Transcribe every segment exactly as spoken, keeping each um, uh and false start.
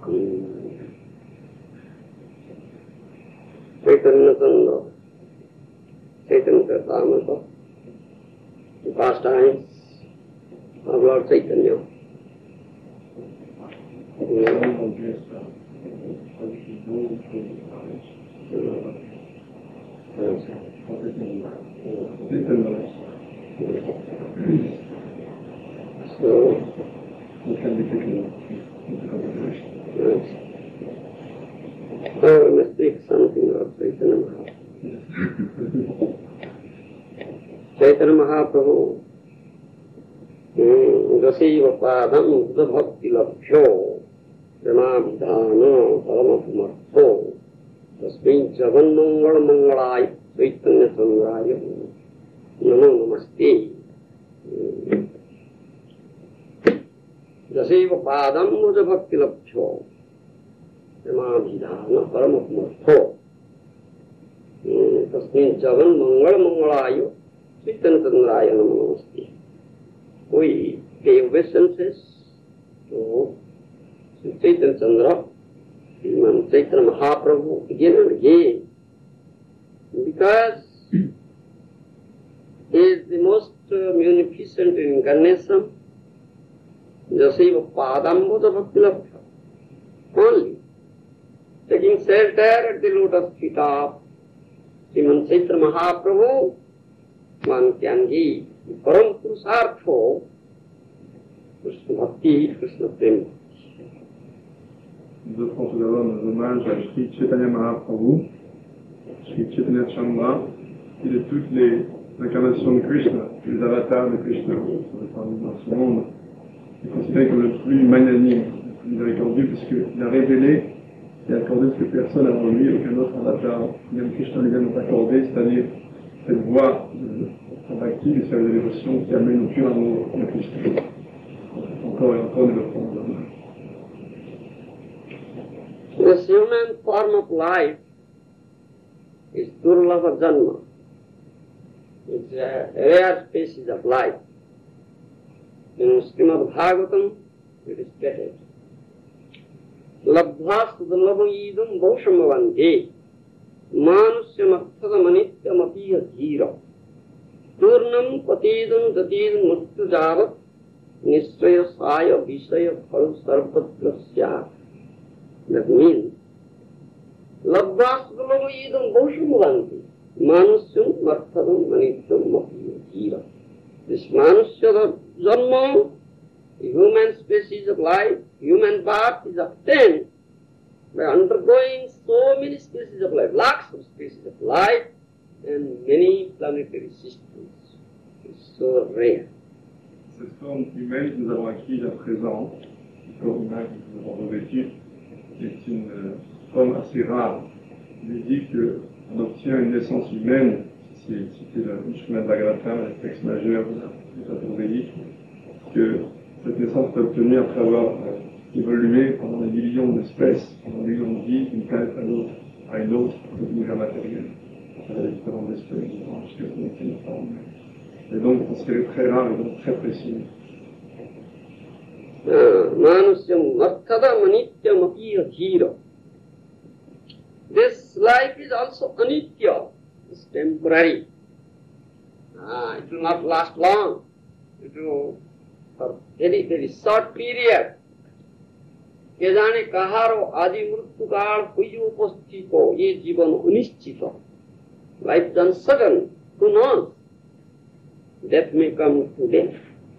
Chaitanya Chandra, Chaitanya Charitamrita, the pastimes of Lord Chaitanya. So, what can be taken into consideration? Yes. Oh, we must speak something of Chaitanya Mahaprabhu. Chaitanya Mahaprabhu, Gaseva Padam Bhakti Labhyo, Pranabhidhana Paramapumartho, Tasmin Jagan Mangal Mangalai, Chaitanya Chandraya, Namo Namaste. Gaseva Padam Bhakti Labhyo, Pranabhidhana Paramapumartho, Tasmin Jagan Mangal Mangalai, Chaitanya Chandraya, Namo Namaste. We pay obeisances to Chaitanya Chandra, Chaitanya Mahaprabhu again and again, because he is the most uh, munificent incarnation, Jaseva Padambuddha Bhakti Labhya, only taking shelter at the lotus feet of Sriman Chaitanya Mahaprabhu, one can give Param Purusartho, Krishna Bhakti, Krishna Prema. Nous offrons tout d'abord nos hommages à Sri Chaitanya Mahaprabhu, Sri Chaitanya Chandra, et de toutes les incarnations de Krishna, les avatars de Krishna dans ce monde, est considéré comme le plus magnanime, le plus miséricordieux, puisqu'il a révélé et accordé ce que personne avant lui, aucun autre avatar, même Krishna lui-même n'a accordé, c'est-à-dire cette voie de bhakti, le service de dévotion qui amène au pur amour de Krishna. Encore et encore, nous le ferons demain. This human form of life is Durlabha Janma. It's a rare species of life. In Srimad Bhagavatam, it is stated, Labdha Sudalabha Idam Bhaushambhavante Manusyam Arthadam Anityam Apiya Dhira Turnam Patidam Jatidam Murtu Javat Nisraya Saya Vishaya Phalu Sarvatrasya. That means, Labdha Sudalabha Idam Bhaushambhavante Manusyam Arthadam Anityam Apiya Dhira. This Manusya Janma, the human species of life, human birth is obtained by undergoing so many species of life, lakhs of species of life, and many planetary systems. It's so rare. Cette forme humaine que nous avons acquise à présent, la forme humaine que nous avons revêtue, est une forme assez rare. Il dit qu'on obtient une naissance humaine, c'est cité dans le Srimad Bhagavatam, le texte majeur de la littérature védique, que cette naissance peut obtenir après avoir euh, évolué pendant des millions d'espèces, pendant des millions de vies, d'une planète à l'autre, à une autre, de l'univers matériel, à travers les différentes espèces, jusqu'à ce qu'on ait une forme. Et donc considéré très rare et donc très précieux. Manusyam Arthadam Anityam Apiya Dhira. This life is also anitya, it's temporary. Ah, it will not last long. It will for very, very short period. के जाने कहारो आदि मृत्यु काल हुई उपस्थित हो ये जीवन अनिश्चित हो. Life is uncertain. Who knows? Death may come today.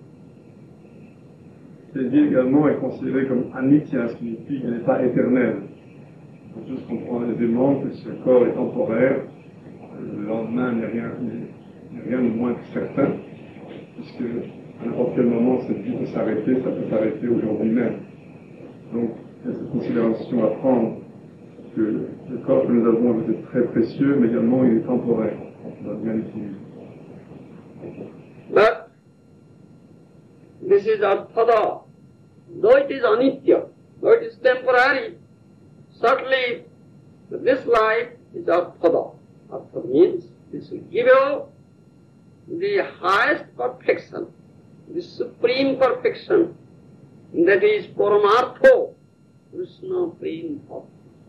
Cette vie également est considérée comme anitya, ce qui signifie qu'elle n'est pas éternelle. Il faut juste comprendre aisément que ce corps est temporaire. Le lendemain n'est rien, n'est rien de moins que certain, puisque à n'importe quel moment cette vie peut s'arrêter, ça peut s'arrêter aujourd'hui même. Donc il y a cette considération à prendre que le corps que nous avons est peut-être très précieux, mais également il est temporaire. On doit bien l'utiliser. But this is arthada. Though it is anitya, though it is temporary, certainly this life is arthada. Artha means this will give you the highest perfection, the supreme perfection, that is paramartho, Krishna Prem Bhakti.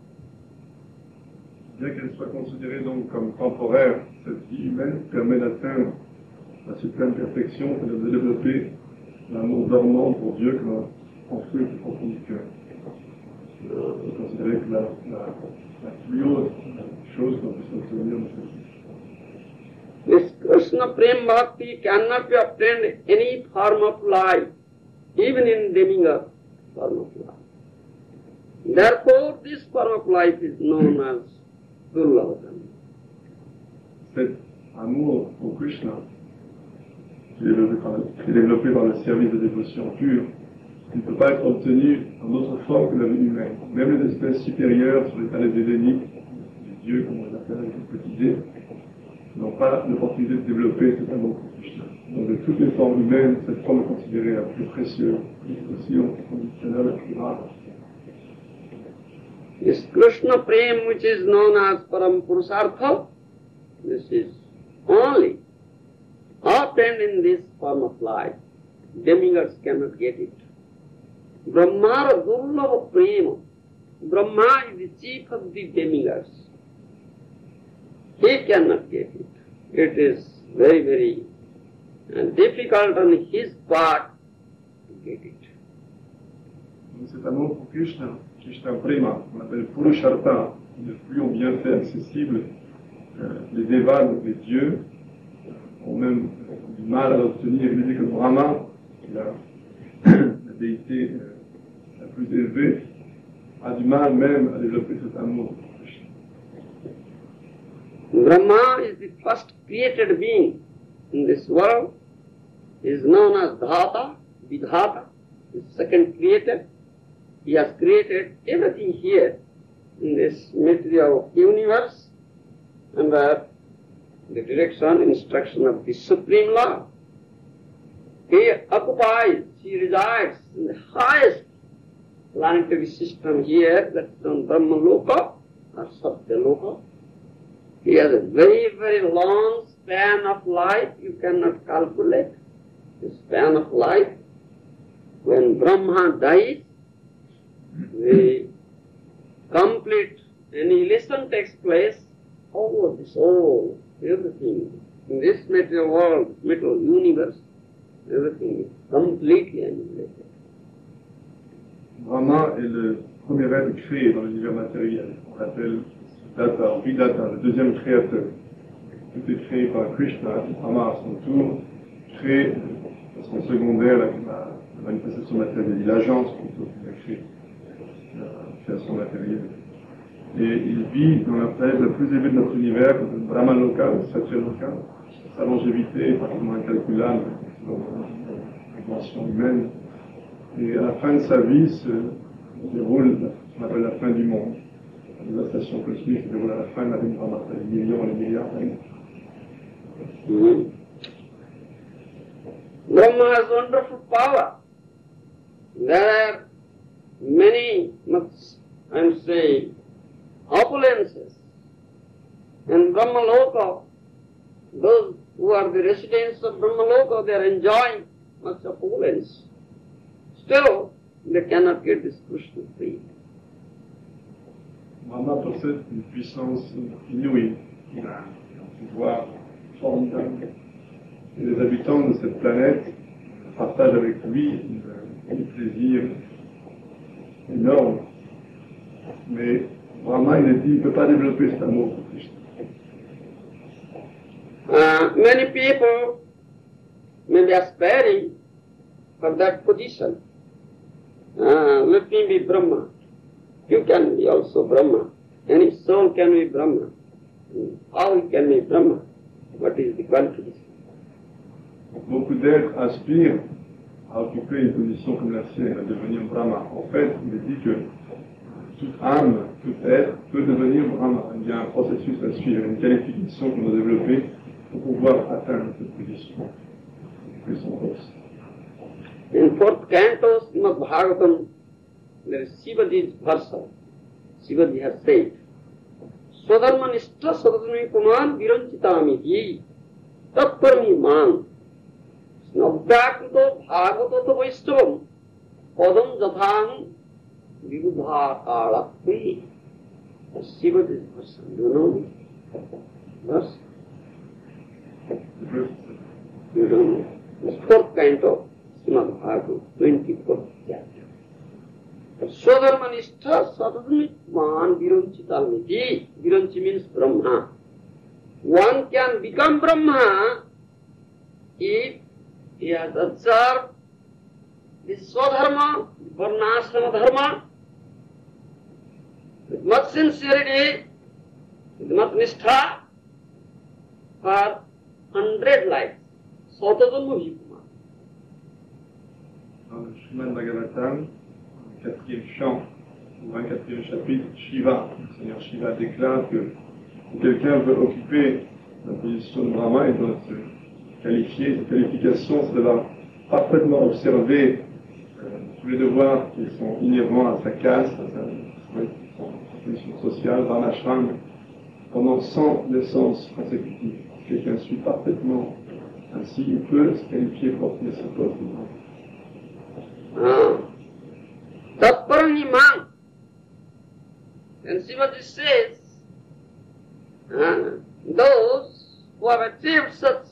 Bien qu'elle soit considérée donc comme temporaire, cette vie humaine permet d'atteindre la suprême perfection et de développer l'amour dormant pour Dieu que l'on enfouit au plus profond du cœur. C'est considéré que la, la, la plus haute chose qu'on puisse obtenir de cette vie. This Krishna Prem Bhakti cannot be obtained in any form of life, even in demigod form of life. Therefore, this form of life is known as Durlabha. Cet amour pour Krishna, qui est développé par le, qui est développé par le service de dévotion pure, il ne peut pas être obtenu en d'autre forme que la vie humaine. Même les espèces supérieures sur les planètes héléniques, les dieux, comme on les appelle avec une petite idée, n'ont pas l'opportunité de développer cet amour pour Krishna. Donc de toutes les formes humaines, cette forme est considérée la plus précieuse, aussi inconditionnelle, la plus rare. This Krishna Prem, which is known as Param Purusartha, this is only obtained in this form of life. Demigods cannot get it. Brahma Durlabha Prema. Brahma is the chief of the demigods. He cannot get it. It is very, very uh, difficult on his part to get it. Donc cet amour pour Krishna, Krishna Prema, on l'appelle Purushartha, le plus ont bien fait accessible, euh, les devas, donc les dieux, ont même du mal à l'obtenir. Il est dit que Brahma, la, la déité euh, la plus élevée, a du mal même à développer cet amour pour Krishna. Brahma is the first created being in this world. He is known as Dhata, Vidhata, the second creator. He has created everything here in this material universe under the direction, instruction of the Supreme Lord. He occupies, he resides in the highest planetary system here, that's on Brahma Loka or Satya Loka. He has a very, very long span of life, you cannot calculate the span of life. When Brahma dies, the complete annihilation takes place. All the soul, everything in this material world, this material universe, everything is completely annihilated. Brahma est le premier être créé dans l'univers matériel. On l'appelle Data, ou Vidata, le deuxième créateur. Tout est créé par Krishna. Brahma, à son tour, crée de façon secondaire la, la, la manifestation matérielle, l'agence plutôt qui a créé la création matérielle. Et il vit dans la planète la plus élevée de notre univers, le Brahma Loka, le Satya Loka. Sa longévité est pratiquement incalculable selon la dimension humaine. Et à la fin de sa vie se déroule ce qu'on appelle la fin du monde. La dévastation cosmique se déroule à la fin de la vie de Brahma, les millions et les milliards d'années. Mm-hmm. Brahma has wonderful power. There are many, much, I would say, opulences. In Brahmaloka, those who are the residents of Brahmaloka, they are enjoying much opulence. Still, they cannot get this Krishna free. Brahma possède une puissance inouïe, il a un pouvoir formidable. Et les habitants de cette planète partagent avec lui un plaisir énorme. Mais Brahma, il est dit, il ne peut pas développer cet amour pour Krishna. Uh, many people may be aspiring for that position. Uh, let me be Brahma. You can be also Brahma. Any soul can be Brahma. How he can be Brahma? What is the qualification? Beaucoup d'êtres aspirent à occuper une position comme la sienne, à devenir Brahma. En fait, il est dit que toute âme, tout être peut devenir Brahma. Il y a un processus à suivre, une qualification qu'on doit développer pour pouvoir atteindre cette position. C'est son poste. In fourth canto, Srimad Bhagavatam, there is Shivaji's verse. Shivaji has said, Swadharmanishta sadhani puman viranchitamiti tatparmi man snabdyakrito bhagavato vaishnavam padam jathang Vibudha Kalakvi. Shiva is the person. Do you know this verse? You don't know. The fourth kind of Srimad Bhagavatam, twenty-fourth chapter. Swadharmanistha Sadadmitman Viranchitamiti. Viranchi means Brahma. One can become Brahma if he has observed this Swadharma, Varnashrama Dharma, with much sincerity, with much nistha, for hundred lives. Sautadhanma Vipuma. Dans le Srimad Bhagavatam, le quatrième chant, ou un quatrième chapitre, Shiva, le Seigneur Shiva déclare que si quelqu'un veut occuper la position de Brahma, il doit se qualifier. Cette qualification, c'est d'avoir parfaitement observé euh, tous les devoirs qui sont inhérents à sa caste, à sa, sa position sociale, dans l'ashram, pendant cent naissances consécutives. Si quelqu'un suit parfaitement ainsi, il peut se qualifier pour obtenir ce poste. Tatparanimam. And Shivaji says, uh, those who have achieved such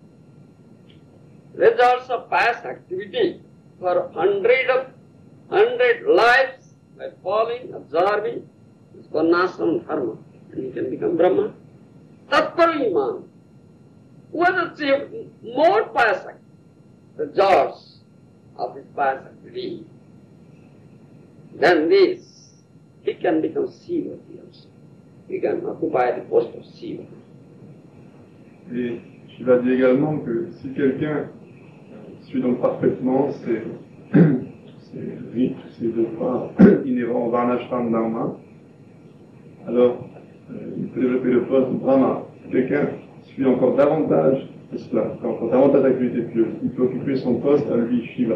results of past activity for hundred of hundred lives by following, observing this Varnashram Dharma, and he can become Brahma. Tatparanimam. Who has achieved more past results of his past activity than this, he can become Shiva also. He can occupy the post of Shiva. Et Shiva dit également que si quelqu'un suit donc parfaitement ces, ces rites, ces devoirs inhérents au Varnashram Dharma, alors euh, il peut développer le poste de Brahma. Si quelqu'un suit encore davantage cela, encore davantage d'activités pieuses, il peut occuper son poste à lui, Shiva.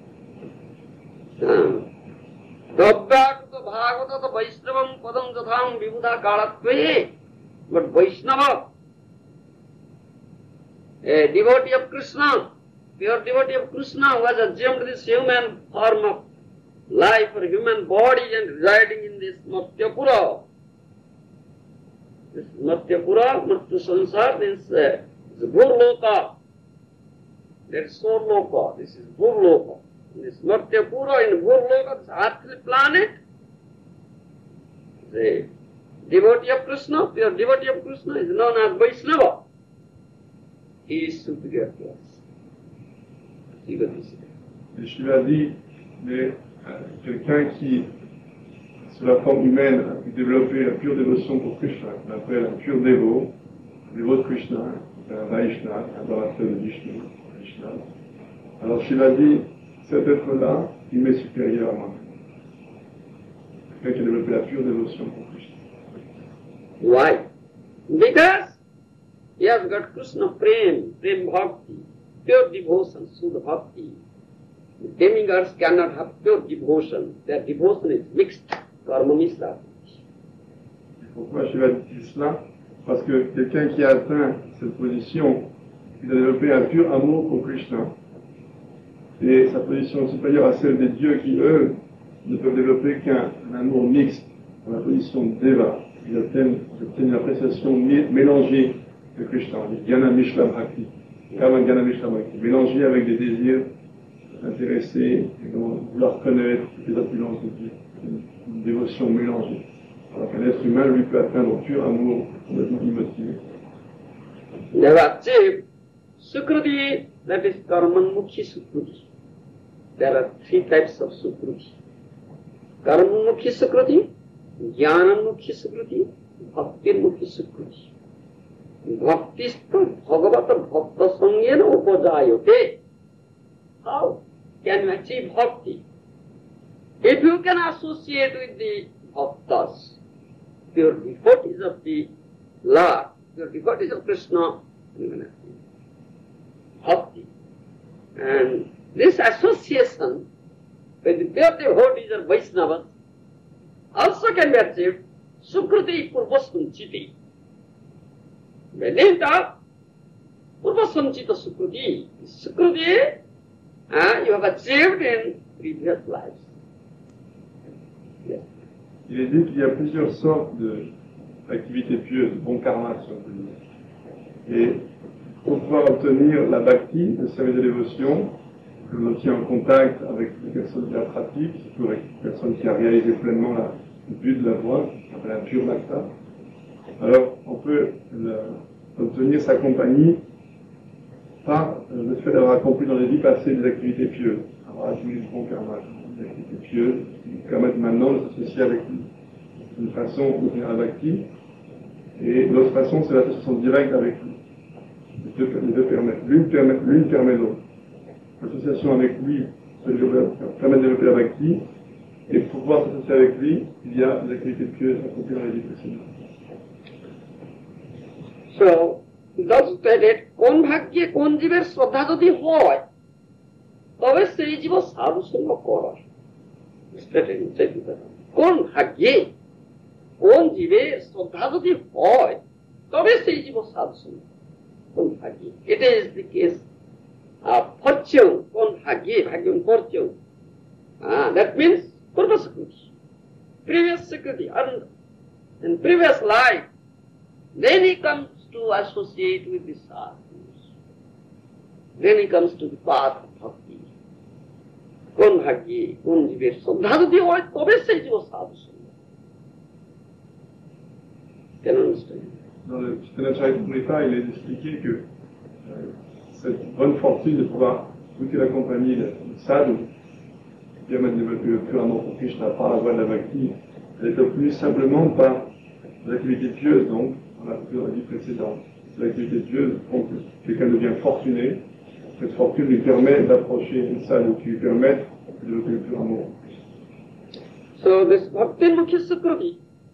Dabhyakata bhagavata vaishnavam padam jatham vibudha kalatve. But Vaishnava, a devotee of Krishna, pure devotee of Krishna who has assumed this human form of life or human body and residing in this Matyapura. This Matyapura, Matya Sansar means uh, Burloka. There is Sorloka. This is Burloka. This Matyapura in Burloka, this earthly planet, the devotee of Krishna, pure devotee of Krishna is known as Vaishnava. He is superior to us. Et Shiva dit, mais euh, quelqu'un qui, sous la forme humaine, a pu développer la pure dévotion pour Krishna, qu'on appelle un pur dévot, dévot de Krishna, un Vaishnava, un adorateur de Vishnu, Krishna. Alors Shiva dit, cet être-là, il m'est supérieur à moi. Quelqu'un qui a développé la pure dévotion pour Krishna. Why? Because he has got Krishna prem, prem bhakti, pure devotion, Sudha bhakti. The demigods cannot have pure devotion. Their devotion is mixed, karma mishra. Pourquoi Shiva dit cela? Parce que quelqu'un qui a atteint cette position, il a développé un pur amour pour Krishna. Et sa position est supérieure à celle des dieux qui, eux, ne peuvent développer qu'un amour mixte, dans la position de Deva. Ils obtiennent, ils obtiennent une appréciation mélangée de Krishna. On dit Gyana Mishra Bhakti. Karma Gyana Mishra Bhakti. Mélangé avec des désirs intéressés, et comment vouloir connaître toutes les opulences de Dieu. Une, une dévotion mélangée. Alors qu'un être humain, lui, peut atteindre un pur amour complètement immotivé. They have achieved Sukruti, that is Karmanmukhi Sukruti. There are three types of Sukruti. Karmanmukhi Sukruti, Jnanamukhi Sukruti, Bhaktirmukhi Sukruti. Bhaktistu Bhagavata Bhakta Sangena Upajayote. How can you achieve bhakti? If you can associate with the bhaktas, pure devotees of the Lord, pure devotees of Krishna, you can achieve bhakti. And this association with the pure devotees of Vaishnavas also can be achieved Sukruti Purvasanchiti. By dint of Purvasanchita Sukruti. Sukruti uh, you have achieved in previous lives. il est dit qu'il y a plusieurs sortes d'activités pieuses, de bon karma, si on peut dire. Et pour pouvoir obtenir la bhakti, le service de dévotion, que l'on obtient en contact avec les personnes qui la pratiquent, surtout avec les personnes qui ont réalisé pleinement la, le but de la voie, qui s'appelle la pure bhakta. Alors, on peut le, obtenir sa compagnie par le fait d'avoir accompli dans les vies passées des activités pieuses, avoir accumulé du bon karma, des activités pieuses qui nous permettent maintenant de s'associer avec lui. C'est une façon d'obtenir la bhakti, et l'autre façon, c'est l'association directe avec lui. Les deux, les deux permettent, l'une permet, l'une permet l'autre. L'association avec lui permet de développer la bhakti, et pour pouvoir s'associer avec lui, il y a des activités pieuses accomplies dans les vies précédentes. So, thus stated, কোন ভাগ্যে কোন জীবের শ্রদ্ধা যদি হয় তবে সেই জীব সাধু সঙ্গ করে। কোন ভাগ্যে কোন জীবের শ্রদ্ধা যদি হয় তবে সেই জীব সাধু সঙ্গ। কোন ভাগ্যে, it is the case of fortune. কোন ভাগ্যে, ভাগ্যম fortune. Ah, that means purva security, previous security earned in previous life. Then he comes to associate with the sadhus. Then he comes to the path of bhakti. কোন ভাগ্যে কোন জীবের শ্রদ্ধা যদি হয় তবে সেই জীব সাধু সঙ্গ। Can you understand? Dans le Chaitanya Charitamrita, il est expliqué que euh, cette bonne fortune de pouvoir goûter la compagnie de sadhus, qui permet de développer le pur amour pour Krishna par la voie de la bhakti, elle est obtenue simplement par l'activité pieuse, donc, on l'a vu dans la vie précédente. L'activité pieuse font que quelqu'un devient fortuné. Cette fortune lui permet d'approcher une sadhu qui lui permet de développer le pur amour. So this Bhakti-mukhi Sukriti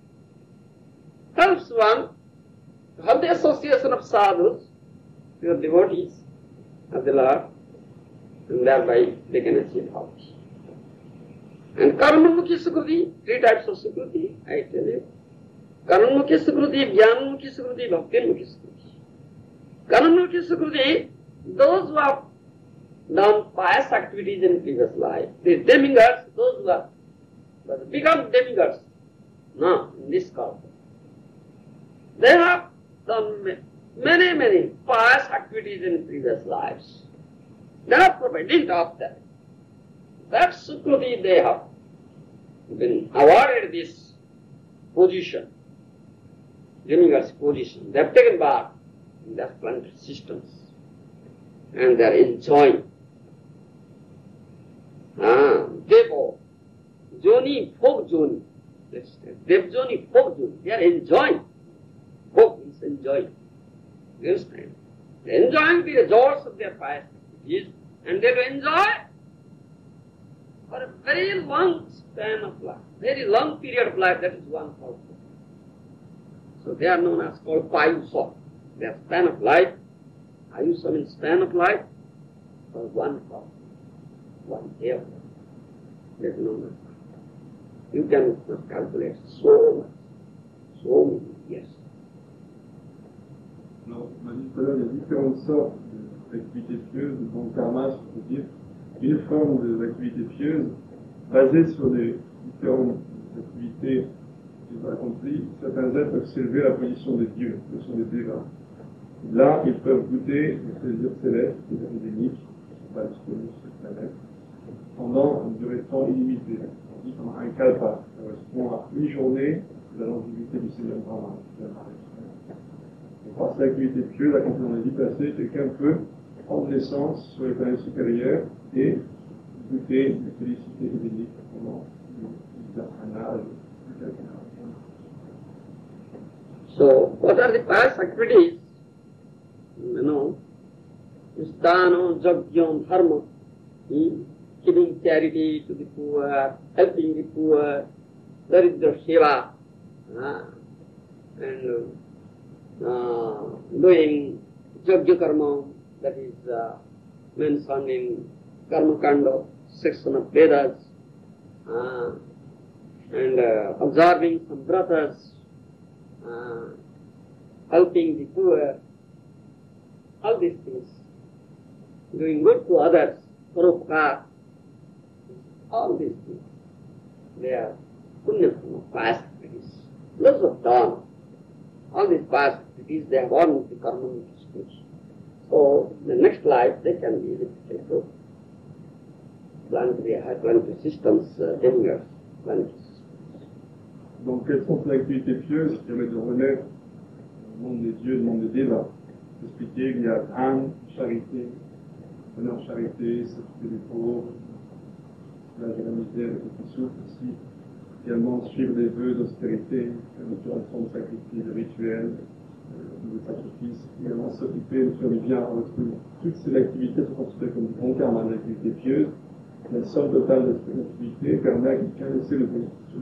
helps one to have the association of sadhus, your devotees of the Lord, and thereby they can achieve bhakti. And Karma-mukhi Sukriti, three types of Sukriti, I tell you. Karma-mukhi Sukriti, Jnana-mukhi Sukriti, Bhakti-mukhi Sukriti. Karma-mukhi Sukriti, those who have done pious activities in previous life, the demigods, those who have become demigods, no, in this culture, they have done many, many pious activities in previous lives. They have provided of that. That Sukriti they have been awarded this position, demigods position. They have taken part in their planetary systems. And they are enjoying. Ah, Devo, Joni, folk Joni. Dev Joni, folk Joni. They are enjoying. Folk means enjoying. You understand? They are enjoying the resorts of their pious activities, and they will enjoy for a very long span of life, very long period of life. That is one called. So they are known as called Payusa. Their span of life. Are you some in span of life? Or one cup, one day of life? There's no matter. You can calculate so much, so many years. Alors, on a dit tout à l'heure, il y a différentes sortes d'activités pieuses, de bon karma, si on peut dire. Une forme d'activité pieuse basée sur les différentes activités qu'ils ont accomplies. Certains êtres peuvent s'élever à la position des dieux, ce sont des dévas. Là, ils peuvent goûter les plaisirs célestes, les endémiques, qui ne sont pas disponibles sur cette planète, pendant une durée de temps illimitée. On dit pendant un kalpa, ça correspond à une journée de la longévité du Seigneur Brahma. Et par cette activité pieuse, accomplie dans les vies passées, quelqu'un peut prendre naissance sur les planètes supérieures et goûter les félicités endémiques pendant un âge, quelques âge. So, what are the past activities? You know, Dana, Jagyam, Dharma, hmm? Giving charity to the poor, helping the poor, Daridra Seva, uh, and uh, doing Jagya Karma, that is uh, mentioned in Karma Kanda, section of Vedas, uh, and uh, observing some brothers, uh, helping the poor, all these things, doing good to others, paropkar, all these things, they are punya karma, past activities. Those have done. All these past activities, they have born with the karma speech. So, in the next life, they can be lifted to planetary, high planetary systems, uh, demigods, planetary systems. Donc, quelles sont les activités pieuses qui permettent de renaître au monde des dieux, le monde des dévas? Expliquer qu'il y a âme, charité, donner en charité, s'occuper des pauvres, la misère, les qui souffrent aussi. Également suivre les vœux d'austérité, la de sacrifice, de rituels, de sacrifices, également s'occuper de faire du bien à autrui. Toutes ces activités sont considérées comme du bon karma, des activités pieuses. La somme totale de ces activités permet à quelqu'un de s'élever sur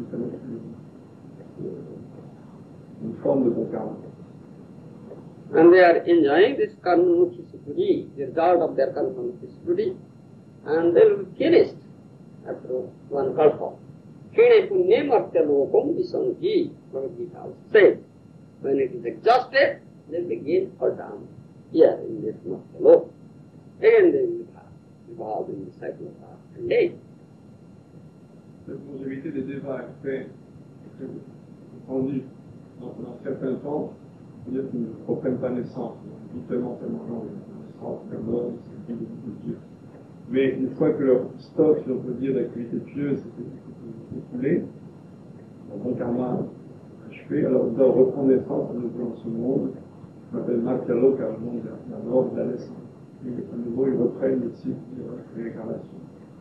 une forme de bon karma. And they are enjoying this karma-mukhi sukhudi, the result of their karma-mukhi sukhudi, and they will be finished after one kalpa. Kene punya martya lokum visanghi, Bhagavad Gita says. When it is exhausted, they begin fall down here in this martya lok. Again they will evolve in the cycle of birth and death. Cette longévité des dévas est faite, rendue dans, dans certains temps, c'est-à-dire qu'ils ne reprennent pas naissance, ils vivent tellement, tellement long, naissance, leur mort, c'est une vie de Dieu. Mais une fois que leur stock, si on peut dire, d'activités pieuses est écoulé, leur bon karma achevé, alors ils doivent reprendre naissance à nouveau dans ce monde, qu'on appelle Martya Loka, le monde de la mort et de la naissance. Et à nouveau, ils reprennent le cycle de réincarnation.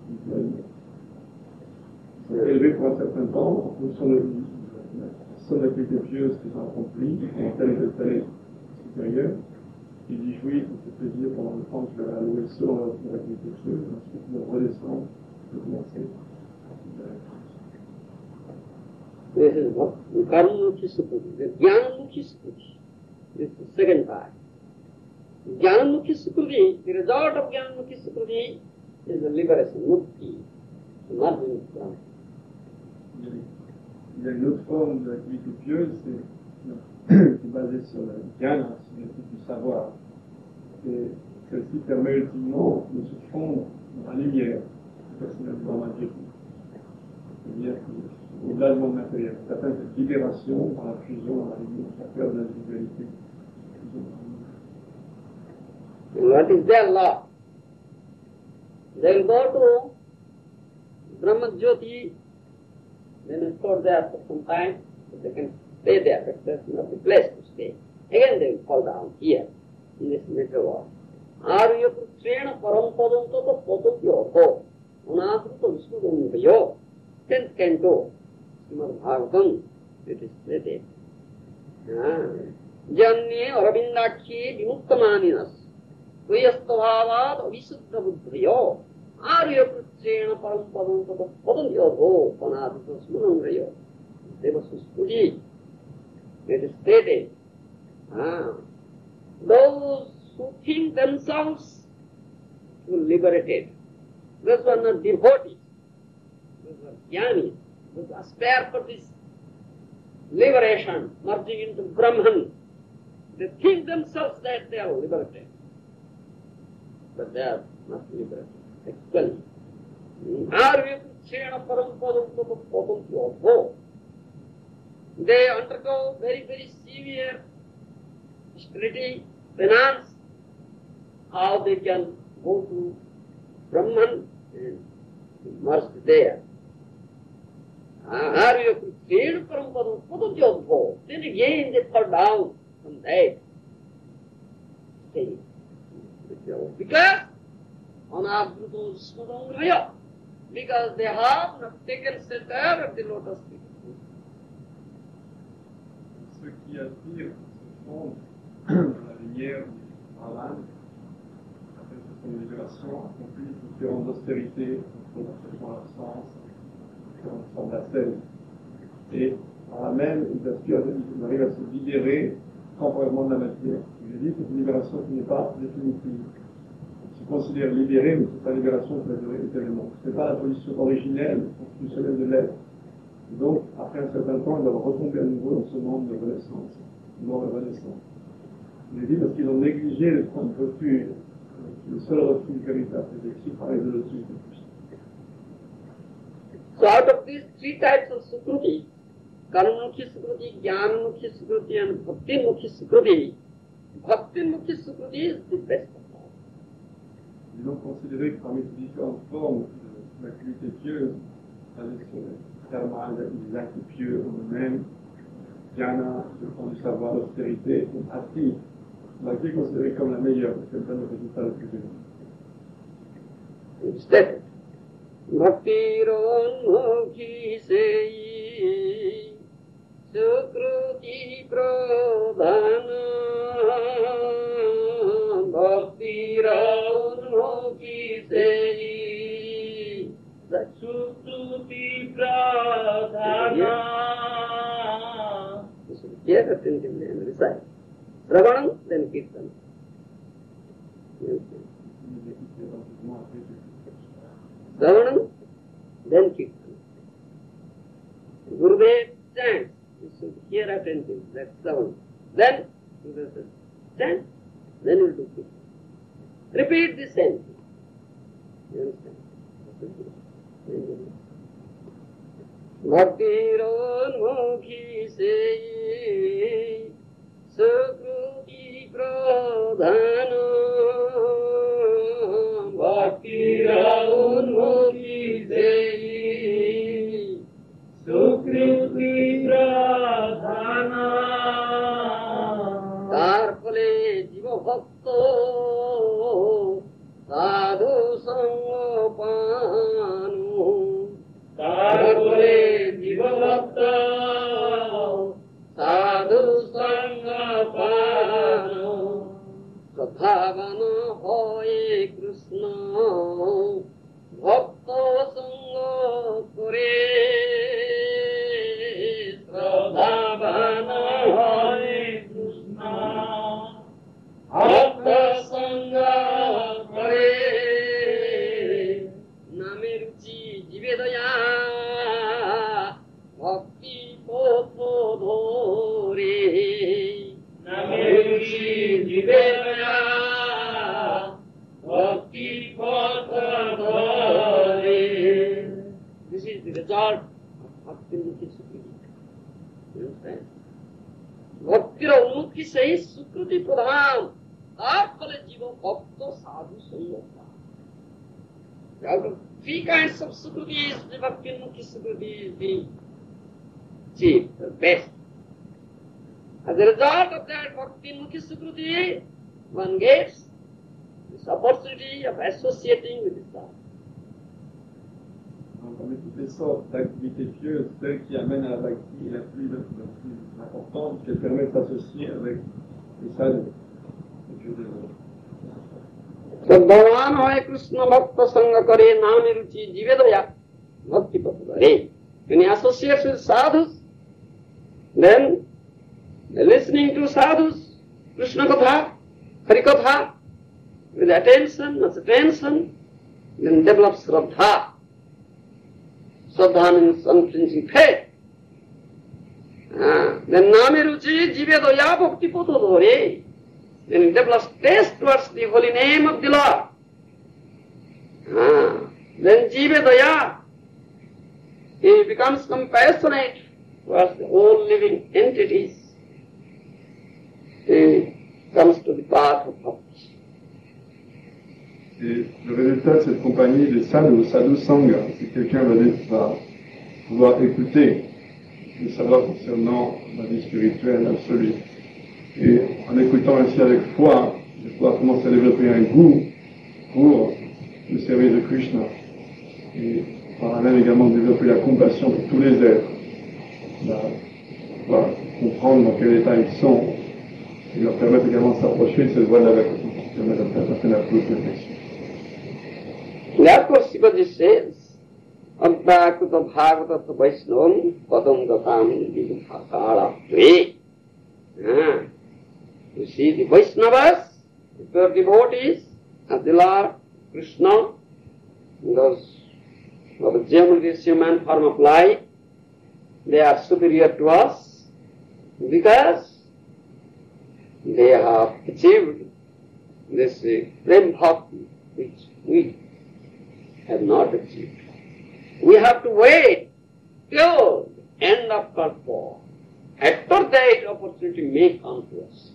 Ils sont élevés pour un certain temps, en fonction de la somme d'activités pieuses qu'ils ont accomplies, en telle et telle supérieure. Ils y jouissent, ils se plaisir pendant le temps que la louer selon leur activité pieuse, ensuite ils redescendent, ils commencer. This is what karma-mukhi sukhudi, the jnana-mukhi sukhudi. This is the second part. Jnana-mukhi sukhudi, the result of jnana-mukhi sukhudi is the liberation, mukti, the merging with Brahma. Il y a une autre forme d'activité pieuse, c'est, qui est basée sur le jnana, sur l'étude du savoir. Et celle-ci permet ultimement de se fondre dans la lumière du personnel du Brahma Dieu. C'est-à-dire qu'au-delà du monde matériel, ça atteint cette libération par la fusion dans la lumière, la perte de l'individualité. What is their law? They will go to Brahma Jyoti, then will store there for some time, so they can stay there, but there's not the place to stay. Again they will fall down here, in this middle world. Arya Putrena Parampadam Tata Patam Yoko, Anatruta Visnudam Vayo, tenth canto, Srimad Bhagavatam, it is stated. Janye Arabindakhi Vimuktamaninas, Vayastavaavad Avisuddha Buddhayo, Arya Putrena Parampadam Tata Patam Yoko, Anatruta Visnudam Vayo. Devasuspudi, it is stated. Ah, those who think themselves liberated, those who are not devotees, those who are jnanis, those who aspire for this liberation, merging into Brahman, they think themselves that they are liberated, but they are not liberated, actually. They undergo very, very severe austerity, penance, how they can go to Brahman and merge there. Then again they fall down from that stage. Because because they have not taken shelter at the lotus feet. Ceux qui aspirent se fondent dans la lumière du Brahman, après cette libération, accomplissent différentes austérités, dans l'absence, différentes formes d'ascèse. Et par là même, ils aspirent, ils arrivent à se libérer temporairement de la matière. Je dis, c'est une libération qui n'est pas définitive. Ils se considèrent libérés, mais c'est pas une libération qui va durer éternellement. Ce n'est pas la position originelle, constitutionnelle de l'être. Donc, après un certain temps, ils doivent retomber à nouveau dans ce monde de renaissance, mort et renaissance. Je dis parce qu'ils ont négligé le point de refuge, le seul refuge véritable, c'est décrit par les deux dessus. So out of these three types of Sukruti, Karmamukhi Sukruti, Jnanamukhi Sukruti and Bhakti-mukhi Sukruti, Bhakti-mukhi Sukruti is the best of all. Ils ont considéré que parmi ces différentes formes de l'activité pieuse, avec le karma, les actes pieux en eux-mêmes, Jnana, le fond du savoir, l'austérité, et Bhakti, Bhakti est considérée comme la meilleure, parce qu'elle donne le résultat le plus élevé. Instead, Bhakti-ronmukhi sei Sukruti pradhana Bhakti-ronmukhi sei Sukruti pradhana. You should hear attentively and recite. Sravanam, then Kirtan. Sravanam, then Kirtan. Gurudev chants. You should hear attentively. That's Sravanam. Then Gurudev says, chant. Then you do Kirtan. Repeat the same thing. You understand? Bhakti-ronmukhi sei Sukruti pradhana Bhakti-ronmukhi sei Sukruti pradhana Tar phale jiva bhakto sadhu sangapanu Tar phale jiva bhakto sadhu sangapanu Sadhavana hoye Krishna bhakta sanga kore Sadhavana hoye Krishna bhakta sanga kore Name ruchi jive daya bhakti potho dhore Name ruchi jive daya bhakti potho dhore. This is the result of Bhakti-mukhi Sukruti. You understand? Bhakti-mukhi sei Sukruti pradhan. Tar phale jiva bhakta sadhu sangha. Out of three kinds of Sukrutis, the Bhakti-mukhi Sukruti is the chief, the best. As a result of that Bhakti-mukhi Sukruti, one gets this opportunity of associating with the Sadhu. Parmi toutes les sortes d'activités pieuses, celle qui amène à la bhakti est la plus, la plus importante, parce qu'elle permet de s'associer avec les sadhus. Bhagavan hoye Krishna bhakta sangha kare name ruchi jive daya bhakti patha dhare. When he associates with sadhus, then listening to sadhus, Krishna Katha, Hari Katha, with attention, much attention, then develops Shraddha. Shraddha means unflinching faith. Ah, then Name Ruchi Jive Daya Bhakti Patha Dhare. Then it develops taste towards the holy name of the Lord. Ah, then Jive Daya, he becomes compassionate towards the whole living entities. He comes to the path of bhakti. Et le résultat de cette compagnie des sadhus, sadhu sangha, c'est que quelqu'un va, va pouvoir écouter le savoir concernant la vie spirituelle absolue. Et en écoutant ainsi avec foi, il va pouvoir commencer à développer un goût pour le service de Krishna. Et par là même également développer la compassion pour tous les êtres. Là, pouvoir comprendre dans quel état ils sont. Et leur permettre également de s'approcher de cette voie de la vertu qui permet de faire passer la plus perfection. Therefore, Shivaji says, Abhyakuta Bhagavata Vaishnavam Padam Gatam Vidupasala Tve. You see, the Vaishnavas, the pure devotees of the Lord Krishna, those of the geometry human form of life, they are superior to us because they have achieved this uh, prem bhakti which we have not achieved. we have to wait till the end of Kalpa. After that, opportunity may come to us.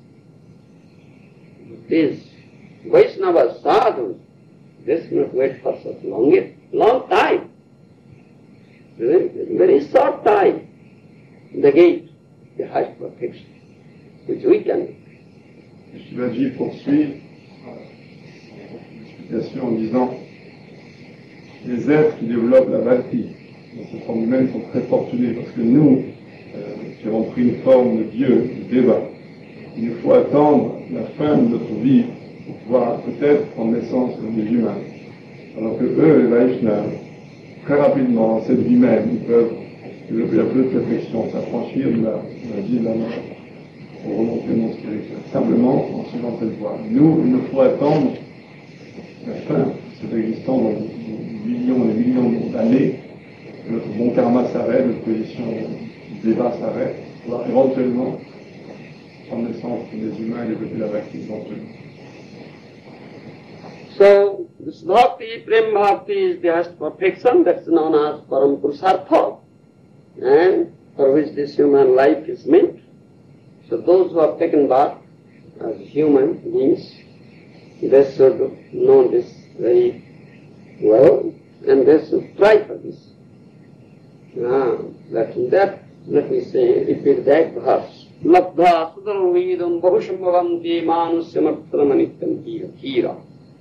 These Vaishnava sadhus, they should not wait for such long, long time. Very, very short time. The gate, the highest perfection, which we can. Shivaji poursuit l'explication en disant les êtres qui développent la bhakti dans cette forme humaine sont très fortunés parce que nous, euh, qui avons pris une forme de Dieu, de Deva, il nous faut attendre la fin de notre vie pour pouvoir peut-être prendre naissance comme des humains. Alors que eux, les Vaishnavas, très rapidement, cette vie même, ils peuvent développer la plus de perfection, s'affranchir de la, de la vie de la mort pour remonter au monde spirituel. Simplement en suivant cette voie. Nous, il nous faut attendre la fin de cette existence dans des millions et des millions d'années, que notre bon karma s'arrête, notre position de débat s'arrête, pour pouvoir éventuellement prendre naissance des humains et développer la bhakti éventuellement. So, this bhakti, prem bhakti is the highest perfection, that's known as param purusartha, and for which this human life is meant. So those who have taken birth as human beings, they should know this very well, and they should try for this. Ah, that, that, let me say, repeat that verse. Labdha sudarvidam bahushambavanti manusyamartramanityam hira.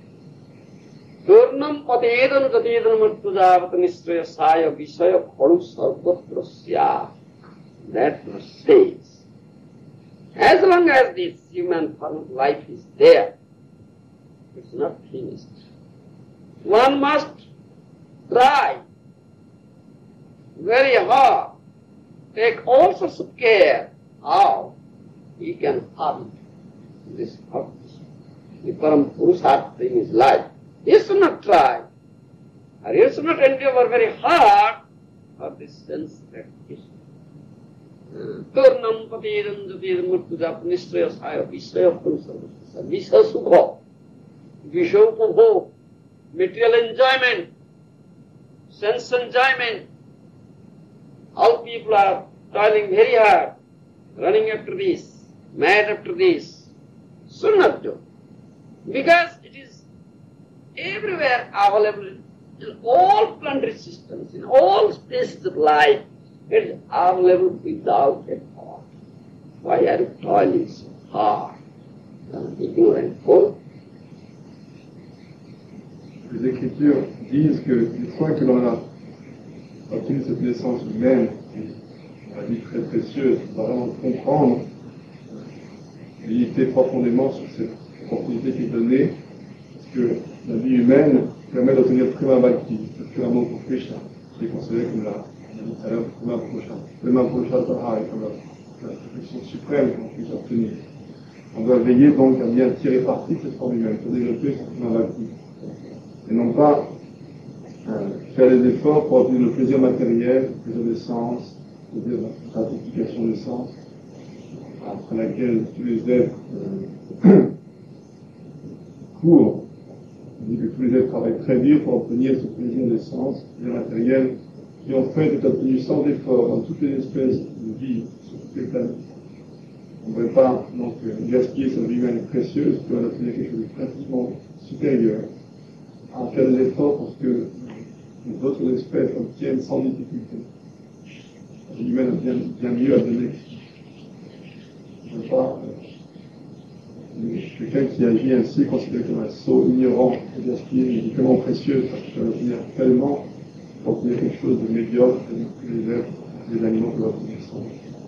Turnam patedam jatedam martujavat nisraya saya visaya phalu sarvatrasya. That verse says, as long as this human form of life is there, it's not finished. One must try very hard, take all sorts of care how he can have this bhakti, the param purusartha in his life. He should not try, or he should not endeavor very hard for this sense gratification. Turnam patedam jatedam murtujat nisraya saya visaya purusarvasa. Visha sukha, visha upabhog, material enjoyment, sense enjoyment. All people are toiling very hard, running after this, mad after this. Should not do. Because it is everywhere available in all planetary systems, in all spaces of life. It is available without a thought. Why are you toiling so hard? Ignorant fool. Les Écritures disent que une fois que l'on a obtenu cette naissance humaine, la vie très précieuse, on va vraiment comprendre, méditer profondément sur cette opportunité qui est donnée, parce que la vie humaine permet d'obtenir le Prema Bhakti, le pur amour pour Krishna, qui est considéré comme la le Mahaprabhupada est comme la, la perfection suprême qu'on puisse obtenir. On doit veiller donc à bien tirer parti de cette forme humaine, pour développer son Prema Bhakti. Et non pas euh, faire des efforts pour obtenir le plaisir matériel, le plaisir des sens, le plaisir de la gratification des sens, après laquelle tous les êtres euh, courent. On dit que tous les êtres travaillent très dur pour obtenir ce plaisir des sens, le plaisir matériel, qui en fait est obtenu sans effort dans toutes les espèces de vie sur toutes les planètes. On ne pourrait pas donc gaspiller sa vie humaine précieuse pour obtenir quelque chose de pratiquement supérieur, à faire des efforts pour que les autres espèces obtiennent sans difficulté. La vie humaine a bien, bien mieux à donner. On ne peut pas euh, quelqu'un qui agit ainsi est considéré comme un sot ignorant et gaspiller une vie tellement précieuse parce qu'il peut obtenir tellement pour obtenir quelque chose de médiocre que les êtres, les animaux peuvent obtenir sans.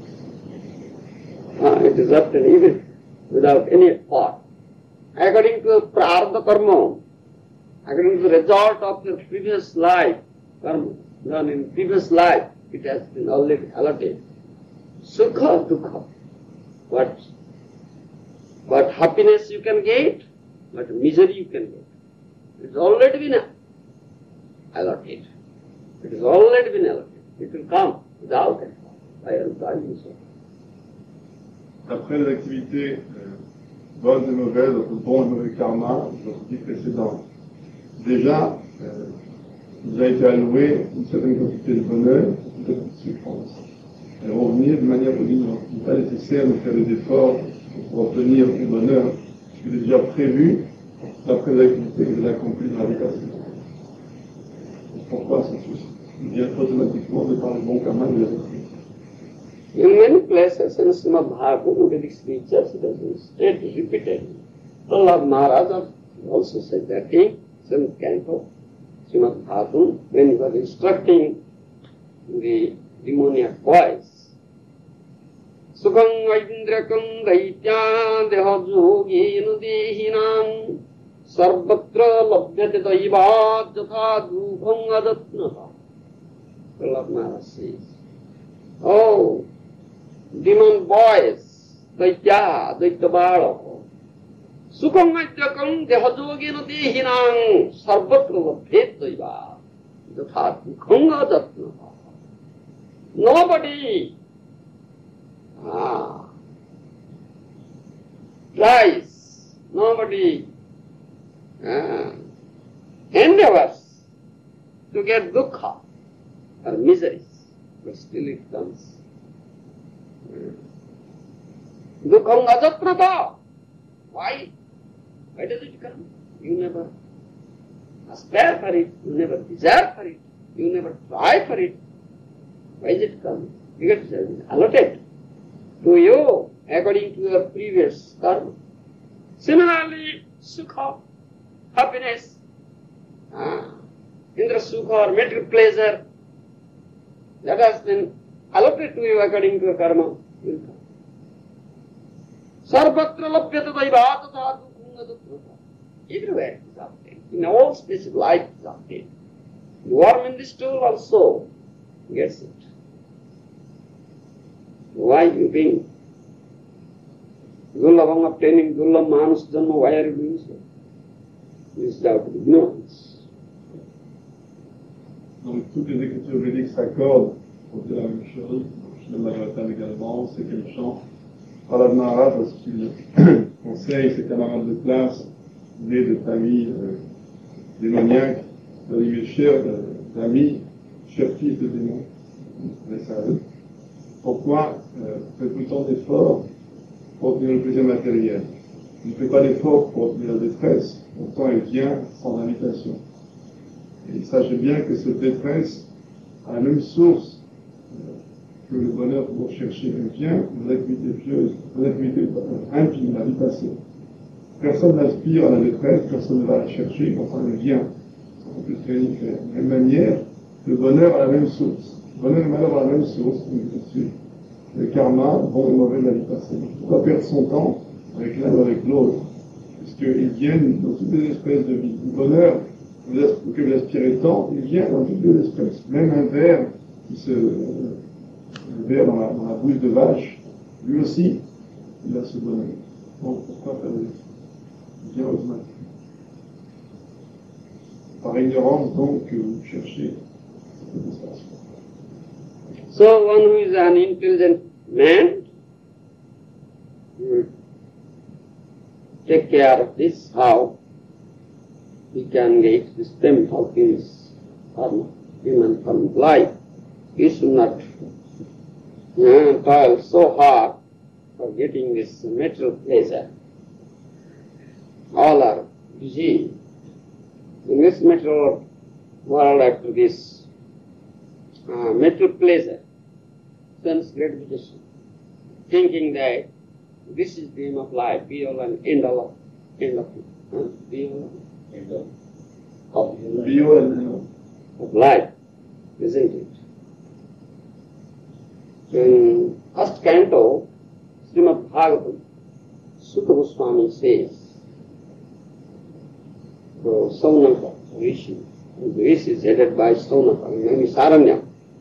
Uh, it is obtained even without any effort. According to prarabdha karma, according to the result of your previous life, karma done in previous life, it has been already allotted. Sukha, dukha. What, what happiness you can get, what misery you can get. It has already been allotted. It has already been allotted. It will come without effort. I am telling so. Après les activités euh, bonnes et mauvaises, notre bon et mauvais karma, notre vie précédente, déjà, euh, nous a été alloué une certaine quantité de bonheur, une quantité de souffrance. Et revenir de manière évidente. Il n'est pas nécessaire de faire des efforts pour obtenir du bonheur, ce qui est déjà prévu d'après l'activité que vous accomplie dans la méditation. Pourquoi ce souci? Il vient automatiquement de par le bon karma de la vie. In many places in Srimad Bhagavad, Vedic scriptures, it has been stated, repeated. Prahlad Maharaj also said that in seventh canto, Srimad Bhagavatam, when he was instructing the demoniac boys, Sukham Vaindrakam Daitya Deha Jogenu Dehinam Sarvatra Labhyate Daivat Jatha Dukham Adatnata. Prahlad Maharaj says, oh, demon boys, Daitya, Daitya Bala, Sukham Vaindrakam Deha Jogenu Dehinam Sarvatra Labhyate Daivat Jatha Dukham Adatnata. Nobody ah, tries, nobody ah, endeavors to get dukkha or miseries, but still it comes. Dukkham ajatnata. Why? Why does it come? You never aspire for it, you never desire for it, you never try for it. Why is it come? Because it has been allotted to you according to your previous karma. Similarly, sukha, happiness, ah, indra sukha or material pleasure, that has been allotted to you according to your karma, will come. Sarvatra labhyata daivata sadhu kungadutnata. Everywhere it is obtained. In all space of life it is obtained. The worm in the stool also gets it. Why you being Dullabham obtaining Dullabh Manus Janma, why are you doing so? This is out of ignorance. Donc toutes les écritures védiques s'accordent pour dire la même chose. Le Bhagavatam également, c'est quel chant. Prahlad Maharaj, parce qu'il conseille ses camarades de classe, nés de familles euh, démoniaques, d'arriver chers d'amis, chers fils de démons. Laisse à eux. Pourquoi euh, faire tout le temps d'efforts pour obtenir le plaisir matériel? Il ne fait pas d'efforts pour obtenir la détresse, pourtant elle vient sans invitation. Et sachez bien que cette détresse a la même source euh, que le bonheur que vous recherchez. Elle vient de l'activité pieuse, de l'activité impie, la vie passée. Personne n'aspire à la détresse, personne ne va la chercher, pourtant elle vient. On peut se réunir de la même manière, le bonheur a la même source. Le bonheur et le malheur ont la même source, donc le karma, bon et mauvais de la vie passée. Il ne faut pas perdre son temps avec l'un ou avec l'autre, puisqu'ils viennent dans toutes les espèces de vie. Le bonheur auquel vous aspirez tant, il vient dans toutes les espèces. Même un ver qui se euh, le ver dans la, dans la bouche de vache, lui aussi, il a ce bonheur. Donc pourquoi faire des efforts? Il vient automatiquement. Par ignorance donc que vous cherchez cette espace. So one who is an intelligent man will take care of this, how he can get the stem of his form, human form of life. He should not uh, toil so hard for getting this material pleasure. All are busy in this material world after this uh, material pleasure, sense gratification, thinking that this is the aim of life, be all and end all of, end of it. Huh? Be all and end of, of, Be all and end of life, isn't it? So in first canto, Srimad Bhagavatam, Sutta Goswami says, so Saunaka Rishi, the Rishi is headed by Saunaka, his name is Saranya.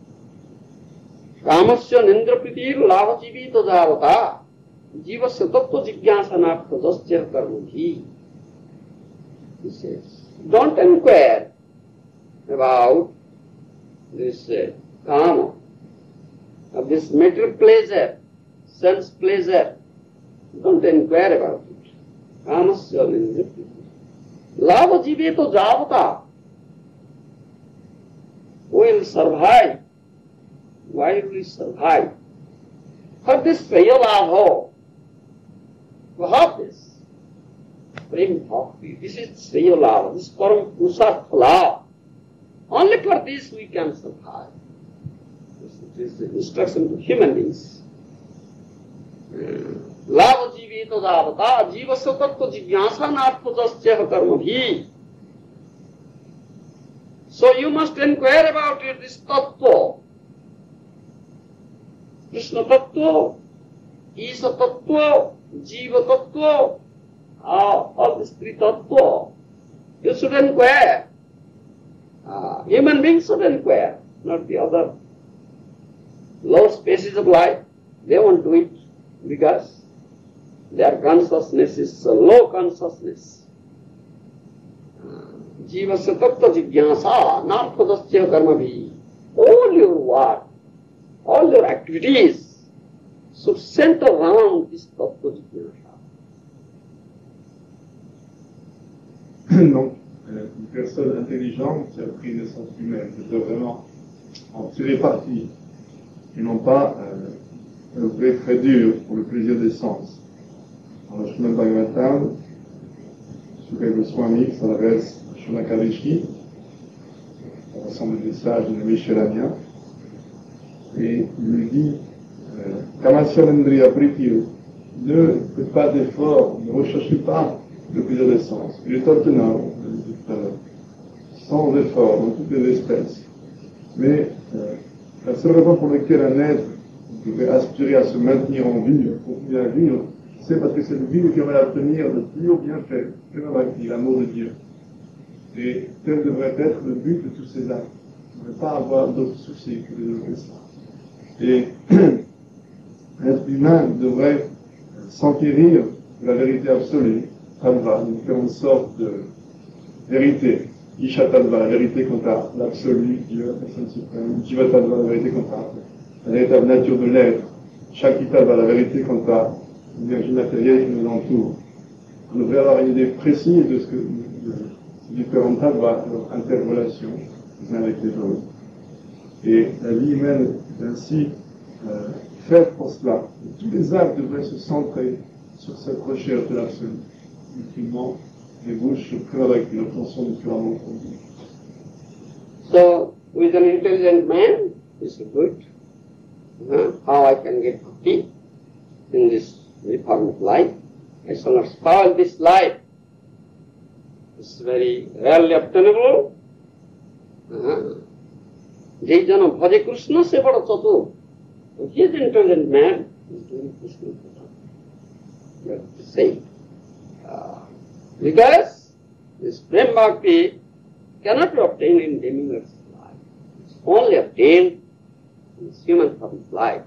Kamasya Nendrapritir Lavachivi Tajavata Jivasya Tattva Jigyasanartha Jasya Karmabhi. He says, don't inquire about this uh, kama, of this material pleasure, sense pleasure. Don't inquire about it. Kamasya Nendrapritir Lavachivi Tajavata. will survive. Why will we survive? For this Sriyalabha, to have this Prem Bhakti, this is Sriyalabha, this Param Purushartha Labha. Only for this we can survive. This is the instruction to human beings. Lava jiveta javata jiva satatva jigyasa nartha jasya karma bhi. So you must inquire about it, this tattva. Krishna tattva, Isa tattva, Jiva tattva, uh, all these three tattva. You should inquire. Uh, human beings should inquire, not the other low species of life. They won't do it because their consciousness is a low consciousness. Jiva satatva jigyasa nartha karma bhi. All your work, all your activities should center around this tattva jigyasa. Donc, euh, une personne intelligente qui a pris naissance humaine doit vraiment en tirer parti et non pas euh, œuvrer très dur pour le plaisir des sens. Dans le Srimad Bhagavatam, Sukha Goswami s'adresse à Shunakarishi, l'ensemble des sages de Vishwaramya, et il lui dit Kamasyanandriya Pritiyo, ne faites pas d'efforts, ne recherchez pas le plaisir des sens. Il est obtenable, je l'ai dit tout à l'heure, sans effort, dans toutes les espèces. Mais euh, la seule raison pour laquelle un être devrait aspirer à se maintenir en vie, à continuer à vivre, c'est parce que c'est le vie qui va l'obtenir de plus haut bienfait, l'amour de Dieu. Et tel devrait être le but de tous ces actes. Ne pas avoir d'autres soucis que de développer ça. Et l'être humain devrait s'enquérir de la vérité absolue, Tattva, une différente sorte de vérité. Isha Tattva, la vérité quant à l'absolu, Dieu, la personne suprême. Jiva Tattva, la vérité quant à la véritable nature de l'être. Shakti Tattva, la vérité quant à l'énergie matérielle qui nous entoure. On devrait avoir une idée précise de ce que de ces différentes Tattvas, leur interrelation les uns avec les autres. Et la vie humaine est ainsi euh, faite pour cela. Et tous les actes devraient se centrer sur cette recherche de l'absolu. Ultimement, débouche sur Prema-Bhakti, l'obtention du purement conduit. So, with an intelligent man, this is good. Uh, how I can get bhakti in this reform of life? I shall not spoil this life. It's very rarely obtainable. Jai Jana Bhaja Krishna se bada chatur. He is an intelligent man. He is doing Krishna. You have to say. Uh, because this Prem Bhakti cannot be obtained in demigod's life. It's only obtained in this human form of life.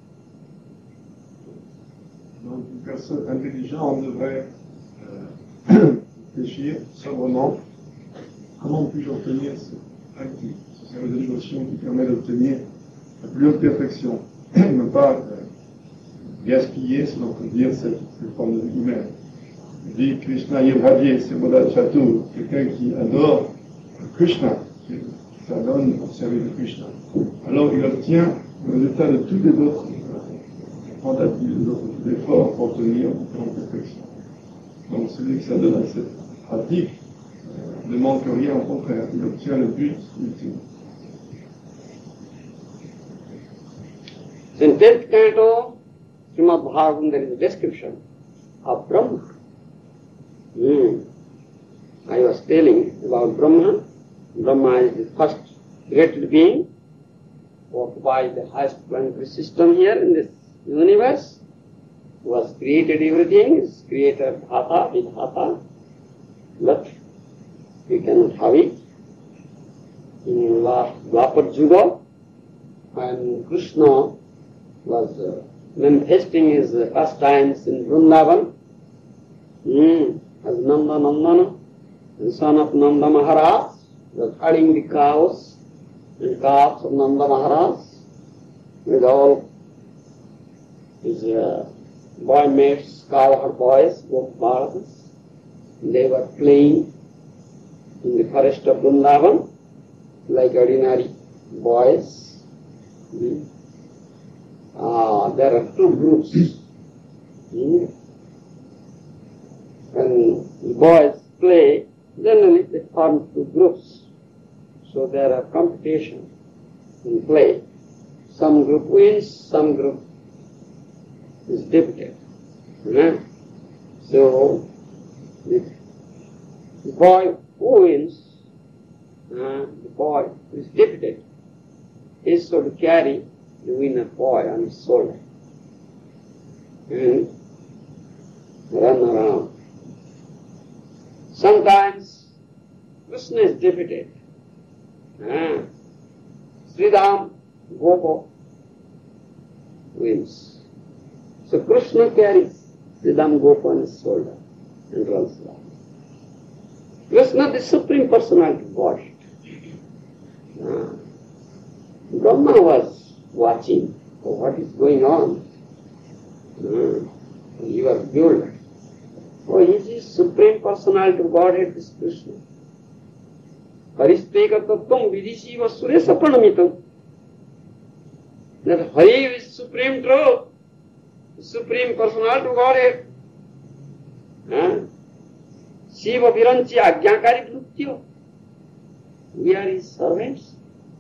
Donc une personne intelligente devrait euh, réfléchir sobrement comment puis-je obtenir ce bhakti, ce service de dévotion qui permet d'obtenir la plus haute perfection, et ne pas euh, gaspiller, si l'on peut dire, cette, cette forme de vie humaine. Il dit Krishna Yevhadye, c'est Moda Chatur, quelqu'un qui adore Krishna, qui s'adonne au service de Krishna. Alors il obtient le résultat de toutes les autres tentatives, les autres efforts pour obtenir différentes perfections. Donc celui qui s'adonne à cette pratique euh, ne manque rien, au contraire, il obtient le but ultime. In tenth canto, Srimad Bhagavatam, there is a description of Brahma. Hmm. I was telling about Brahma. Brahma is the first created being who occupies the highest planetary system here in this universe, who has created everything, is creator Dhata, Vidhata, but we cannot have it. In last Dwapar Yuga, when Krishna was uh, manifesting his uh, pastimes in Vrindavan, mm, as Nanda Nandana, the son of Nanda Maharaj, was herding the cows and calves of Nanda Maharaj with all his uh, boy mates, cowherd boys, both Bharatas. They were playing in the forest of Vrindavan like ordinary boys. Hmm. Uh, there are two groups. Hmm. When the boys play, generally they form two groups. So there are competition in play. Some group wins, some group is defeated. Hmm. So the, the boy who wins, uh, the boy who is defeated, is so to carry the winner boy on his shoulder and run around. Sometimes Krishna is defeated. Uh, Sridham Gopa wins. So Krishna carries Sridham Gopa on his shoulder and runs around. Krishna, the Supreme Personality of Godhead. Uh, Brahma was watching oh, what is going on. Uh, you are bewildered. Oh, he is the Supreme Personality of Godhead, this Krishna. Haristeka tattvam vidishiva suresa pranamitam. That Hari is Supreme Truth, the Supreme Personality of Godhead. Uh, Shiva Viranchi Ajñakari Bhutyo. We are his servants.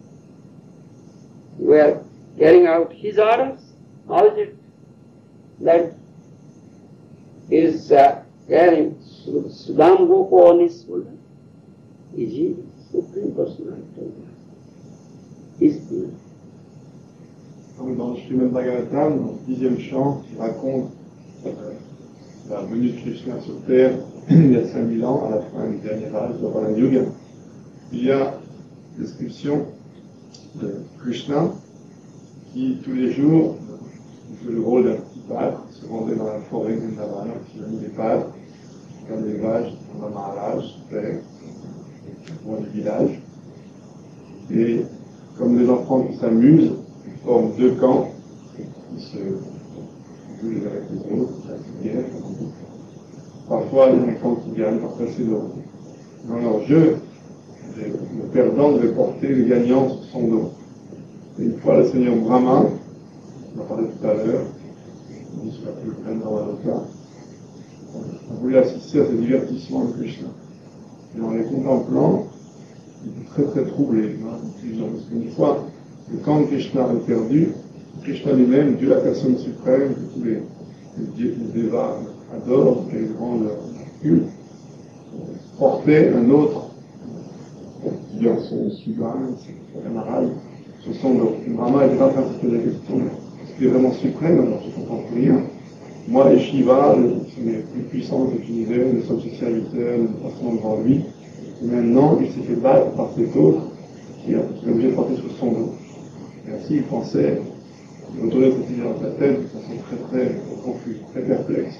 We are carrying out his orders. How is it that he is uh, carrying Sridham Gopa on his shoulder? Is he Supreme Personality? Is he? Dans le Srimad Bhagavatam, dans le dixième chant, qui raconte euh, la venue de Krishna sur Terre il y a cinq mille ans, à la fin du dernier âge de Vana Yuga, il y a une description de Krishna qui, tous les jours, jouait le rôle d'un petit pâtre, se rendait dans la forêt de Navana, qui a mis des pâtres, comme les vaches, dans un Maharaj, père, loin du village. Et comme les enfants qui s'amusent, ils forment deux camps, qui se jouent les uns avec les autres, qui se parfois, il y a des camps qui gagnent, parfois c'est l'autre. Dans leur jeu, le perdant devait porter le gagnant sur son dos. Et une fois, le Seigneur Brahma, on en parlait tout à l'heure, on dit sur la plus pleine dans l'avocat, on voulait assister à ce divertissement de Krishna. Et en les contemplant, il était très très troublé. Hein, parce qu'une fois, le camp de Krishna est perdu, Krishna lui-même, Dieu la personne suprême, que tous les, les, les dévas adorent, que les grands leur culte, portait un autre, qui est son suivant, son camarade, sur son dos. Et Brahma était en train de se poser la question, est-ce qu'il est vraiment suprême? Alors je ne comprends rien. Moi et Shiva, les plus puissants de cet univers, nous sommes ses serviteurs, nous passons devant lui. Et maintenant, il s'est fait battre par cet autre qui est obligé de porter sur son dos. Et ainsi, il pensait, il retournait cette idée dans sa tête de façon très très confuse, très perplexe.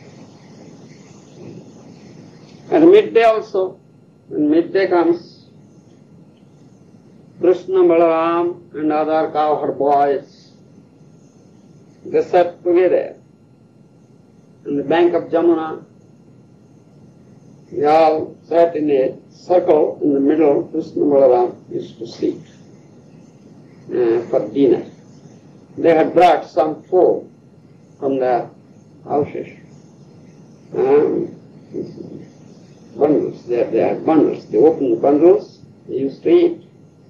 At midday also, when midday comes, Krishna, Balaram and other cowherd boys, they sat together on the bank of Jamuna. They all sat in a circle in the middle. Krishna, Balaram used to sit uh, for dinner. They had brought some food from their houses. Um, bundles, they, they had bundles. They opened the bundles, they used to eat.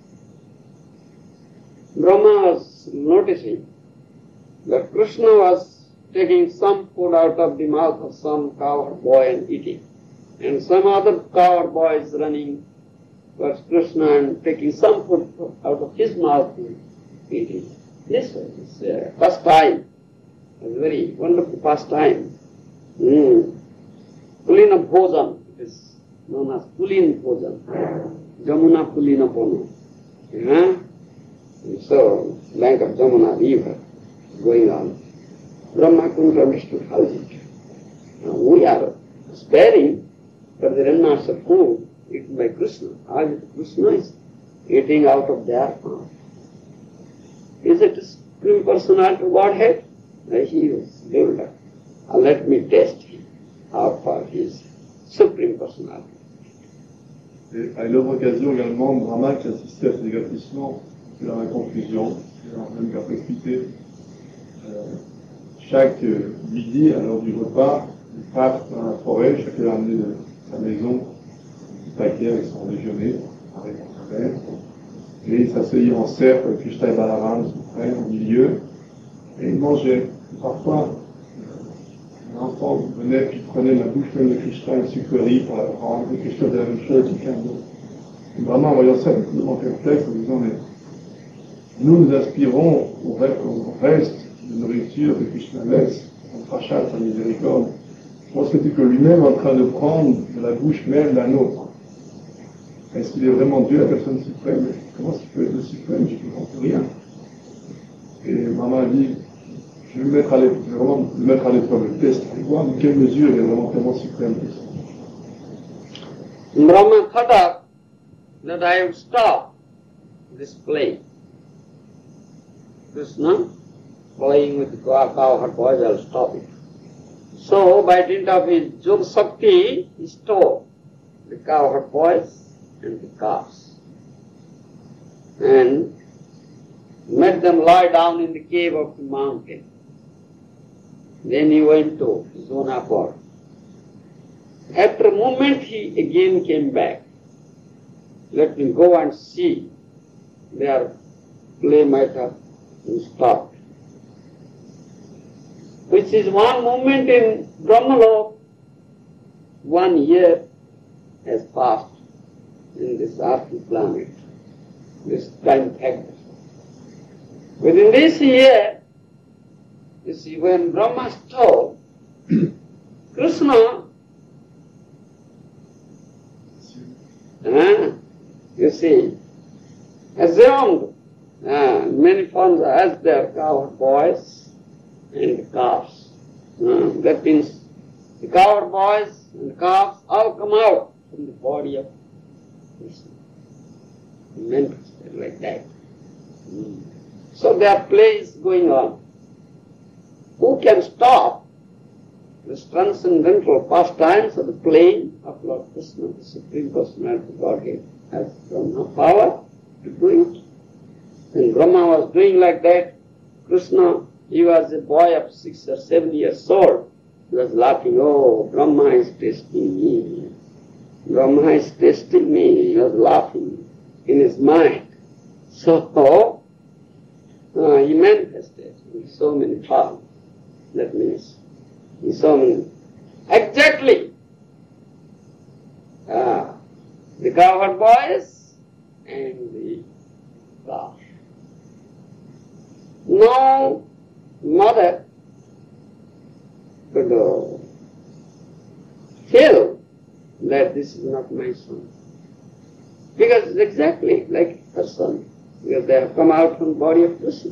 Brahma was noticing that Krishna was taking some food out of the mouth of some cowherd boy and eating. And some other cowherd boy is running towards Krishna and taking some food out of his mouth and eating. This was a pastime. It was a very wonderful pastime. Mm. Pulina Bhojan, it is known as Pulin Bhojan. Jamuna Pulina Pono. Yeah? So, bank of Jamuna river going on. Brahma couldn't understand how is it. Now we are sparing, but there are not of food eaten by Krishna. How is it Krishna is eating out of their mouth? Is it a Supreme Personality of Godhead? He was bewildered. Uh, let me test him. How far he is Supreme Personality. Et à une autre occasion également, Brahma qui assistait à ce divertissement c'est dans la confusion, c'est dans la même perpétuité. Euh, chaque euh, midi, à l'heure du repas, ils partent dans la forêt, chacun a amené de sa maison un paquet avec son déjeuner, avec son verre, et ils s'asseyaient en cercle, Krishna et Balaram suprême au milieu, et ils mangeaient. Et parfois, un enfant venait puis prenait la bouche pleine de Krishna, une sucrerie pour la prendre, et Krishna faisait la même chose, quelqu'un d'autre. Et vraiment, en voyant ça, complètement perplexe, en disant, mais nous, nous aspirons au reste de nourriture que Krishna laisse, en prachat, sa miséricorde. Comment c'était que lui-même en train de prendre de la bouche même la nôtre? Est-ce qu'il est vraiment Dieu, la personne suprême? Comment est-ce qu'il peut être le suprême? Je ne comprends rien. Et maman a dit, je vais me mettre à l'épreuve, je vais vraiment me mettre à l'épreuve, le test, et voir dans quelle mesure il est vraiment tellement suprême que ça. Brahma thought that I would stop this play. Krishna playing with the cowherd boys, I'll stop it. So, by dint of his Yoga Shakti, he stopped the cowherd boys and the calves and made them lie down in the cave of the mountain. Then he went to Zonapur. After a moment, he again came back. Let me go and see. Their play might have stopped. Which is one moment in Brahmalok, one year has passed in this earthly planet, this time factor. Within this year, you see, when Brahma told Krishna, uh, you see, assumed uh, many forms as their cowherd boys and the calves. Uh, that means the cowherd boys and the calves all come out from the body of Krishna. Manifested like that. Mm. So their play is going on. Who can stop the transcendental pastimes of the playing of Lord Krishna, the Supreme Personality of Godhead, has no power to do it? When Brahma was doing like that, Krishna, he was a boy of six or seven years old. He was laughing, oh, Brahma is testing me. Brahma is testing me. He was laughing in his mind. So, uh, he manifested in so many forms. That means, in so many. Exactly. Uh, the cowherd boys and the calf. No mother could uh, feel that this is not my son. Because it's exactly like her son, because they have come out from the body of Krishna.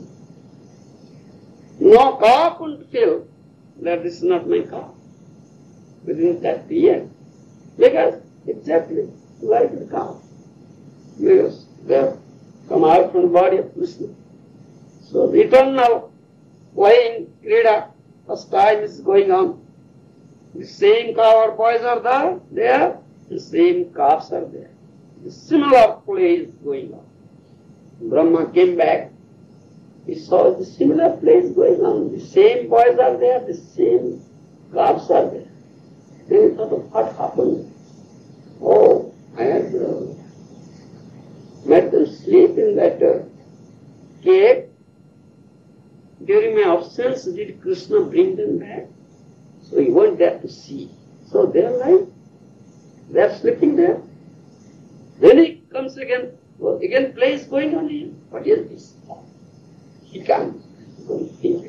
No cow could feel that this is not my cow within that year. Because exactly like the cow. Because they have come out from the body of Krishna. So the eternal playing Krida pastime is going on. The same cowherd boys are there, there, the same calves are there. The similar play is going on. Brahma came back, he saw the similar play is going on. The same boys are there, the same calves are there. Then he thought of what happened. Oh, I had uh, made them sleep in that uh, cave. During my absence, did Krishna bring them back? So he went there to see. So they are lying. They are sleeping there. Then he comes again. Well, again play is going on here. What is this? He can't go think.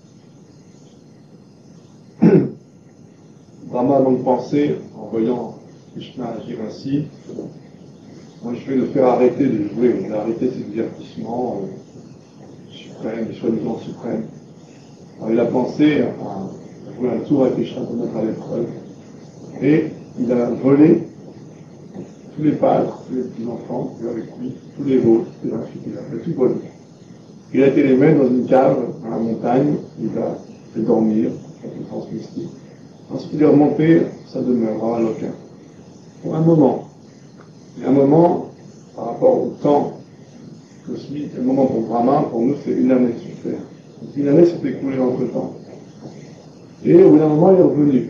Brahma a donc pensé, en voyant Krishna agir ainsi, moi je vais le faire arrêter de jouer, il a arrêté ses divertissements euh, suprêmes, soi-disant suprêmes. Alors il a pensé à jouer un tour à Krishna pour mettre à l'épreuve. Et il a volé tous les pâtres, tous les petits-enfants qui étaient avec lui, tous les veaux, il a fait tout voler. Il a été les mettre dans une cave, dans la montagne, il a fait dormir, dans une sens mystique. Ensuite il est remonté sa demeure, à Loka. Pour un moment. Et un moment, par rapport au temps cosmique, un moment pour Brahma, pour nous c'est une année sur Terre. Donc une année s'est écoulée entre temps. Et au bout d'un moment il est revenu.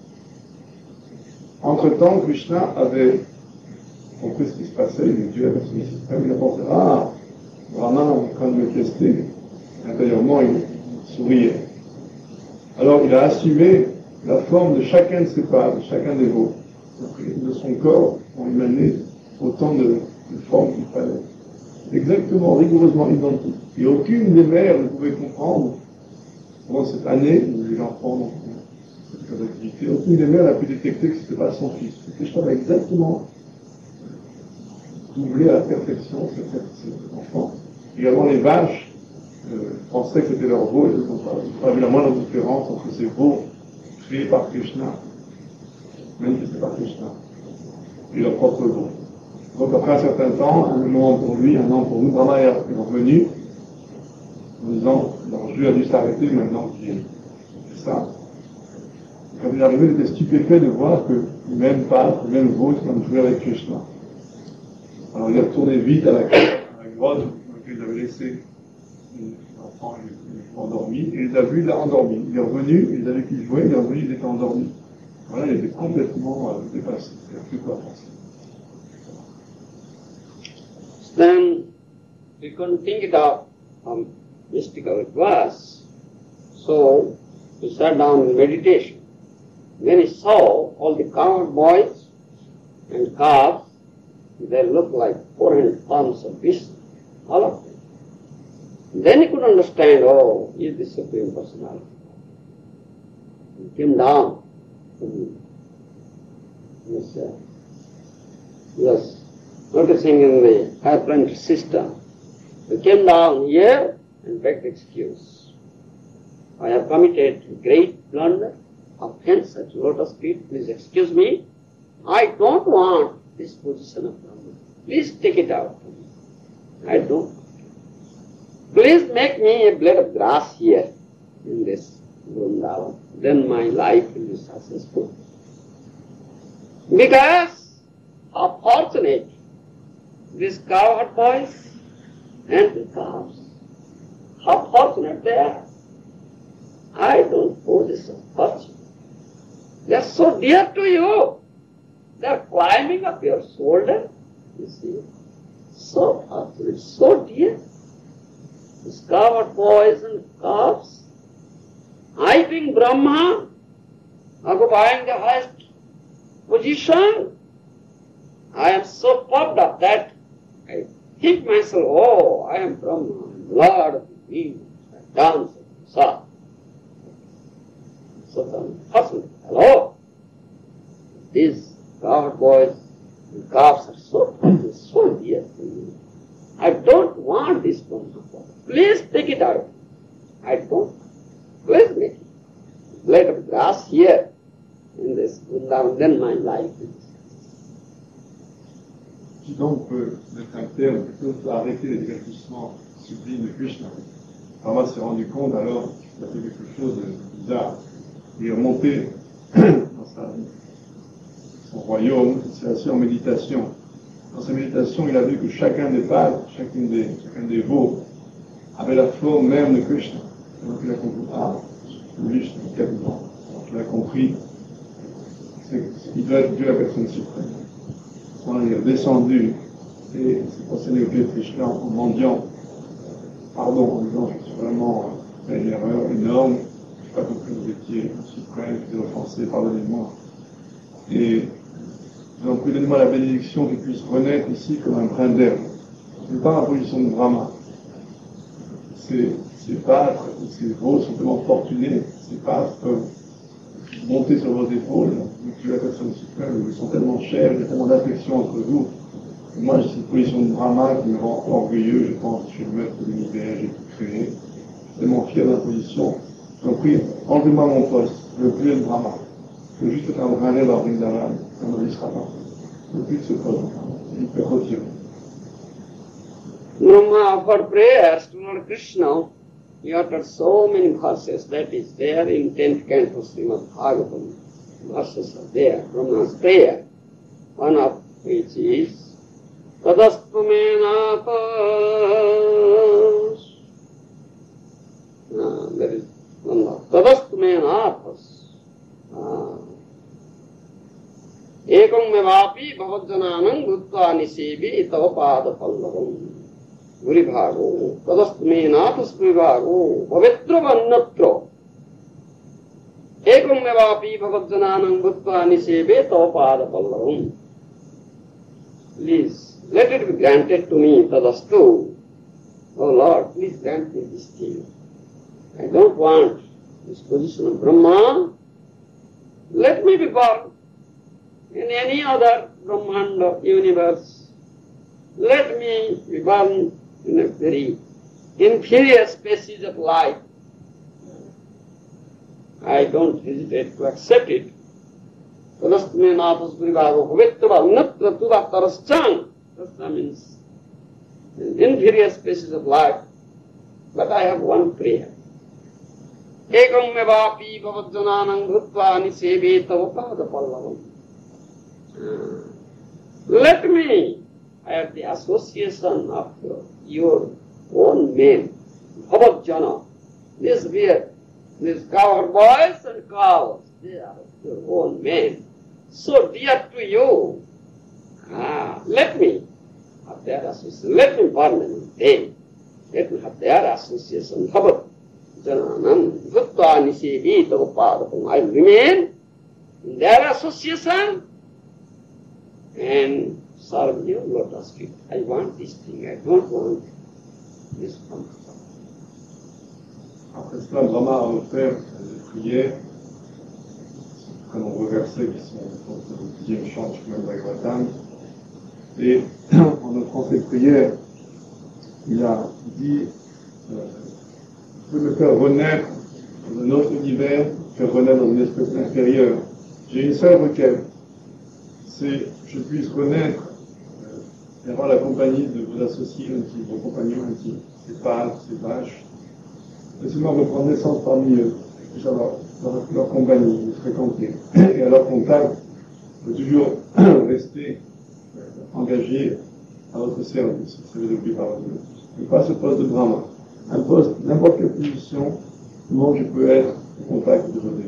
Entre temps, Krishna avait compris ce qui se passait, il est Dieu, la personne suprême, il a pensé, ah, Brahma est en train de me tester. Intérieurement, il souriait. Alors il a assumé la forme de chacun de ses pas, de chacun des veaux. De son corps ont émané autant de, de formes qu'il fallait. Exactement, rigoureusement identiques. Et aucune des mères ne pouvait comprendre, pendant cette année où les enfants ont cette activité, aucune des mères n'a pu détecter que ce n'était pas son fils. C'était je savais exactement doublé à la perfection cet, cet enfant. Également les vaches euh, pensaient que c'était leur veau, et ils n'ont pas vu la moindre différence entre ces veaux créés par Krishna, même si ce n'est pas Krishna, et leur propre veau. Donc après un certain temps, un moment pour lui, un an pour nous, Brahma est revenu en disant, leur jeu a dû s'arrêter maintenant qu'il est ça. Quand il est arrivé, il était stupéfait de voir que le même pâtre, le même veau, c'est comme jouer avec Krishna. Alors il est retourné vite à la, à la grotte dans laquelle il avait laissé l'enfant endormi, et il les a vus, il l'a endormi. Il est revenu, il a vu qu'il jouait, il est revenu, il était endormi. Voilà, il était complètement euh, dépassé, il n'a plus quoi penser. Then we couldn't think it out how mystical it was. So he sat down in meditation. Then he saw all the cowherd boys and calves. They looked like four hundred pounds of Vishnu, all of them. Then he could understand, oh, he is the Supreme Personality. He came down. Yes, uh, he was noticing in the higher planetary system. He came down here and begged excuse. I have committed great blunder, offense at lotus feet. Please excuse me. I don't want this position of Brahman. Please take it out from me. I don't. Please make me a blade of grass here in this Vrindavan. Then my life will be successful. Because how fortunate these cowherd boys and the calves. How fortunate they are. I don't possess a fortune. They are so dear to you. They are climbing up your shoulder, you see. So fortunate, so dear. These cowherd boys and calves, I being Brahma, occupying the highest position, I am so puffed up that I think myself, oh, I am Brahma, Lord of the winds, I dance and saw. So unfortunate, hello. These cowherd boys and calves are so precious, so dear to me. I don't want this Brahma. Please take it out. I don't. Please make it. Blade of grass here in this Vrindavan, then my life is. Qui donc peut mettre un terme, peut arrêter les divertissements sublimes de Krishna. Brahma s'est rendu compte alors qu'il a fait quelque chose de bizarre. Il est remonté dans sa, son royaume, il s'est assis en méditation. Dans sa méditation, il a vu que chacun des pâtres, chacun des, chacun des veaux, avait la forme même de Krishna. Donc il a compris, ah, lui, je suis quasiment. Donc il a compris, il doit être Dieu la personne suprême. On est descendu et s'est procédé au pied de Krishna en mendiant pardon, en disant je suis vraiment fait une erreur énorme, je n'ai pas compris que vous étiez suprême, je vous ai offensé, pardonnez-moi. Et donc donnez-moi la bénédiction qu'il puisse renaître ici comme un brin d'herbe. Ce n'est pas la position de Brahma. Ces, ces pâtres, ces veaux sont tellement fortunés, ces pâtres peuvent monter sur vos épaules, vous tuez la personne suprême, ils sont tellement chers, il y a tellement d'affection entre vous. Et moi, j'ai cette position de Brahma qui me rend orgueilleux, je pense que je suis le maître de l'univers, j'ai tout créé. Je suis tellement fier de ma position. Je vous prie, enlevez-moi mon poste, je ne veux plus être Brahma. Je veux juste être un brin d'herbe dans Vrindavan, ça ne me laissera pas. Je ne veux plus de ce poste. Il peut retirer. Brahma offered prayers to Lord Krishna. He uttered so many verses that is there in tenth canto Srimad Bhagavatam. Verses are there, Brahma's prayer. One of which is तदस्तु मे नाथ तदस्तु मे नाथ एकं मे वापि भवज्जनानं भूत्वा निसेवि तव पाद पल्लवम् गुरिभागो तदस्तु मे नाथ स्मृभागो भवेत्रमन्यत्र एकं मे वापि भवज्जनानं भूत्वा निसेवे तव पाद पल्लवम्. Please let it be granted to me tadastu. Oh Lord, please grant me this thing. I don't want this position of Brahma. Let me be born in any other Brahmanda universe. Let me be born in a very inferior species of life. I don't hesitate to accept it. Tadastme nathas purivago bhavettava unnatra tudattaraschang. That means inferior species of life. But I have one prayer. Ekam me vapi bhavajjananam bhutva niseve tava pada pallavam. Let me have the association of your own men, bhavajjana. This beer, these cow boys and cows, they are your own men. So dear to you, ah, let me have their association. Let me burn with them. Let me have their association. Bhavat jananam bhutva nisevi tava padapam. I will remain in their association and serve your lotus feet. I want this thing. I don't want this one. Après cela, Brahma a offert des prières, très nombreux versets qui sont au dixième chant du Srimad Bhagavatam. Et en offrant ces prières, il a dit euh, je peux me faire renaître dans un autre univers, faire renaître dans une espèce inférieure. J'ai une seule requête, c'est que je puisse renaître euh, et avoir la compagnie de vos associés intimes, vos compagnons intimes, ces pâtres, ces vaches. Laissez-moi reprendre naissance parmi eux, leur, leur, leur compagnie, les fréquenter. Et à leur contact, je peux toujours rester euh, engagé à votre service, au service de plus par Dieu. Mais pas ce poste de Brahma. Un poste, n'importe quelle position, comment je peux être au contact de vos amis.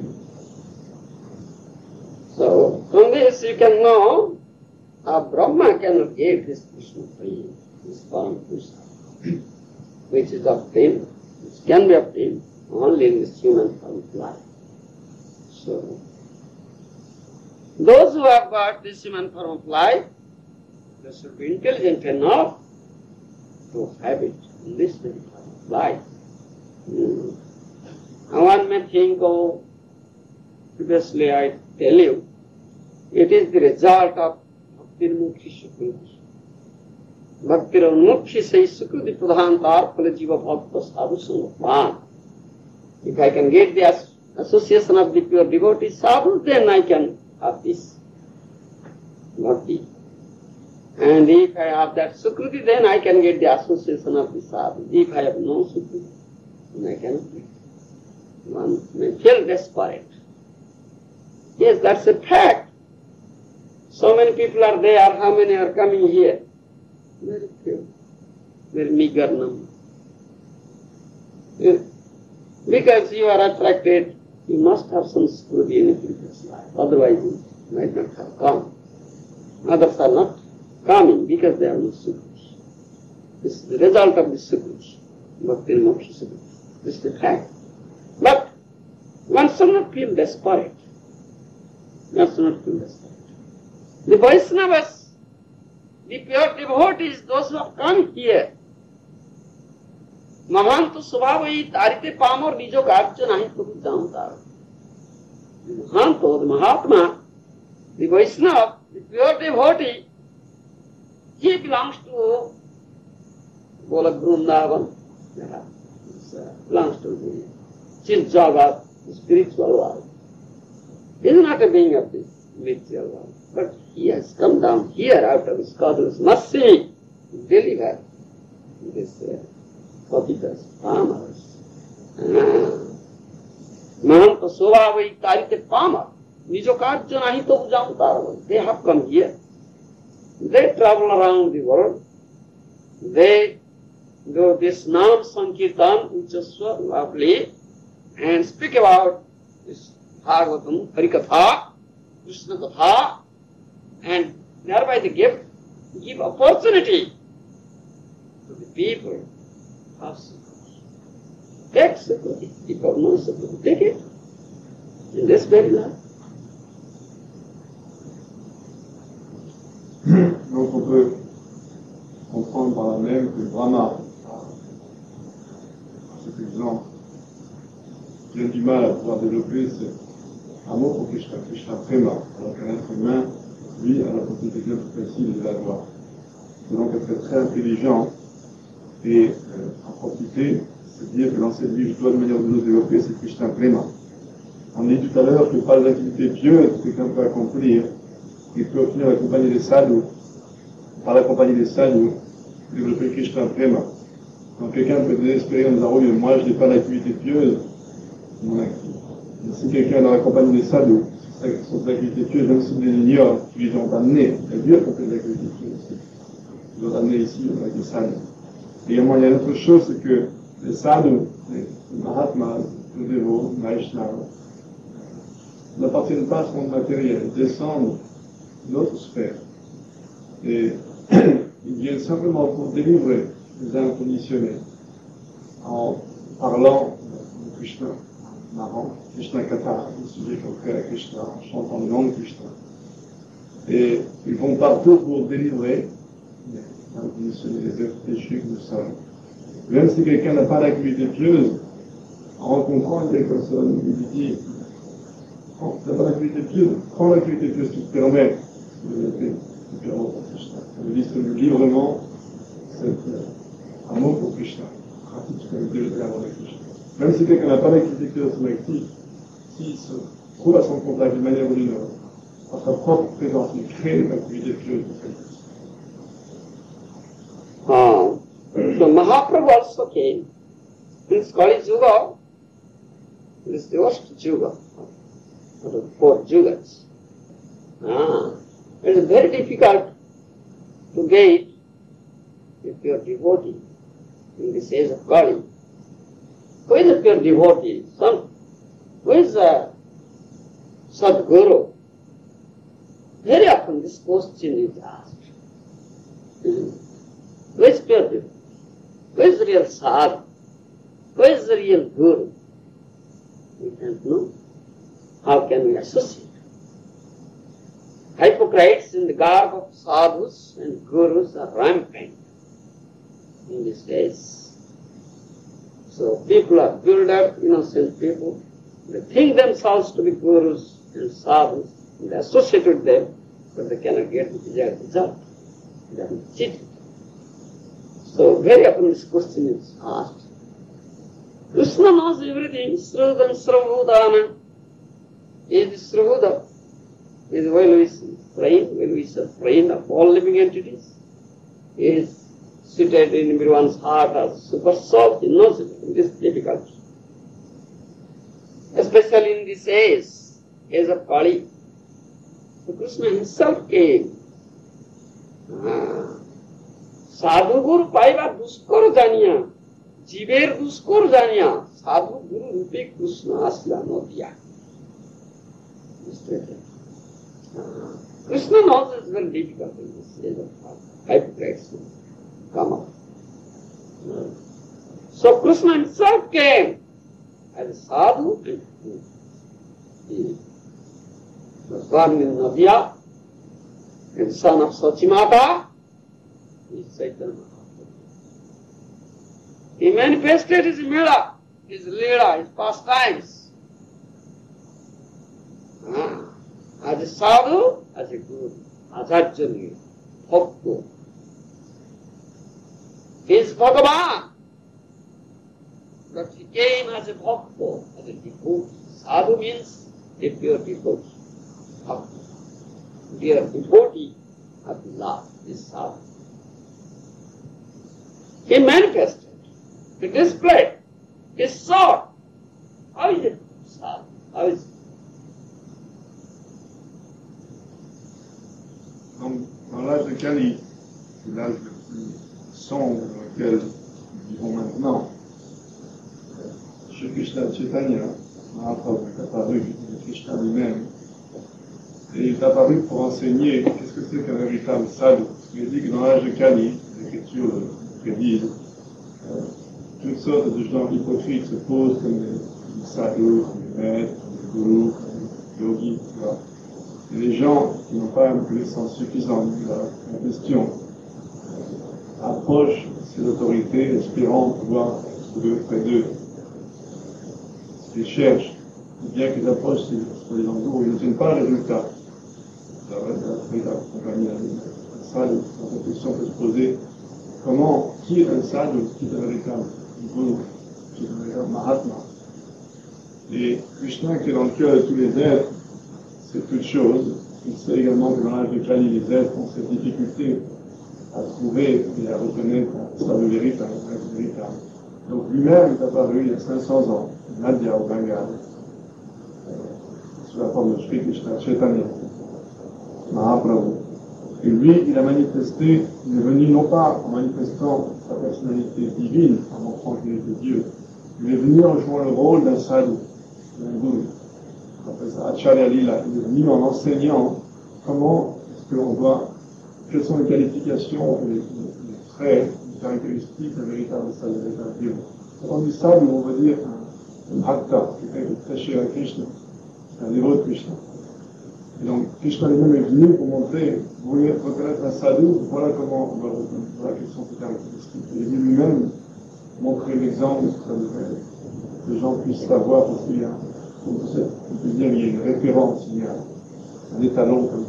So, from this you can know how Brahma cannot give this Krishna free, this Param Krishna, which is obtained, which can be obtained only in this human form of life. So, those who have got this human form of life, they should be intelligent enough to have it in this very form of life. Mm. And one may think, oh, previously I tell you, it is the result of Bhakti-mukhi Sukruti. Bhakti-mukhi says Sukruti Pradhantar Phala Jiva Bhakta Sadhu Sangapran. If I can get the association of the pure devotee sadhu, then I can have this bhakti. And if I have that Sukruti, then I can get the association of the sadhu. If I have no Sukruti, then I cannot get it. One may feel desperate. Yes, that's a fact. So many people are there, how many are coming here? Very few. Very meager number. Yes. Because you are attracted, you must have some Sukruti in a previous life. Otherwise you might not have come. Others are not coming because they have no Sukruti. This is the result of the Sukruti. Bhakti-mukhi Sukruti. This is the fact. But one should not feel desperate. One should not feel desperate. The Vaishnavas, the pure devotees, those who have come here, Mahanto Svabhai Tarite Pamor Nijo Gajja Nahi Prabhu Jantar. The Mahanto, the Mahatma, the Vaishnava, the pure devotee, he belongs to Golak Vrindavan. It belongs to the Chit Jagat, the spiritual world. He is not a being of this material world. But he has come down here out of his God's mercy to deliver this uh, Patitas, farmers. Mahanta Svabhai Tarite Pama. Nijo Karja Nahi To Jantar. They have come here. They travel around the world. They do this Nam Sankirtan, which is so lovely, and speak about this Bhagavatam, Harikatha, Krishna Katha, and thereby they give, give opportunity to the people of Sukha. Take Sukha. People know Sukha. Take it in this very life. Donc on peut comprendre par là même que Brahma, cet exemple, qui a du mal à pouvoir développer cet amour pour Krishna, Krishna Prema, alors qu'un être humain, lui, a la possibilité bien plus facile de l'avoir. C'est donc être très intelligent et euh, en profiter, se dire que dans cette vie, je dois de manière de nous développer, c'est Krishna Prema. On dit tout à l'heure que par les activités pieuses que quelqu'un peut accomplir, il peut obtenir la compagnie des sadhus, par la compagnie des sadhus, développer Krishna Prema. Donc quelqu'un peut désespérer en disant, oui, mais moi je n'ai pas d'activité pieuse, mon activité. Si quelqu'un est dans la compagnie des sadhus, son activité pieuse, même s'il les ignore, qui les ont amenés, il y a Dieu qui fait des activités pieuses. Ils ont amené ici avec les sadhus. Et il y a une autre chose, c'est que les sadhus, les Mahatmas, les dévots, les Vaishnavas, n'appartiennent pas à ce monde matériel, ils descendent d'autres sphères. Et ils viennent simplement pour délivrer les âmes conditionnées en parlant de Krishna, en narrant Krishna Katha, le sujet concret à Krishna, en chantant le nom de Krishna. Et ils vont partout pour délivrer les âmes conditionnées, les êtres péchus que nous sommes. Même si quelqu'un n'a pas d'activité pieuse, en rencontrant une telle personne, il lui dit, oh, tu n'as pas d'activité pieuse, prends l'activité pieuse qui te permet de développer le purement pour Krishna. Ça veut distribuer librement cet euh, amour pour Krishna. Pratique comme développer l'amour de Krishna. Même si quelqu'un n'a pas d'activité pieuse ou active, s'il se trouve à son contact d'une manière ou d'une autre, par sa propre présence, il crée une activité pieuse pour quelqu'un. Ah, so Mahaprabhu also came in Kali Yuga. This is the worst Yuga, out of four Yugas. Ah, it is very difficult to get a pure devotee in this age of Kali. Who is a pure devotee? Some, who is a Sadguru? Very often this question is asked. Who is pure devotee? Who is the real sadhu? Who is the real guru? We don't know. How can we associate? Hypocrites in the garb of sadhus and gurus are rampant in these days. So people are built up, innocent people. They think themselves to be gurus and sadhus, and they associate with them, but they cannot get the desired result. They are cheated. So very often this question is asked. Krishna knows everything. Sruvadam Sravudana is the Sravudam. He is well-wishing friend, well-wisher friend of all living entities. He is seated in everyone's heart as super soul. He knows it. It is difficult. Especially in this age, age of Kali. So Krishna himself came. Ah. साधु गुरु पाइबा दुष्कर जानिया जीवेर दुष्कर जानिया साधु गुरु रूपे कृष्ण आसला नदिया Krishna knows it's very difficult in this age of hypocrites to come up. So Krishna himself came as a sadhu and he was born in Nadia and son of Sachimata. He manifested his mila, his leela, his pastimes. Ah, as a sadhu, as a guru, as a jani, bhakta. He is Bhagavan, but he came as a bhakta, as a devotee. Sadhu means a pure devotee. Bhakta. Dear devotee of love is sadhu. He manifested, he displayed, he saw. How is it sadhu? How is it? Dans, dans l'âge de de Kali, c'est l'âge le plus sombre dans lequel nous vivons maintenant. Shri Krishna Chaitanya, Mahaprabhu, est apparu, Krishna lui-même, et il est apparu pour enseigner qu'est-ce que c'est qu'un véritable sadhu. Il dit que dans l'âge de Kali, l'écriture prédisent, euh, toutes sortes de gens hypocrites se posent comme des, des sadhus, comme des maîtres, comme des gourous, comme des yogis, et cetera. Et les gens qui n'ont pas une connaissance suffisante de la question euh, approchent ces autorités espérant pouvoir se trouver auprès d'eux. Ce qu'ils cherchent, bien qu'ils approchent ces endroits, ils n'obtiennent pas le résultat. La compagnie un sadhu, cette question peut se poser comment, qui est un sadhu, qui est un véritable guru, qui est un véritable mahatma. Et Krishna, qui est dans le cœur de tous les êtres, c'est toute chose. Il sait également que dans l'âge de Kali, les êtres ont cette difficulté à trouver et à reconnaître un sadhu véritable, un véritable. Donc lui-même est apparu il y a cinq cents ans, Nadia au Bengale, euh, sous la forme de Shri Krishna Chaitanya, Mahaprabhu. Et lui, il a manifesté, il est venu non pas en manifestant sa personnalité divine, en montrant qu'il était Dieu, il est venu en jouant le rôle d'un sadhu, d'un guru. On appelle ça Acharya Lila. Il est venu en enseignant comment est-ce que l'on doit, quelles sont les qualifications, les, les, les traits, les caractéristiques d'un véritable sadhu, d'un véritable Dieu. Quand on dit sadhu, on veut dire un, un bhakta, quelqu'un qui est très cher à Krishna, un dévot de Krishna. Et donc, Krishna lui-même est venu pour montrer, vous voulez reconnaître un sadhu, voilà comment on va reconnaître, voilà quelles sont ses caractéristiques. Il est venu lui-même montrer l'exemple, que les gens puissent savoir, parce qu'il y a, on peut dire, il y a une référence, il y a un étalon, comme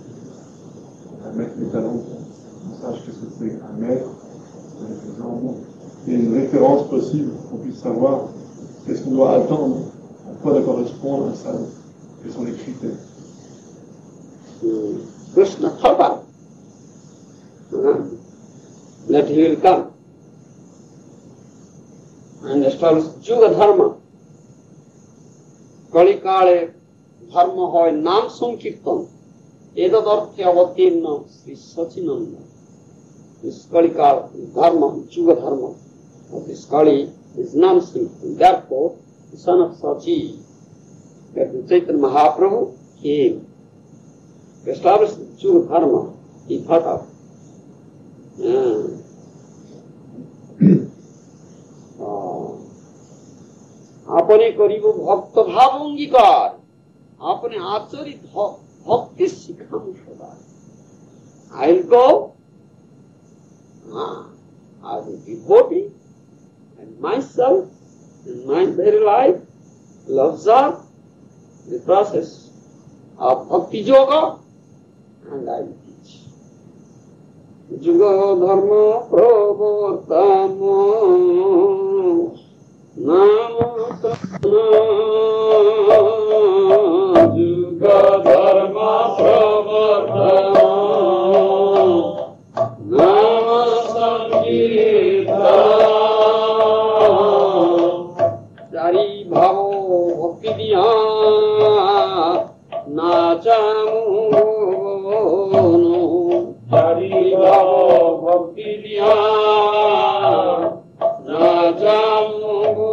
un maître étalon, on sache qu'est-ce que c'est un maître, un exemple. Il y a une référence possible, qu'on puisse savoir qu'est-ce qu'on doit attendre, à quoi doit correspondre un sadhu, quels sont les critères. Krishna thought of uh, that he will come and establish Juga Dharma. Kalikale Dharma hoy Nam Sankirtan. Edadarthe avatirna Sri Sachinanda. This Kalikal Dharma, Juga Dharma of this Kali is Nam Sankirtan. Therefore, the son of Sachi, that Chaitanya Mahaprabhu came. Established Juga Dharma, he thought of. अपने करीब भक्त भाव अंगीकार अपने आचरित भक्ति शिखा सदा I will go uh, as a devotee and myself in my very life will observe the process of bhakti yoga and I will teach. Juga dharma pravartama nama prana Juga dharma pravartama nama sankirta Jari bhavo bhakti diya nachamu Jari bhavo bhakti diya nachamu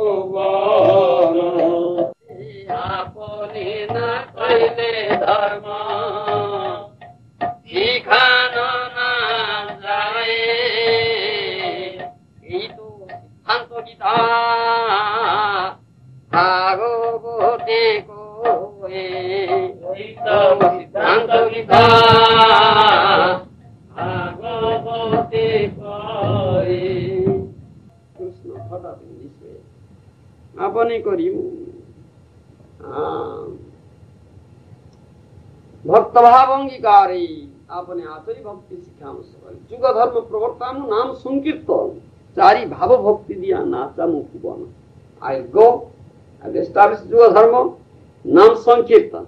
apne na kaile dharma sikhana na jaye itu santo gita bhagavate koe santo gita bhagavate koe Krishna thought of in this way apne karimu भक्त भाव अंगीकारी अपने आचरी भक्ति शिक्षा जुग धर्म प्रवर्तन नाम संकीर्तन चारी भाव भक्ति दिया नाचा मुखी बन आई गो आई एस्टैब्लिश जुग धर्म नाम संकीर्तन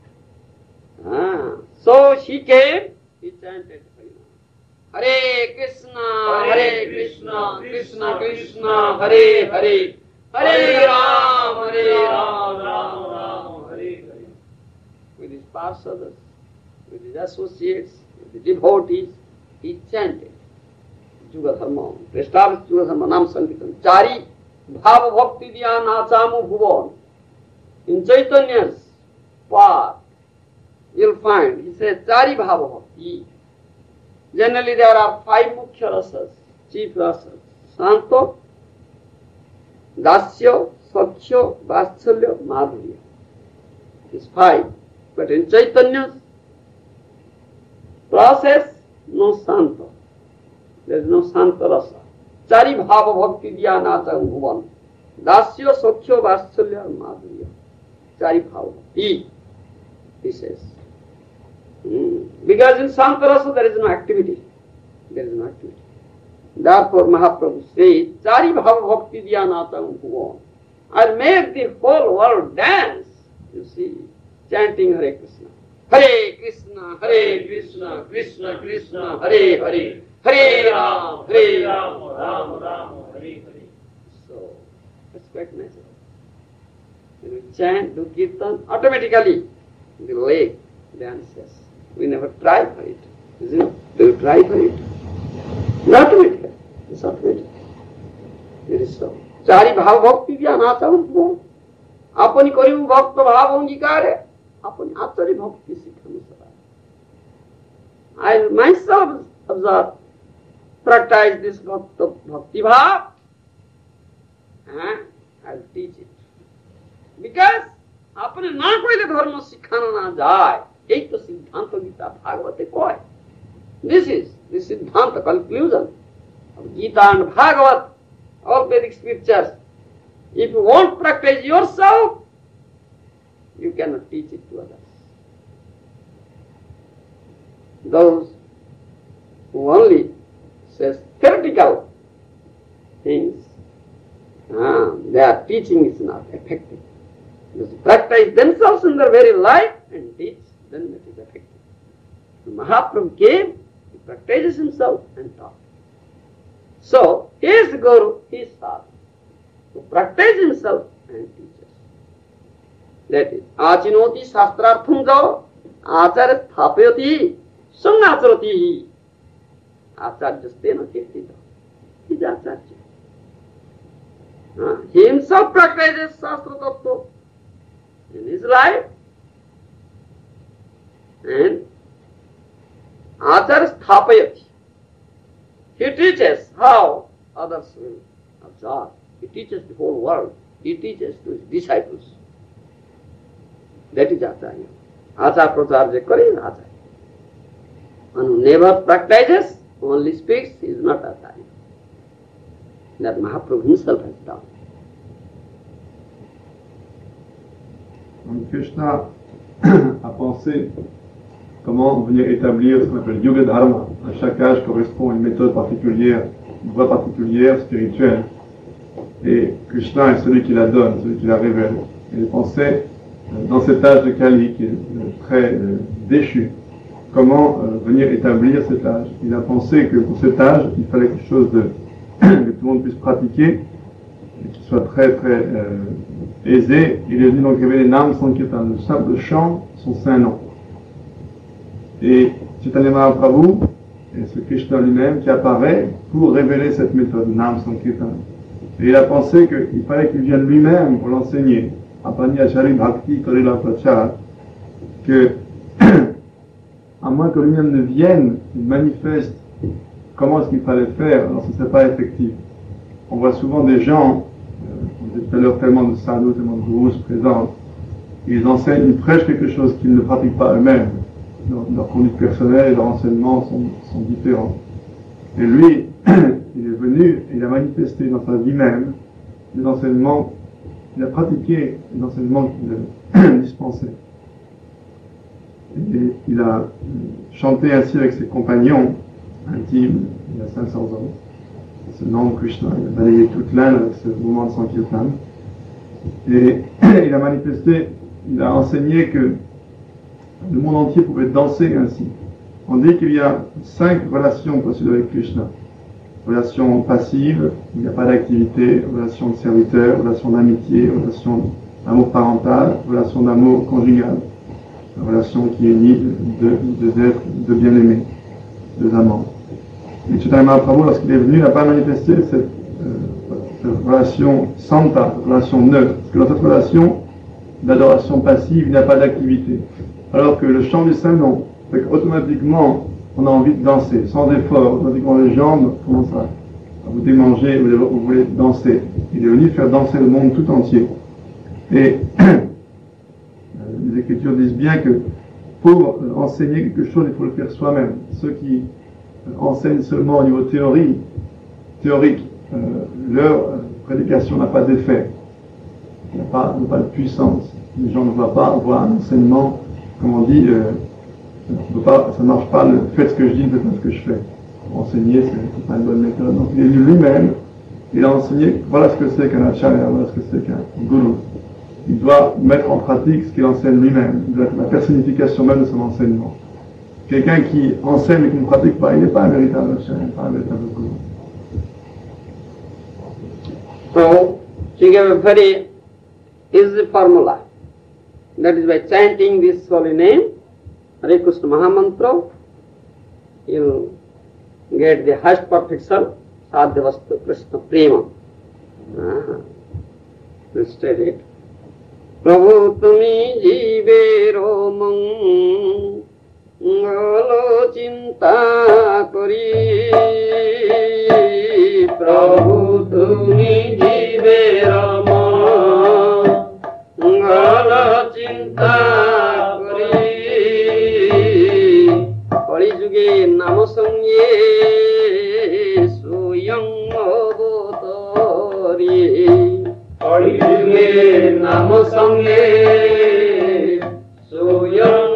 so she came he chanted Hare Krishna Hare Krishna Krishna Krishna Hare Hare Hare Ram Hare Ram Ram Ram Hare Hare with his parshas, with his associates, with the devotees, he chanted Juga Dharma, to establish Juga Dharma, Nam Sankirtan. Chari Bhava Bhakti Diya Nachamu Bhuvan. In Chaitanya's part, you'll find, he says, Chari Bhava Bhakti. Generally there are five Mukhya Rasas, chief Rasas. Santo, Dasya, Sakhya, Vatsalya, Madhurya. It's five. But in Chaitanya's process, no Santa. There is no Santa Rasa. Chari Bhava Bhakti Diya Nacham Bhuvan. Dasya, Sakhya, Vatsalya, Madhurya. Chari Bhava Bhakti, he says. Mm. Because in Santa Rasa there is no activity. There is no activity. Therefore Mahaprabhu says, Chari Bhava Bhakti Diya Nacham Bhuvan. I'll make the whole world dance, you see, chanting Hare Krishna. Hare Krishna, Hare Krishna, Krishna Krishna, Hare Hare, Hare Ram, Hare Ram, Ram Ram, Hare Hare. So, that's quite natural. When we chant, do kirtan, automatically the leg dances. We never try for it, isn't it? Do you try for it? Not automatically. It's automatic. It is so. Chari Bhava Bhakti Diya Nacham Bhuvan. Apani karibu bhakta bhava angikare. Apani achari bhakti sikhanu sarai. I myself observe, practice this bhakta bhakti bhav, and I'll teach it. Because apne na koile dharma sikhana na jai. Ek to Siddhanta Gita Bhagavate koi. This is the Siddhanta conclusion of Gita and Bhagavat, all Vedic scriptures. If you won't practice yourself, you cannot teach it to others. Those who only says theoretical things, ah, their teaching is not effective. Because practice themselves in their very life and teach, then it is effective. The Mahaprabhu came, he practices himself and taught. So, he is the Guru, he is Sadhu, who practices himself and teaches. That is, Achinoti Shastrartham Jao, Acharya Thapayati, Sangacharati. Acharya Stena Kirtita. He is Acharya. Uh, he himself practices Shastra Tattva in his life. And Acharya Thapayati. He teaches how others will observe. He teaches the whole world. He teaches to his disciples. That is Acharya. Acharya Pracharya Kare is Acharya. One who never practices, only speaks, he is not Acharya. That Mahaprabhu himself has done. Donc Krishna a pensé comment venir établir ce qu'on appelle Yoga Dharma. À chaque âge correspond une méthode particulière, une voie particulière, spirituelle. Et Krishna est celui qui la donne, celui qui la révèle. Et il pensait, dans cet âge de Kali, qui est très euh, déchu, comment euh, venir établir cet âge. Il a pensé que pour cet âge, il fallait quelque chose de, que tout le monde puisse pratiquer, et qui soit très très euh, aisé. Il est venu donc révéler Nam Sankirtan, le simple chant, son saint nom. Et Chaitanya Mahaprabhu, et ce Krishna lui-même qui apparaît pour révéler cette méthode, Nam Sankirtan. Et il a pensé qu'il fallait qu'il vienne lui-même pour l'enseigner. Apani Achari Bhakti Karila Prachar, que, à moins que lui-même ne vienne, il manifeste comment est-ce qu'il fallait faire, alors ce ne serait pas effectif. On voit souvent des gens, euh, on disait tout à l'heure tellement de sadhus, tellement de gurus se présentent, ils enseignent, ils prêchent quelque chose qu'ils ne pratiquent pas eux-mêmes. Leur, leur conduite personnelle et leur enseignement sont, sont différents. Et lui, il est venu, il a manifesté dans sa vie même des enseignements, il a pratiqué les enseignements qu'il dispensait. Et il a chanté ainsi avec ses compagnons intimes, il y a cinq cents ans. Ce nom de Krishna, il a balayé toute l'Inde avec ce mouvement de Sankirtan. Et il a manifesté, il a enseigné que le monde entier pouvait danser ainsi. On dit qu'il y a cinq relations possibles avec Krishna. Relation passive, il n'y a pas d'activité, relation de serviteur, relation d'amitié, relation d'amour parental, relation d'amour conjugal, relation qui est née de, de, de, de bien-aimés, deux amants. Et Chaitanya Mahaprabhu, lorsqu'il est venu, n'a pas manifesté cette, euh, cette relation santa, cette relation neutre. Parce que dans cette relation d'adoration passive, il n'y a pas d'activité. Alors que le chant du Saint, non. Fait automatiquement, on a envie de danser, sans effort. Automatiquement, les jambes commencent à, à vous démanger, vous, vous voulez danser. Il est venu faire danser le monde tout entier. Et les Écritures disent bien que pour enseigner quelque chose, il faut le faire soi-même. Ceux qui enseignent seulement au niveau théorie, théorique, euh, leur prédication n'a pas d'effet, n'a pas, n'a pas de puissance. Les gens ne voient pas, on voit un enseignement, comme on dit, euh, pas, ça ne marche pas, le, faites ce que je dis, ne faites pas ce que je fais. Pour enseigner, ce n'est pas une bonne méthode. Donc il est venu lui-même, il a enseigné, voilà ce que c'est qu'un acharya, voilà ce que c'est qu'un guru. Il doit mettre en pratique ce qu'il enseigne lui-même. Il doit être la personnification même de son enseignement. Quelqu'un qui enseigne et qui ne pratique pas, il n'est pas un véritable acharya, pas un véritable guru. So, she gave a very easy formula. That is by chanting this holy name, Hare Krishna Mahamantra, you get the highest perfection, Sadhyavastu Krishna Prema. Ah, let's study it. প্রভু তুমি জীবের মঙ্গল চিন্তা করি, প্রভু তুমি জীবের মঙ্গল চিন্তা করি, কলিযুগে নাম সঙ্গে স্বয়ং অবতরী, কলিযুগে নাম সঙ্গে স্বয়ং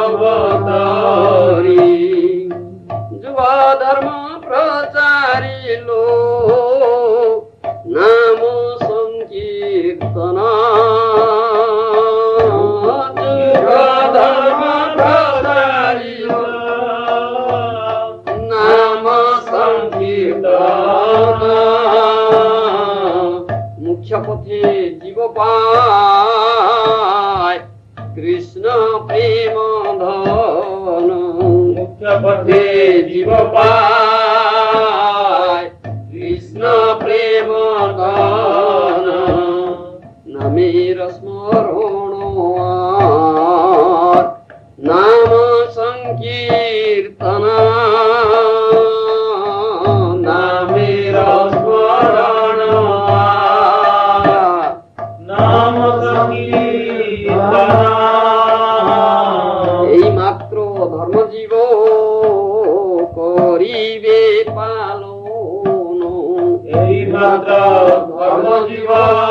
অবতরী, যুগ ধর্ম প্রচারিল নাম সংকীর্তন, যুগ ধর্ম প্রচারিল নাম সংকীর্তন, মুখ্য পথে জীব পায় কৃষ্ণ প্রেম ধন, মুখ্য পথে জীব পায় কৃষ্ণ প্রেম ধন, নামের স্মরণ নাম সংকীর্তন, নামের স্মরণ নাম সংকীর্তন, এই মাত্র ধর্মজীব করিবে পালন, এই মাত্র ধর্মজীব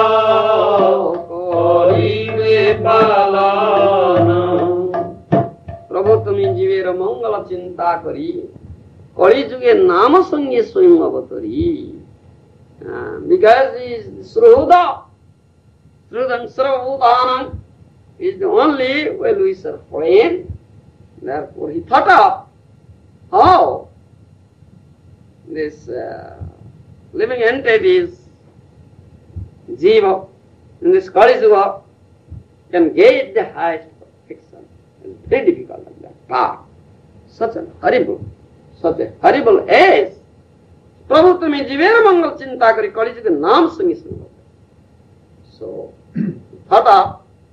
করিবে পালন, প্রভু তুমি জীবের মঙ্গল চিন্তা করি, কলিযুগে নাম সঙ্গে স্বয়ং অবতরী, because he is Sruhuda, Srudan Sravudhanam is the only well-wisher friend. Therefore he thought of how this uh, living entities, Jiva, in this Kali Yuga, can get the highest perfection. It's very difficult like that. But such a horrible, such a horrible age. Prabhu tumi jiver mangal chinta kari Kali Yuga naam sangi sangi. So, thought of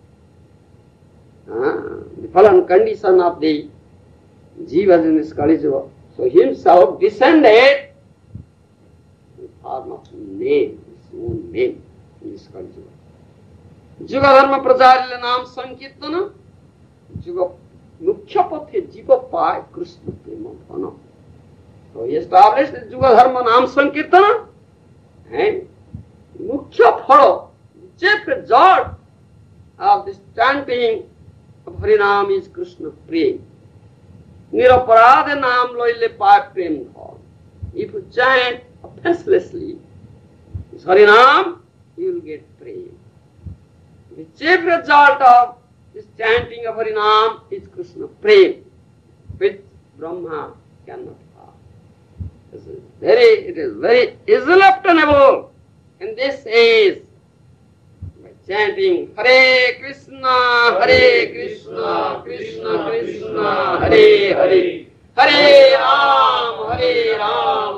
uh, the fallen condition of the jivas in this Kali Yuga. So himself descended in the form of name, his own name in this Kali Yuga. Juga dharma pracharya naam sankirtana, juga mukhya pathe jiva pai Krishna prema dhana. So he established the Juga dharma naam sankirtana, and mukhya phalo, chief result of this chanting of Harinam is Krishna prema. Niraparade naam loile pai prem dhana. If you chant offenselessly this Harinam, you will get prema. The chief result of this chanting of Harinam is Krishna prema, which Brahma cannot have. It is very, it is very easily obtainable in this age by chanting Hare Krishna, Hare Krishna, Krishna Krishna, Hare Hare, Hare Ram, Hare Ram,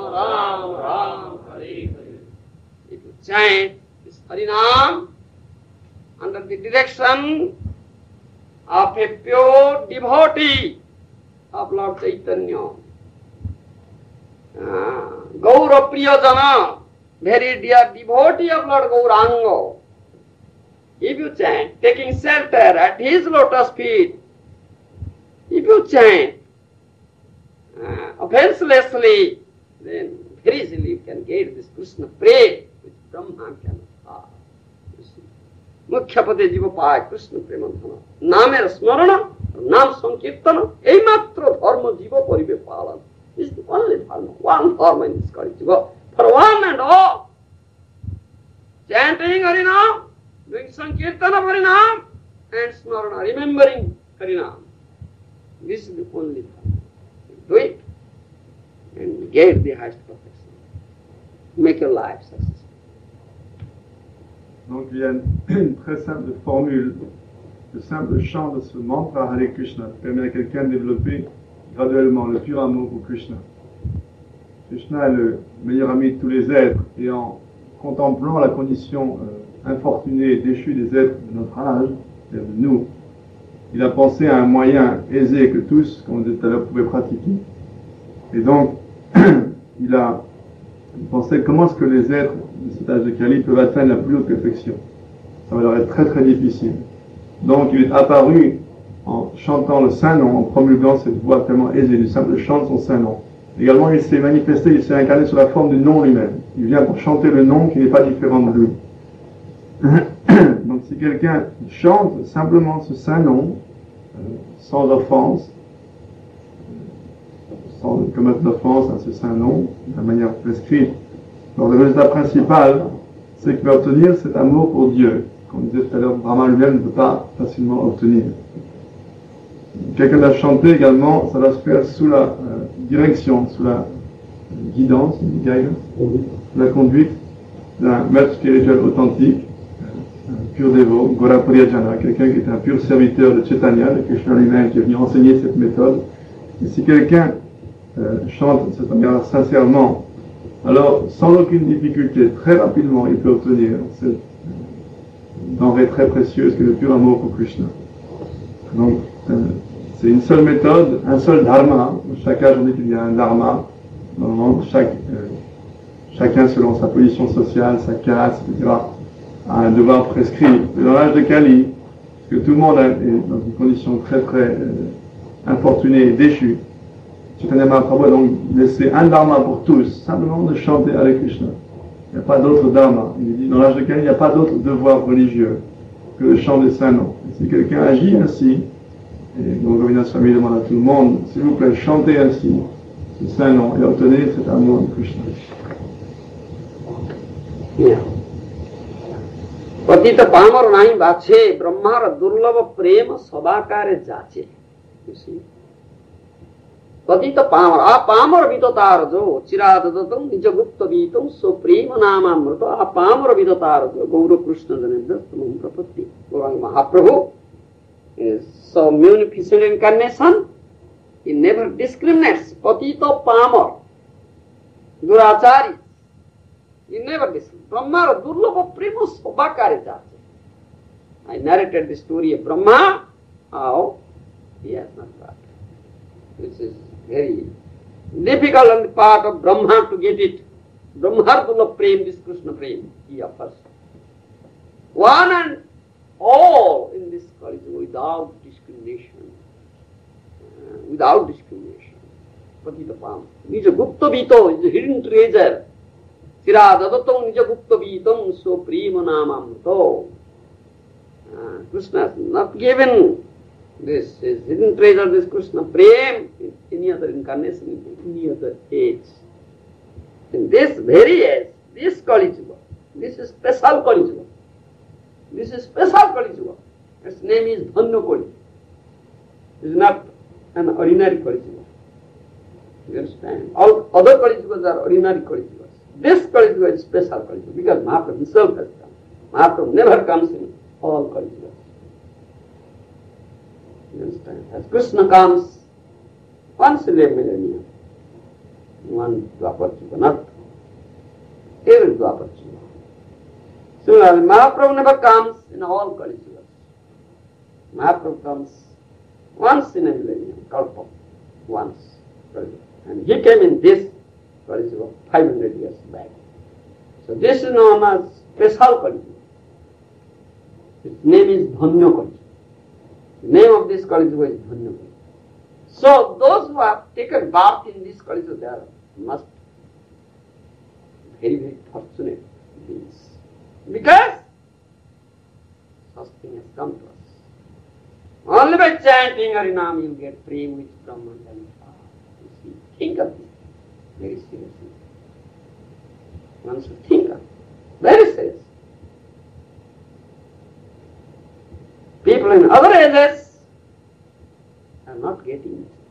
direction of a pure devotee of Lord Chaitanya. Uh, Gaura Priyajana, very dear devotee of Lord Gauranga. If you chant, taking shelter at his lotus feet, if you chant uh, offenselessly, then very easily you can get this Krishna prey which Brahma cannot have. Mukhyapade jiva paya Krishna premantana. Namer smarana, nam sankirtana, eimatro dharma jiva parive palan. This is the only dharma, one dharma in this Kali Yuga. For one and all, chanting Harinam, doing sankirtana of Harinam, and smarana, remembering Harinam. This is the only dharma. Do it, and get the highest perfection. Make your life successful. Donc il y a une, une très simple formule, le simple chant de ce mantra Hare Krishna permet à quelqu'un de développer graduellement le pur amour pour Krishna. Krishna est le meilleur ami de tous les êtres et en contemplant la condition euh, infortunée et déchue des êtres de notre âge, c'est-à-dire de nous, il a pensé à un moyen aisé que tous, comme on disait tout à l'heure, pouvaient pratiquer. Et donc, il a pensé comment est-ce que les êtres de cet âge de Kali peuvent atteindre la plus haute perfection. Ça va leur être très très difficile. Donc, il est apparu en chantant le Saint-Nom, en promulguant cette voix tellement aisée du simple chant de son Saint-Nom. Également, il s'est manifesté, il s'est incarné sous la forme du nom lui-même. Il vient pour chanter le nom qui n'est pas différent de lui. Donc, si quelqu'un chante simplement ce Saint-Nom, euh, sans offense, sans commettre d'offense à ce Saint-Nom, de la manière prescrite, alors le résultat principal, c'est qu'il va obtenir cet amour pour Dieu. Comme disait tout à l'heure, Brahma lui-même ne peut pas facilement obtenir. Quelqu'un l'a chanté également, ça va se faire sous la euh, direction, sous la euh, guidance, guidance, la conduite d'un maître spirituel authentique, un pur dévot, Gora Priyajana, quelqu'un qui est un pur serviteur de Chaitanya, de Krishna lui-même, qui est venu enseigner cette méthode. Et si quelqu'un euh, chante de cette manière sincèrement, alors sans aucune difficulté, très rapidement, il peut obtenir cette denrée très précieuse que le pur amour pour Krishna. Donc, euh, c'est une seule méthode, un seul dharma. Chaque âge, on dit qu'il y a un dharma. Normalement, chaque, euh, chacun selon sa position sociale, sa caste, et cetera, a un devoir prescrit. Mais dans l'âge de Kali, parce que tout le monde est dans une condition très très euh, infortunée et déchue, Chaitanya Mahaprabhu a donc laissé un dharma pour tous, simplement de chanter Hare Krishna. Il n'y a pas d'autre dharma. Il dit, dans l'âge de Kali, il n'y a pas d'autre devoir religieux que le chant des saints noms. Si quelqu'un agit ainsi, et donc Govinda Swami demande à tout le monde, s'il vous plaît, chantez ainsi ce saint nom et obtenez cet amour de Krishna. Yeah. Patita pamar nahi bache, brahmara durlava prema sabakare jache. You see? Patita pamar, a pamar vidotar jo, chiradadatam nijagupta vitam so prema namamrita, a pamar vidotar jo, Gaura Krishna janendastamam prapatti. Gauranga Mahaprabhu is so munificent incarnation, he never discriminates. Patita pamar, durachari, he never discriminates. Brahma durlabha prema sabakare jache. I narrated the story of Brahma, how he has not got it. This is very difficult on the part of Brahma to get it. Brahmardula Prem, this Krishna Prem, he offers. One and all in this Kali without discrimination. Uh, without discrimination. Patita Pam. Nija Gupta Vito is a hidden treasure. Siradadatam Nija Gupta Vitam so Prema Namamto. Uh, Krishna has not given this is hidden treasure, this Krishna Prem, in any other incarnation, in any other age. In this very age, this Kali Yuga, this is special Kali Yuga. This is special Kali Yuga. Its name is Dhanna Kali. It is not an ordinary Kali Yuga. You understand? All other Kali Yugas are ordinary Kali Yugas. This Kali Yuga is special Kali Yuga because Mahaprabhu himself has come. Mahaprabhu never comes in all Kali Yugas. You understand? As Krishna comes once in a millennium, one Dwapar Yuga, not every Dwapar Yuga. Similarly, Mahaprabhu never comes in all Kali Yugas. Mahaprabhu comes once in a millennium, kalpa, once. And he came in this, Kali Yuga, five hundred years back. So this is known as special Kali Yuga. Its name is Dhanya Kali Yuga. The name of this Kali Yuga is Dhanya Kali Yuga. So those who have taken birth in this Kali Yuga, they are must very, very fortunate beings. Because such thing has come to us. Only by chanting Harinam you get free with Brahman and Father. You see, think of this very seriously. One should think of it very seriously. People in other ages are not getting it.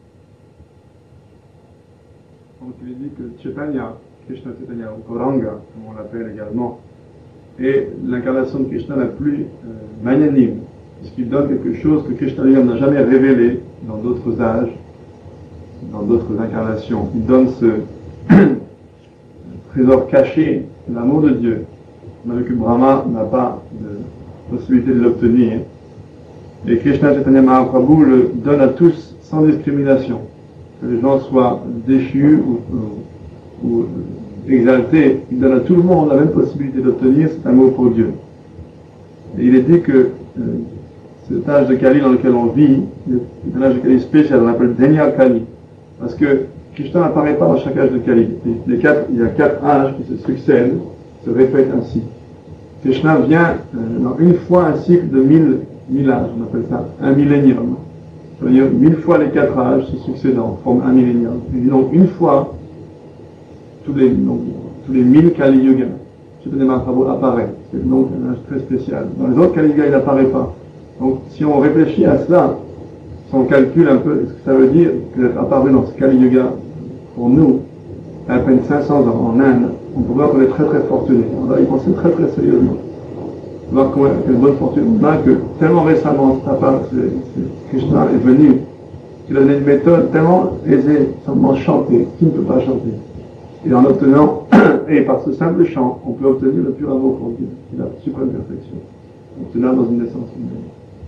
Donc il est dit que Chaitanya, Krishna Chaitanya, ou Gauranga, comme on l'appelle également, est l'incarnation de Krishna la plus euh, magnanime, puisqu'il donne quelque chose que Krishna lui-même n'a jamais révélé dans d'autres âges, dans d'autres incarnations. Il donne ce trésor caché, l'amour de Dieu, malgré que Brahma n'a pas de possibilité de l'obtenir. Et Krishna Chaitanya Mahaprabhu le donne à tous sans discrimination. Que les gens soient déchus ou, ou, ou exaltés, il donne à tout le monde la même possibilité d'obtenir cet amour pour Dieu. Et il est dit que euh, cet âge de Kali dans lequel on vit, c'est un âge de Kali spécial, on l'appelle Dhanya Kali, parce que Krishna n'apparaît pas dans chaque âge de Kali. Les quatre, il y a quatre âges qui se succèdent, se répètent ainsi. Krishna vient euh, dans une fois un cycle de mille, mille âges, on appelle ça un millénium. C'est-à-dire mille fois les quatre âges se succédant forment un millénium. Et donc une fois, tous les, donc, tous les mille Kali Yuga, Chaitanya Mahaprabhu apparaît. C'est donc un âge très spécial. Dans les autres Kali Yuga, il n'apparaît pas. Donc si on réfléchit à cela, si on calcule un peu ce que ça veut dire que d'être apparu dans ce Kali Yuga pour nous, à peine cinq cents ans en Inde, on peut voir qu'on est très très fortuné. On va y penser très très sérieusement. On va voir quelle bonne fortune on a que tellement récemment, Krishna est venu, qu'il a donné une méthode tellement aisée, simplement chanter, qui ne peut pas chanter. Et en obtenant, et par ce simple chant, on peut obtenir le pur amour pour Dieu, qui est la suprême perfection. Obtenir dans une naissance humaine.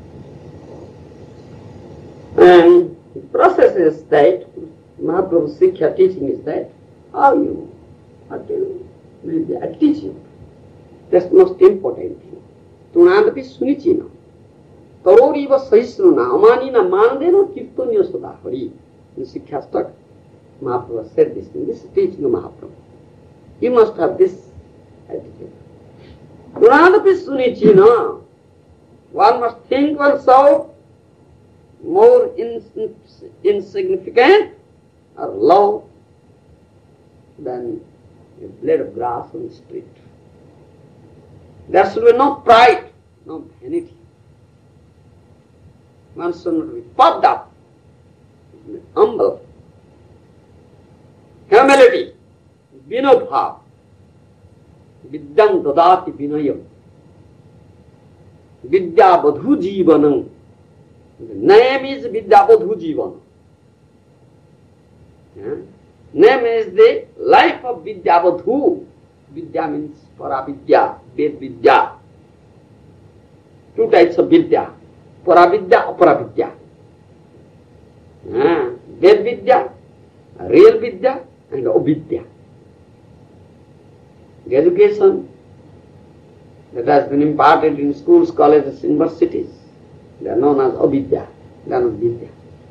And the process is that Mahaprabhu's Siksha teaching is that how you, what you will be attitude. That's the most important thing. Tunadapi sunichina. Tauriva sahisruna. Amanina mandena kirtanya sudahari. In Siksha Stak, Mahaprabhu said this in this teaching of Mahaprabhu. You must have this attitude. Tunadapi sunichina. One must think oneself more ins- insignificant or low than a blade of grass on the street. There should be no pride, no vanity. One should not be puffed up, humble. Humility, vinobhav, vidyam dadati vinayam, vidya badhu jivanam. The name is Vidya Badhu Jivan. Yeah? Name is the life of Vidya Badhu. Vidya means Paravidya, Ved Vidya. Two types of Vidya. Paravidya, Aparavidya. Yeah? Ved Vidya, real Vidya, and Avidya. The education that has been imparted in schools, colleges, universities, they are known as avidya, they are not vidya.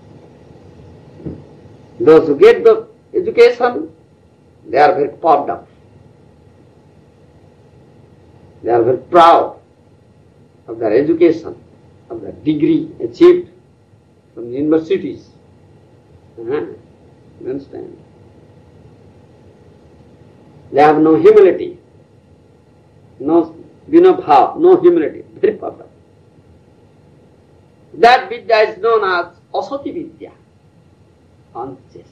Those who get the education, they are very puffed up. They are very proud of their education, of their degree achieved from the universities. Uh-huh. You understand? They have no humility, no vinobhav, no humility, very puffed up. That Vidya is known as Asati Vidya, unchaste.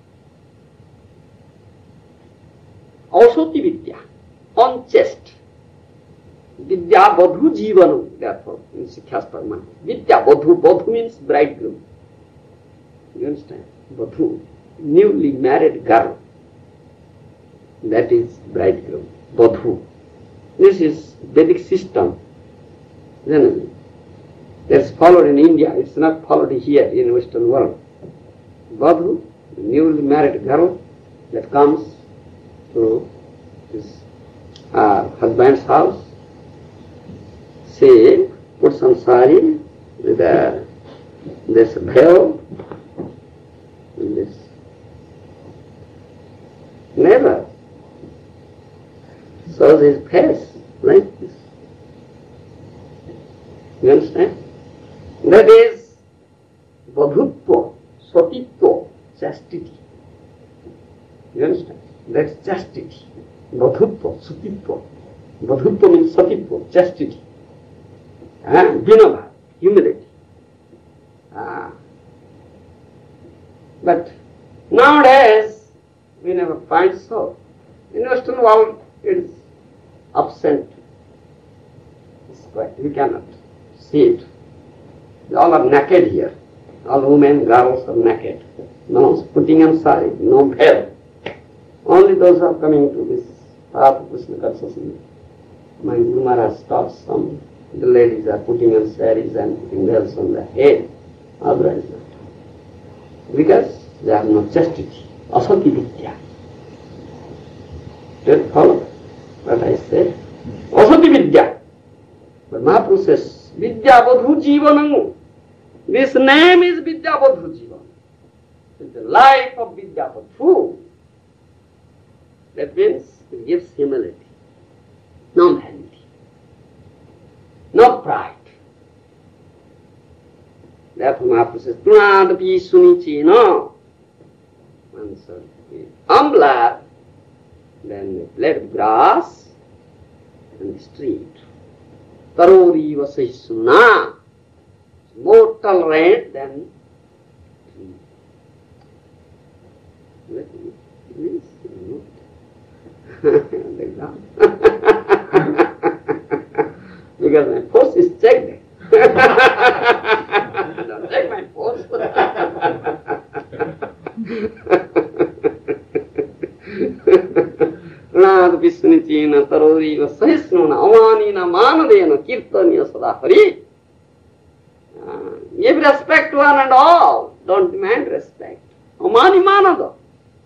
Asati Vidya, unchaste. Vidya Badhu Jivanam, therefore, in Siksha. Vidya Badhu, Badhu means bridegroom. You understand? Badhu, newly married girl. That is bridegroom, Badhu. This is Vedic system, generally. That's followed in India. It's not followed here in Western world. Badhu, the newly married girl that comes to his uh, husband's house, she puts on sari with a, this veil, and this never shows his face like this. You understand? That is badhutva, satitva, chastity. You understand? That's chastity. Badhutva, satitva. Badhutva means satitva, chastity. And vinabha, humility. Ah. But nowadays, we never find so. In Western world, it is absent. It's quite, we cannot see it. They all are naked here. All women, girls are naked. No one's putting on sari, no veil. Only those who are coming to this path of Krishna consciousness. My Guru Maharaj taught some. The ladies are putting on saris and putting veils on their head. Otherwise not. Because they have no chastity. Asati vidya. Do you follow what I said? Asati vidya. But Mahaprabhu says, Vidya Bodhu Jivanam. This name is Vidya Bodhu Jivanam. It's the life of Vidya Bodhu. That means it gives humility, no vanity, no pride. Therefore Mahaprabhu says, Tunadapi Sunichino. One should be humble, then the blade of grass and the street. Tarori Vasaisuna, more tolerant than tree. Let me please note. Because my force is checked. Don't check my force. Nāda Visunichina Tarori Vasahisnuna Amanina Manadena Kirtanya Sadahari. Give respect to one and all. Don't demand respect. Amani Manada.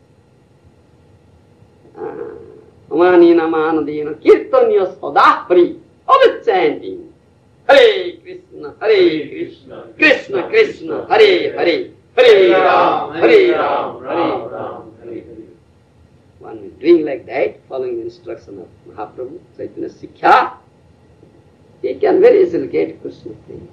Amanina Manadena Kirtanya Sadahari. Always chanting. Hare Krishna, Hare Krishna, Krishna Krishna, Hare Hare, Hare Ram, Hare Ram, Hare Ram, Hare Hare. One is doing like that, following the instruction of Mahaprabhu, Chaitanya Sikha, he can very easily get Krishna thing.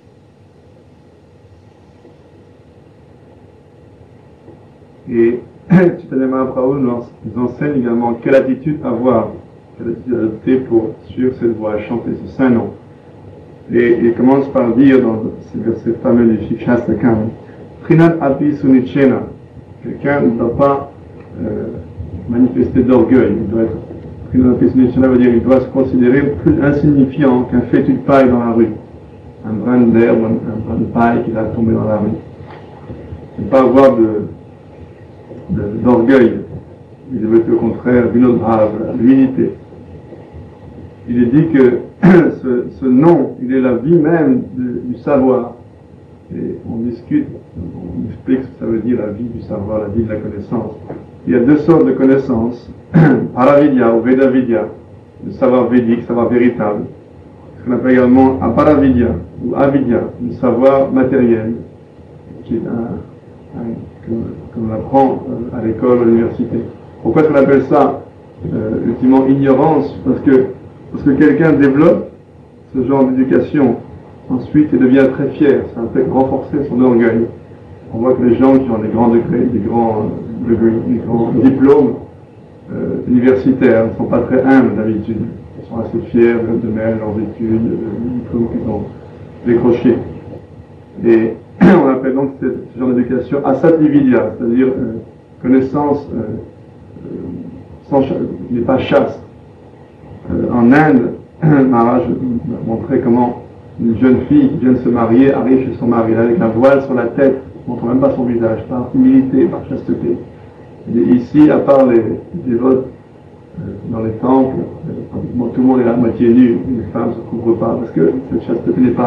Et Chaitanya Mahaprabhu nous enseigne également quelle attitude avoir, quelle attitude adopter pour suivre cette voie, chanter ce saint nom. Et il commence par dire dans ce verset fameux du Shikshastakam, Trinat api sunichena, quelqu'un ne doit pas euh, manifester d'orgueil, il doit être, Trinat api sunichena veut dire qu'il doit se considérer plus insignifiant qu'un fétu de paille dans la rue, un brin d'herbe, un, un brin de paille qui va tomber dans la rue. Ne pas avoir de, de, d'orgueil, il veut au contraire vinodbhava, l'unité. Il est dit que ce, ce nom, il est la vie même de, du savoir. Et on discute, on explique ce que ça veut dire la vie du savoir, la vie de la connaissance. Il y a deux sortes de connaissances, Paravidya ou Vedavidya, le savoir védique, le savoir véritable. Ce qu'on appelle également Aparavidya ou Avidya, le savoir matériel, qui est un, un, qu'on apprend à l'école, à l'université. Pourquoi est-ce qu'on appelle ça euh, ultimement ignorance? Parce que Parce que quelqu'un développe ce genre d'éducation, ensuite il devient très fier, ça fait renforcer son orgueil. On voit que les gens qui ont des grands degrés, des grands, degrés, des grands diplômes euh, universitaires ne sont pas très humbles d'habitude. Ils sont assez fiers de même leurs études, des diplômes qu'ils ont décrochés. Et on appelle donc ce, ce genre d'éducation asatividya, c'est-à-dire euh, connaissance euh, euh, sans, n'est pas chaste. Euh, en Inde, Maharaj m'a montré comment une jeune fille qui vient de se marier arrive chez son mari avec un voile sur la tête, ne montre même pas son visage, par humilité, par chasteté. Et ici, à part les, les dévotes euh, dans les temples, euh, pratiquement tout le monde est à moitié nu, les femmes ne se couvrent pas, parce que cette chasteté n'est pas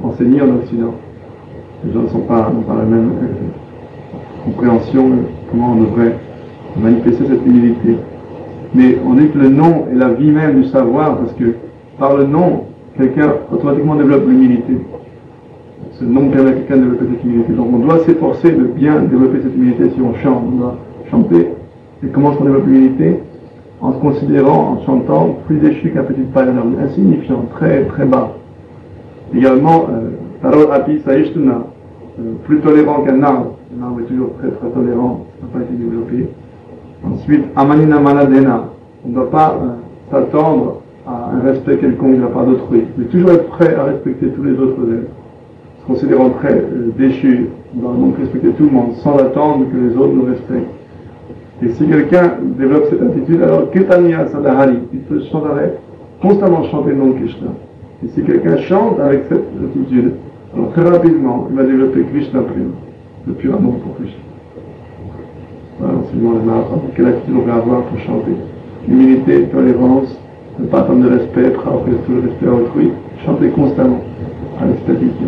enseigné en Occident. Les gens ne sont pas, n'ont pas la même euh, compréhension de comment on devrait manifester cette humilité. Mais on dit que le nom est la vie même du savoir, parce que par le nom, quelqu'un automatiquement développe l'humilité. Ce nom permet à quelqu'un de développer cette humilité. Donc on doit s'efforcer de bien développer cette humilité si on chante. On doit chanter. Et comment est-ce qu'on développe l'humilité? En se considérant, en chantant, plus déchu qu'un petit paille d'arbre, insignifiant, très très bas. Également, Tarot Api Saïchtuna, plus tolérant qu'un arbre. Un arbre est toujours très très tolérant, ça n'a pas été développé. Ensuite, Amanina Manadena, on ne doit pas euh, s'attendre à un respect quelconque de la part d'autrui, mais toujours être prêt à respecter tous les autres êtres. Se considérant très euh, déchu, on doit donc respecter tout le monde, sans attendre que les autres nous respectent. Et si quelqu'un développe cette attitude, alors Kirtaniya Sadahari, il peut sans arrêt constamment chanter le nom de Krishna. Et si quelqu'un chante avec cette attitude, alors très rapidement, il va développer Krishna Prema, le pur amour pour Krishna. Voilà l'enseignement de Mahaprabhu. Quelle attitude on va avoir pour chanter? Humilité, tolérance, ne pas attendre de respect, prêt à offrir tout le respect à autrui, chanter constamment avec cette attitude.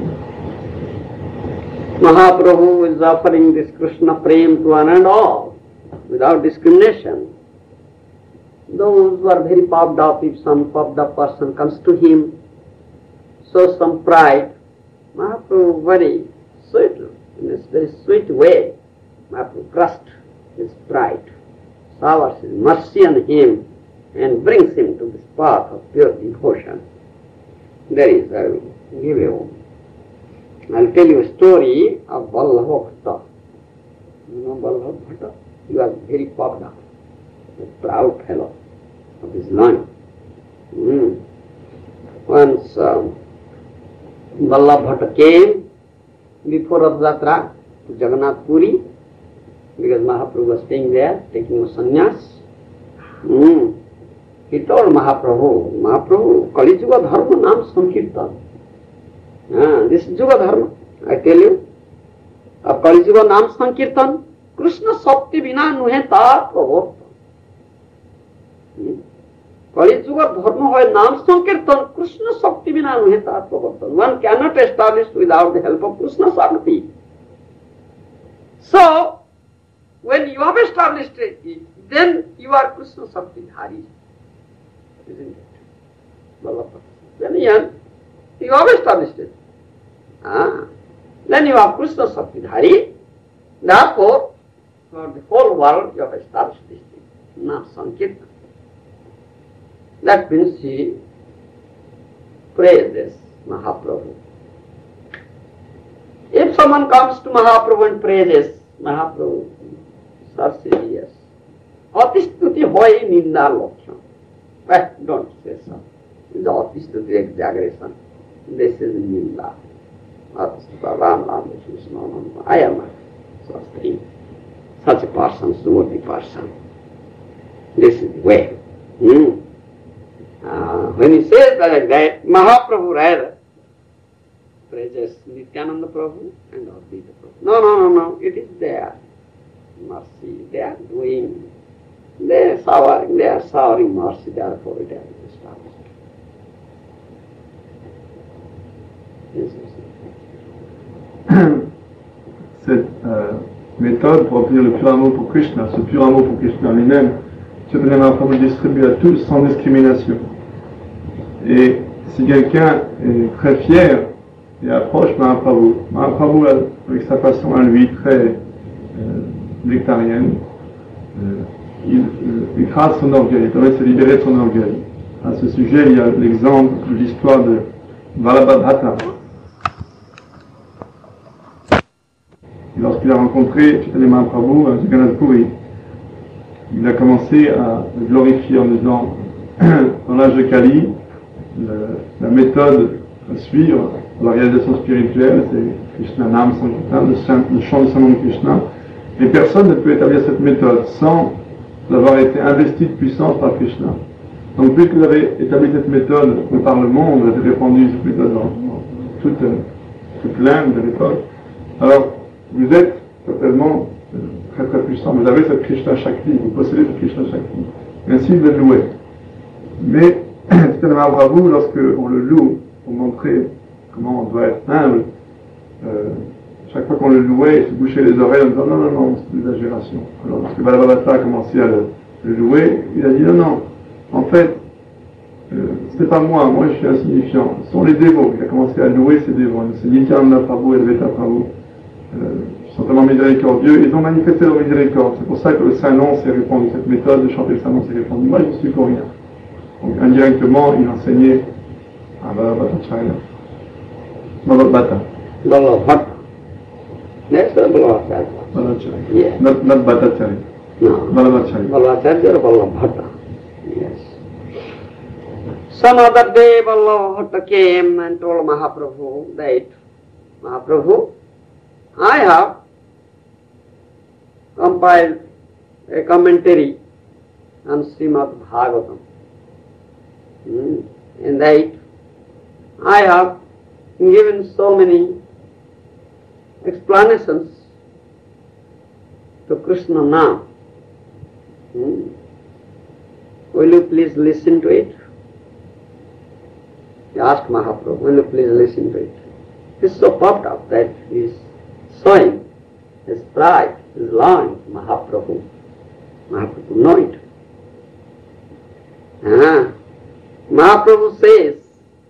Mahaprabhu is offering this Krishna Prem to one and all, without discrimination. Those who are very puffed up, if some puffed up person comes to him, shows some pride, Mahaprabhu very sweet, in a very sweet way, Mahaprabhu crushed his pride, showers his mercy on him, and brings him to this path of pure devotion. There is, I will give you, I will tell you a story of Vallabha Bhatta. You know Vallabha Bhatta? He was very puffed up, a proud fellow of his line. Mm. Once um, Vallabha Bhatta came before Rath-Yatra to Jagannath Puri, because Mahaprabhu was staying there, taking a sannyas. Mm. He told Mahaprabhu, Mahaprabhu, Kali Yuga Dharma Nam Sankirtan. Ah, this is Yuga Dharma, I tell you. Of Kali Yuga Nam Sankirtan, Krishna Sakti Vina Nuhe Tar Pravartan. Kali Yuga Dharma hoy Nam Sankirtan, Krishna Sakti Vina Nuhe Tar Pravartan. One cannot establish without the help of Krishna Sakti. So, when you have established it, then you are Krishna Sakti Dhari. Isn't it? Then you have, you have established it. Ah. Then you are Krishna Sakti Dhari. Therefore, for the whole world you have established this thing. Nam Sankirtan. That means he praises Mahaprabhu. If someone comes to Mahaprabhu and praises Mahaprabhu, sir says yes. Atistuti hoy ninda loksham. Well, don't say so. This is atistuti exaggeration. This is ninda. Atistuti Ram Ram Krishna Ram. I am not such thing. Such a person, Sumurti person. This is the way. Hmm. Uh, when he says like that, Mahaprabhu rather praises Nityananda Prabhu and Advaita Prabhu. No, no, no, no. It is their mercy. They are doing, they are showering, they are showering mercy, therefore it has established. Yes, yes. Cette euh, méthode pour obtenir le pur amour pour Krishna, ce pur amour pour Krishna lui-même, Chaitanya Mahaprabhu le distribue à tous sans discrimination. Et si quelqu'un est très fier et approche Mahaprabhu, Mahaprabhu avec sa façon à lui très euh, nectarienne, euh, il euh, écrase son orgueil, il permet de se libérer de son orgueil. À ce sujet, il y a l'exemple de l'histoire de Vallabha Bhatta. Lorsqu'il a rencontré Chaitanya Mahaprabhu à Jagannath Puri, il a commencé à le glorifier en disant dans l'âge de Kali, le, la méthode à suivre dans la réalisation spirituelle, c'est Krishna Nam Sankirtan, le chant de son nom de Krishna, et personne ne peut établir cette méthode sans avoir été investi de puissance par Krishna. Donc puisque vous avez établi cette méthode par le monde, vous avez répandu cette méthode dans, dans toute, toute l'Inde de l'époque, alors vous êtes certainement très très puissant, vous avez cette Krishna Shakti, vous possédez cette Krishna Shakti, et ainsi vous êtes loué. Mais Chaitanya Mahaprabhu, lorsque on le loue pour montrer comment on doit être humble. Euh, chaque fois qu'on le louait, il se bouchait les oreilles en disant non, non, non, c'est une exagération. Alors lorsque Ballabhata a commencé à le, le louer, il a dit non, non, en fait, euh, ce n'est pas moi, moi je suis insignifiant, ce sont les dévots. Il a commencé à louer ces dévots. C'est Nityananda Prabhu et Advaita Prabhu. Euh, ils sont tellement miséricordieux, ils ont manifesté leur miséricorde. C'est pour ça que le Saint-Nom s'est répandu, cette méthode de chanter le Saint-Nom s'est répandue. Moi je ne suis pour rien. Donc indirectement, il enseignait à Ballabhatacharya. Ballabhata. Ballabhata. Next to Ballabhacharya. Ballabhacharya. Yeah. Not, not Bhattacharya. No. Ballabhacharya. Ballabhacharya or Ballabhata. Yes. Some other day Ballabhata came and told Mahaprabhu that, Mahaprabhu, I have compiled a commentary on Srimad Bhagavatam. Mm. In that I have given so many explanations to Krishna now. Hmm. Will you please listen to it? He asked Mahaprabhu, will you please listen to it? He is so puffed up that he is showing his pride, his longing to Mahaprabhu. Mahaprabhu know it. Ah. Mahaprabhu says,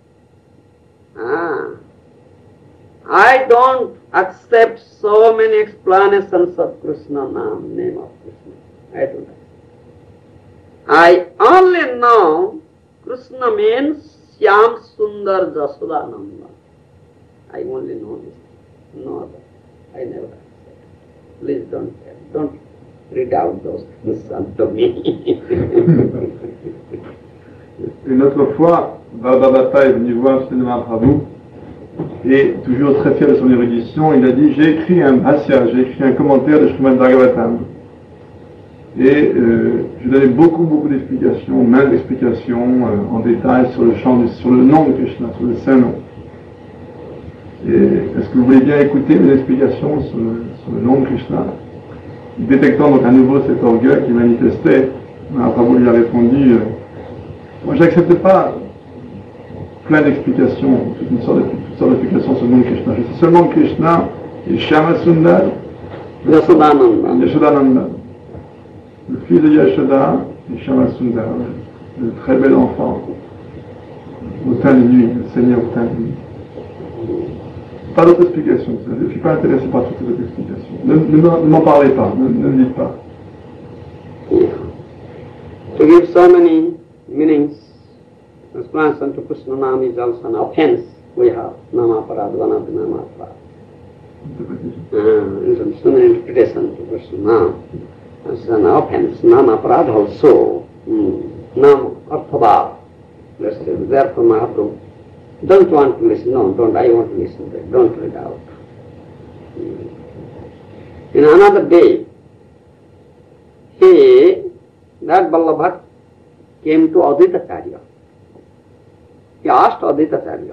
ah, I don't accept so many explanations of Krishna Nam, name of Krishna. I don't accept. I only know Krishna means Shyam Sundar Jasodananda. I only know this. No other. I never accept. Please don't don't read out those things unto me. Une autre fois, Ballabhata est venu voir Chaitanya Mahaprabhu et, toujours très fier de son érudition, il a dit « J'ai écrit un bhasya, j'ai écrit un commentaire de Srimad Bhagavatam. » Et euh, je donnais beaucoup, beaucoup d'explications, maintes explications euh, en détail sur le, chant, sur le nom de Krishna, sur le Saint-Nom. Et est-ce que vous voulez bien écouter mes explications sur le, sur le nom de Krishna? Détectant donc à nouveau cet orgueil qui manifestait, Mahaprabhu lui a répondu euh, moi je n'accepte pas plein d'explications, toutes sortes d'explications sur le nom de Krishna. Je sais seulement que Krishna est Shyama Sundar Yashodananda. Yashodananda. Le fils de Yashoda est Shyama Sundar, le très bel enfant, au teint de nuit, le Seigneur au teint de nuit. Pas d'autres explications, je ne suis pas intéressé par toutes ces autres explications. Ne, ne, ne m'en parlez pas, ne, ne me dites pas. To give so many meanings, explanation to Krishna Nam is also an offense. We have Namaparad, one of the Namaparad. Uh, so many interpretations to Krishna Nam. It's an offense. Namaparad also. Mm. Nam Arthabhav. Therefore Mahaprabhu don't want to listen. No, don't. I want to listen to it. Don't read out. Mm. In another day, he, that Ballabhat, came to Advaitacharya. He asked Advaitacharya,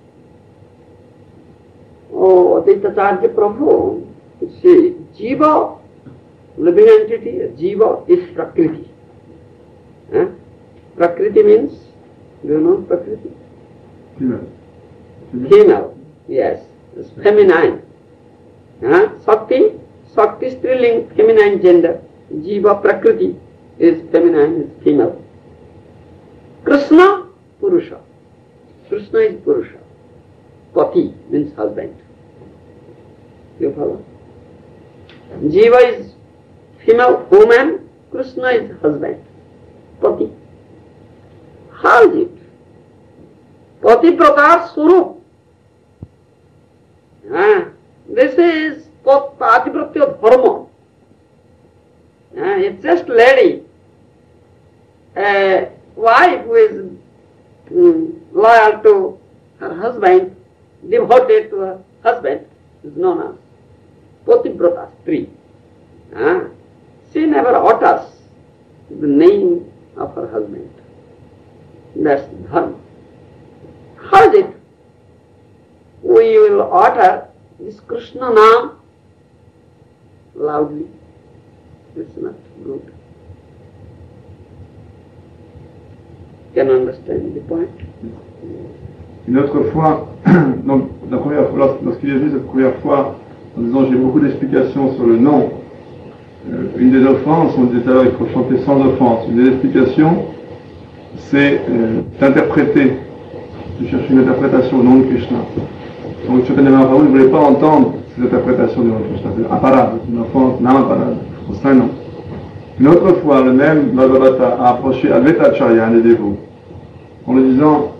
oh, Advaitacharya Prabhu, see, Jiva, living entity, Jiva is Prakriti. Eh? Prakriti means, do you know Prakriti? Female. Female, yes, it's feminine. Eh? Shakti, Shakti striling, feminine gender. Jiva, Prakriti is feminine, is female. Krishna, Purusha. Krishna is Purusha. Pati means husband. You follow? Jiva is female, woman. Krishna is husband. Pati. How is it? Pati Prakar Surup. Ah, this is Patipratya Dharma. Ah, it's just lady. A wife who is mm, loyal to her husband, devoted to her husband, is known as Pativrata Stri. Ah, she never utters the name of her husband. That's dharma. How is it? We will utter this Krishna Nam loudly. It's not good. Can you understand the point? Une autre fois, donc la première fois, lorsqu'il est venu cette première fois, en disant j'ai beaucoup d'explications sur le nom, euh, une des offenses, on disait tout à l'heure il faut chanter sans offense, une des explications, c'est euh, d'interpréter, de chercher une interprétation au nom de Krishna. Donc Chaitanya Mahaprabhu ne voulait pas entendre ces interprétations du nom de Krishna, c'est aparad, c'est une offense, namaparad, c'est un nom. Une autre fois, le même Bhagavata a approché Advaitacharya, un des dévots, en lui disant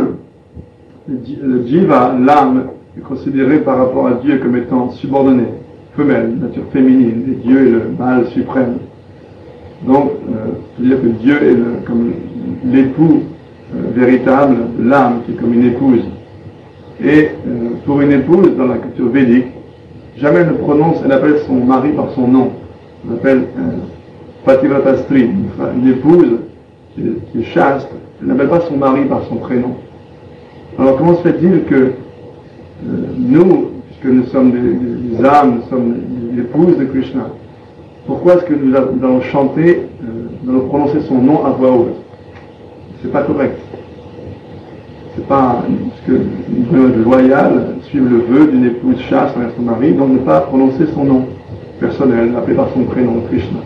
le jiva, l'âme, est considéré par rapport à Dieu comme étant subordonné, femelle, nature féminine, et Dieu est le mâle suprême. Donc, euh, c'est-à-dire que Dieu est le, comme l'époux euh, véritable de l'âme, qui est comme une épouse. Et euh, pour une épouse, dans la culture védique, jamais elle ne prononce, elle appelle son mari par son nom. On appelle euh, Pativrata Stri, une, une épouse qui est, qui est chaste, elle n'appelle pas son mari par son prénom. Alors comment se fait-il que euh, nous, puisque nous sommes des, des, des âmes, nous sommes les épouses de Krishna, pourquoi est-ce que nous, a, nous allons chanter, euh, nous allons prononcer son nom à voix haute? C'est pas correct. C'est pas, parce que nous devons être loyal, suivre le vœu d'une épouse chaste envers son mari, donc ne pas prononcer son nom personnel, appelé par son prénom, Krishna.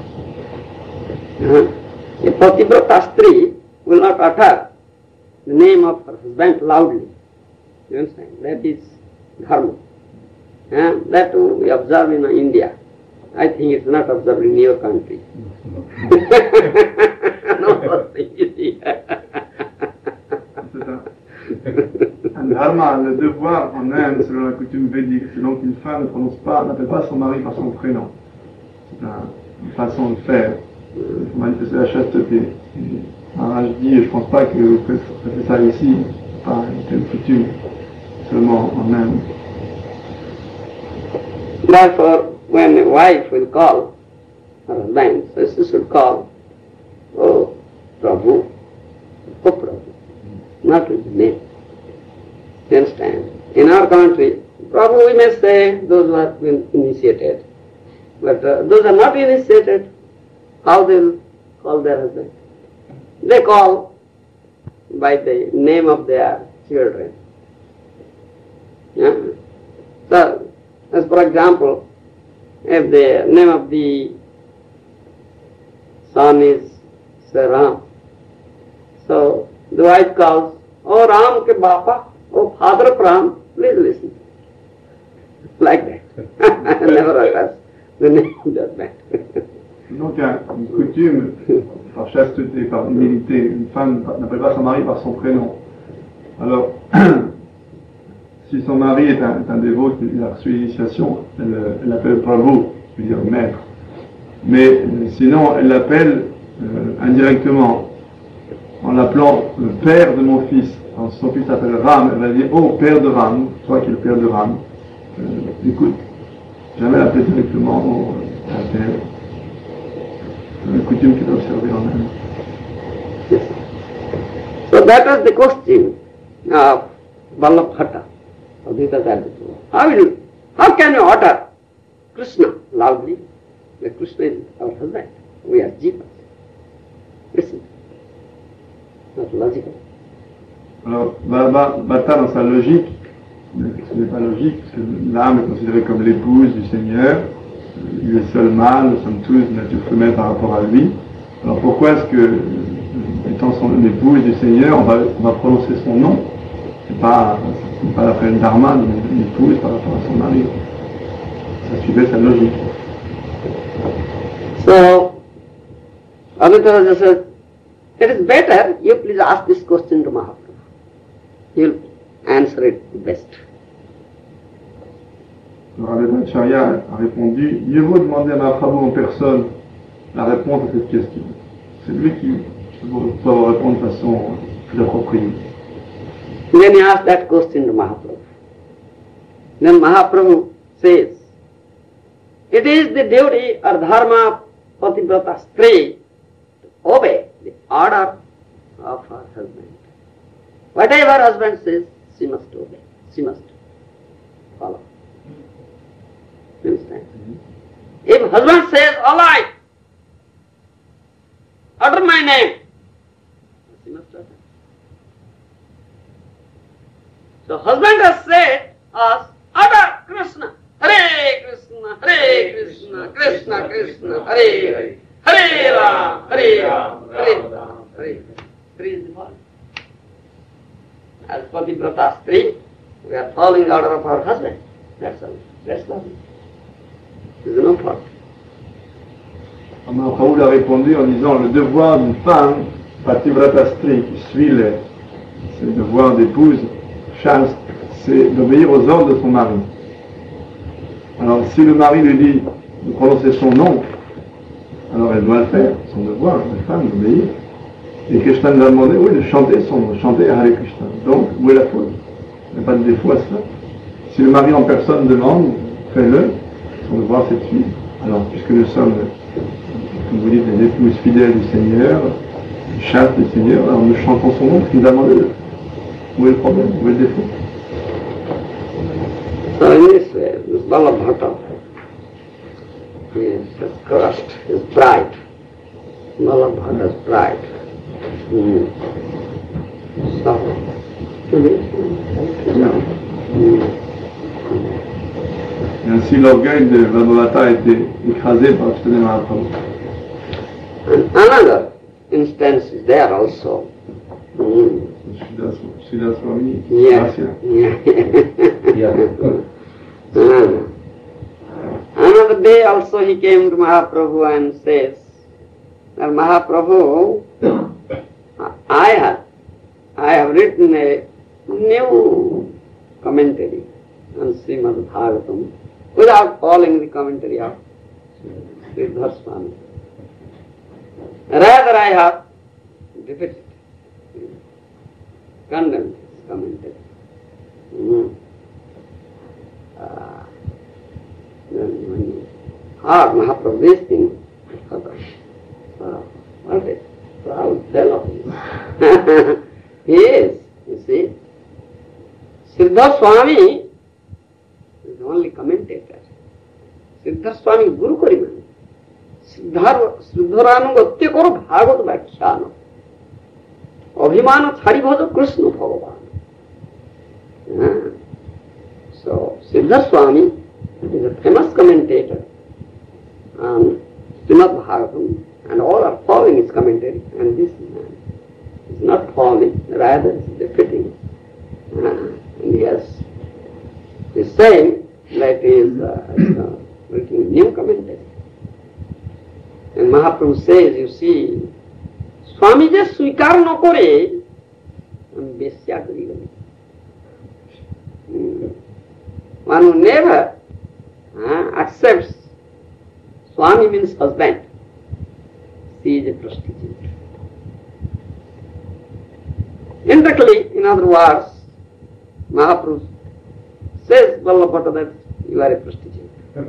A Pativrata Stri will not utter the name of her husband loudly. You understand? That is dharma. And that too we observe in India. I think it's not observed in your country. No, un dharma, le devoir en Inde, selon la coutume védique, c'est donc qu'une femme ne prononce pas, n'appelle pas son mari par son prénom. C'est un, une façon de faire. Il faut manifester la chasteté. Alors je dis, je ne pense pas que vous faites ça ici, pas une telle coutume, seulement en Inde. Therefore, when a wife will call her husband, so she should call, oh, Prabhu, oh Prabhu, not with the name. You understand? In our country, Prabhu we may say those who have been initiated, but uh, those are not initiated, how they will call their husband? They call by the name of their children. Yeah? So, as for example, if the name of the son is Sir Ram, so the wife calls, oh Ram ke Bapa, oh father of Ram, please listen. Like that. Never utters the name of that man. Donc une coutume, par chasteté, par humilité, une femme n'appelle pas son mari par son prénom. Alors, si son mari est un, est un dévot qui a reçu l'initiation, elle, elle l'appelle Prabhu, je veux dire maître. Mais euh, sinon, elle l'appelle euh, indirectement, en l'appelant le père de mon fils. Alors, si son fils s'appelle Ram, elle va dire, oh père de Ram, toi qui es le père de Ram, euh, écoute, jamais l'appeler directement, oh, la père. Une coutume qui est observée en Inde. Yes. So that was the question of Vallabhata. How will, how can you utter Krishna loudly? The Krishna is our husband. We are jivas. Listen. Not logical. Alors, Bhatta, dans sa logique, ce n'est pas logique, parce que l'âme est considérée comme l'épouse du Seigneur, il est seul mâle, nous sommes tous de nature femelle par rapport à lui. Alors pourquoi est-ce que, étant son épouse du Seigneur, on va, on va prononcer son nom? C'est pas, c'est pas l'appel dharma d'une épouse par rapport à son mari. Ça suivait sa logique. So, Amita says, it is better you please ask this question to Mahaprabhu. He will answer it best. Advaitacharya a répondu, mieux vaut demander à Mahaprabhu en personne la réponse à cette question. C'est lui qui doit répondre de façon plus appropriée. Then he asked that question to Mahaprabhu. Then Mahaprabhu says, it is the duty or dharma of Pativrata Stri to obey the order of her husband. Whatever her husband says, she must obey, she must follow. You understand? Mm-hmm. If husband says, all right, utter my name, she must utter. The husband has said us, utter Krishna, Hare Krishna, Hare Krishna, Krishna Krishna, Hare Hare, Hare Ram, Hare Ram, Hare Ram, Hare. Three is the word. As Pativrata Stri, we are following the order of our husband. That's all. That's all. There is no fault. Mahaprabhu a répondu en disant le devoir d'une femme, Pativrata Stri, qui suit les, ses devoirs d'épouse, chaste, c'est d'obéir aux ordres de son mari. Alors si le mari lui dit de prononcer son nom, alors elle doit le faire, son devoir de femme d'obéir. Et Krishna nous a demandé, oui, de chanter son nom, chanter Hare Krishna. Donc, où est la faute? Il n'y a pas de défaut à cela. Si le mari en personne demande, fais-le, son devoir c'est de suivre. Alors, puisque nous sommes, comme vous dites, les épouses fidèles du Seigneur, chastes du Seigneur, alors nous chantons son nom, parce qu'il nous a demandé de le faire. Où est le problème? Où est le défaut? So in this way, this Balabhata is crushed his pride. Balabhata's pride. Mm. So, mm. Et ainsi l'orgueil de Balabhata a été écrasé par Chaitanya Mahaprabhu. And another instance is there also. Mm. Sridhar Swami, yeah. Yeah. Yeah. uh, another day also he came to Mahaprabhu and says, well, Mahaprabhu, I have, I have written a new commentary on Srimad Bhagavatam without following the commentary of Sridhar Swami. Rather I have defeated, condemned his commentary. Mm. Uh, then when you heard Mahaprabhu this thing, I thought, oh, what a proud fellow he is. He is, you see. Sridhar Swami is the only commentator. Sridhar Swami Guru Kariman. Sridharanugatya koro bhagavat vakhyana. Abhimana chari bhaja Krishna Bhagavan. Yeah. So, Sridhar Swami is a famous commentator on Srimad Bhagavatam, and all are following his commentary, and this man is not following, rather is defeating. Uh, and he has, he is saying that he is uh, writing a new commentary. And Mahaprabhu says, you see, Swami je swikar no kore, am besya kari gani. One who never uh, accepts Swami means husband. She is a prostitute. Indirectly, in other words, Mahaprabhu says Vallabhata that you are a prostitute.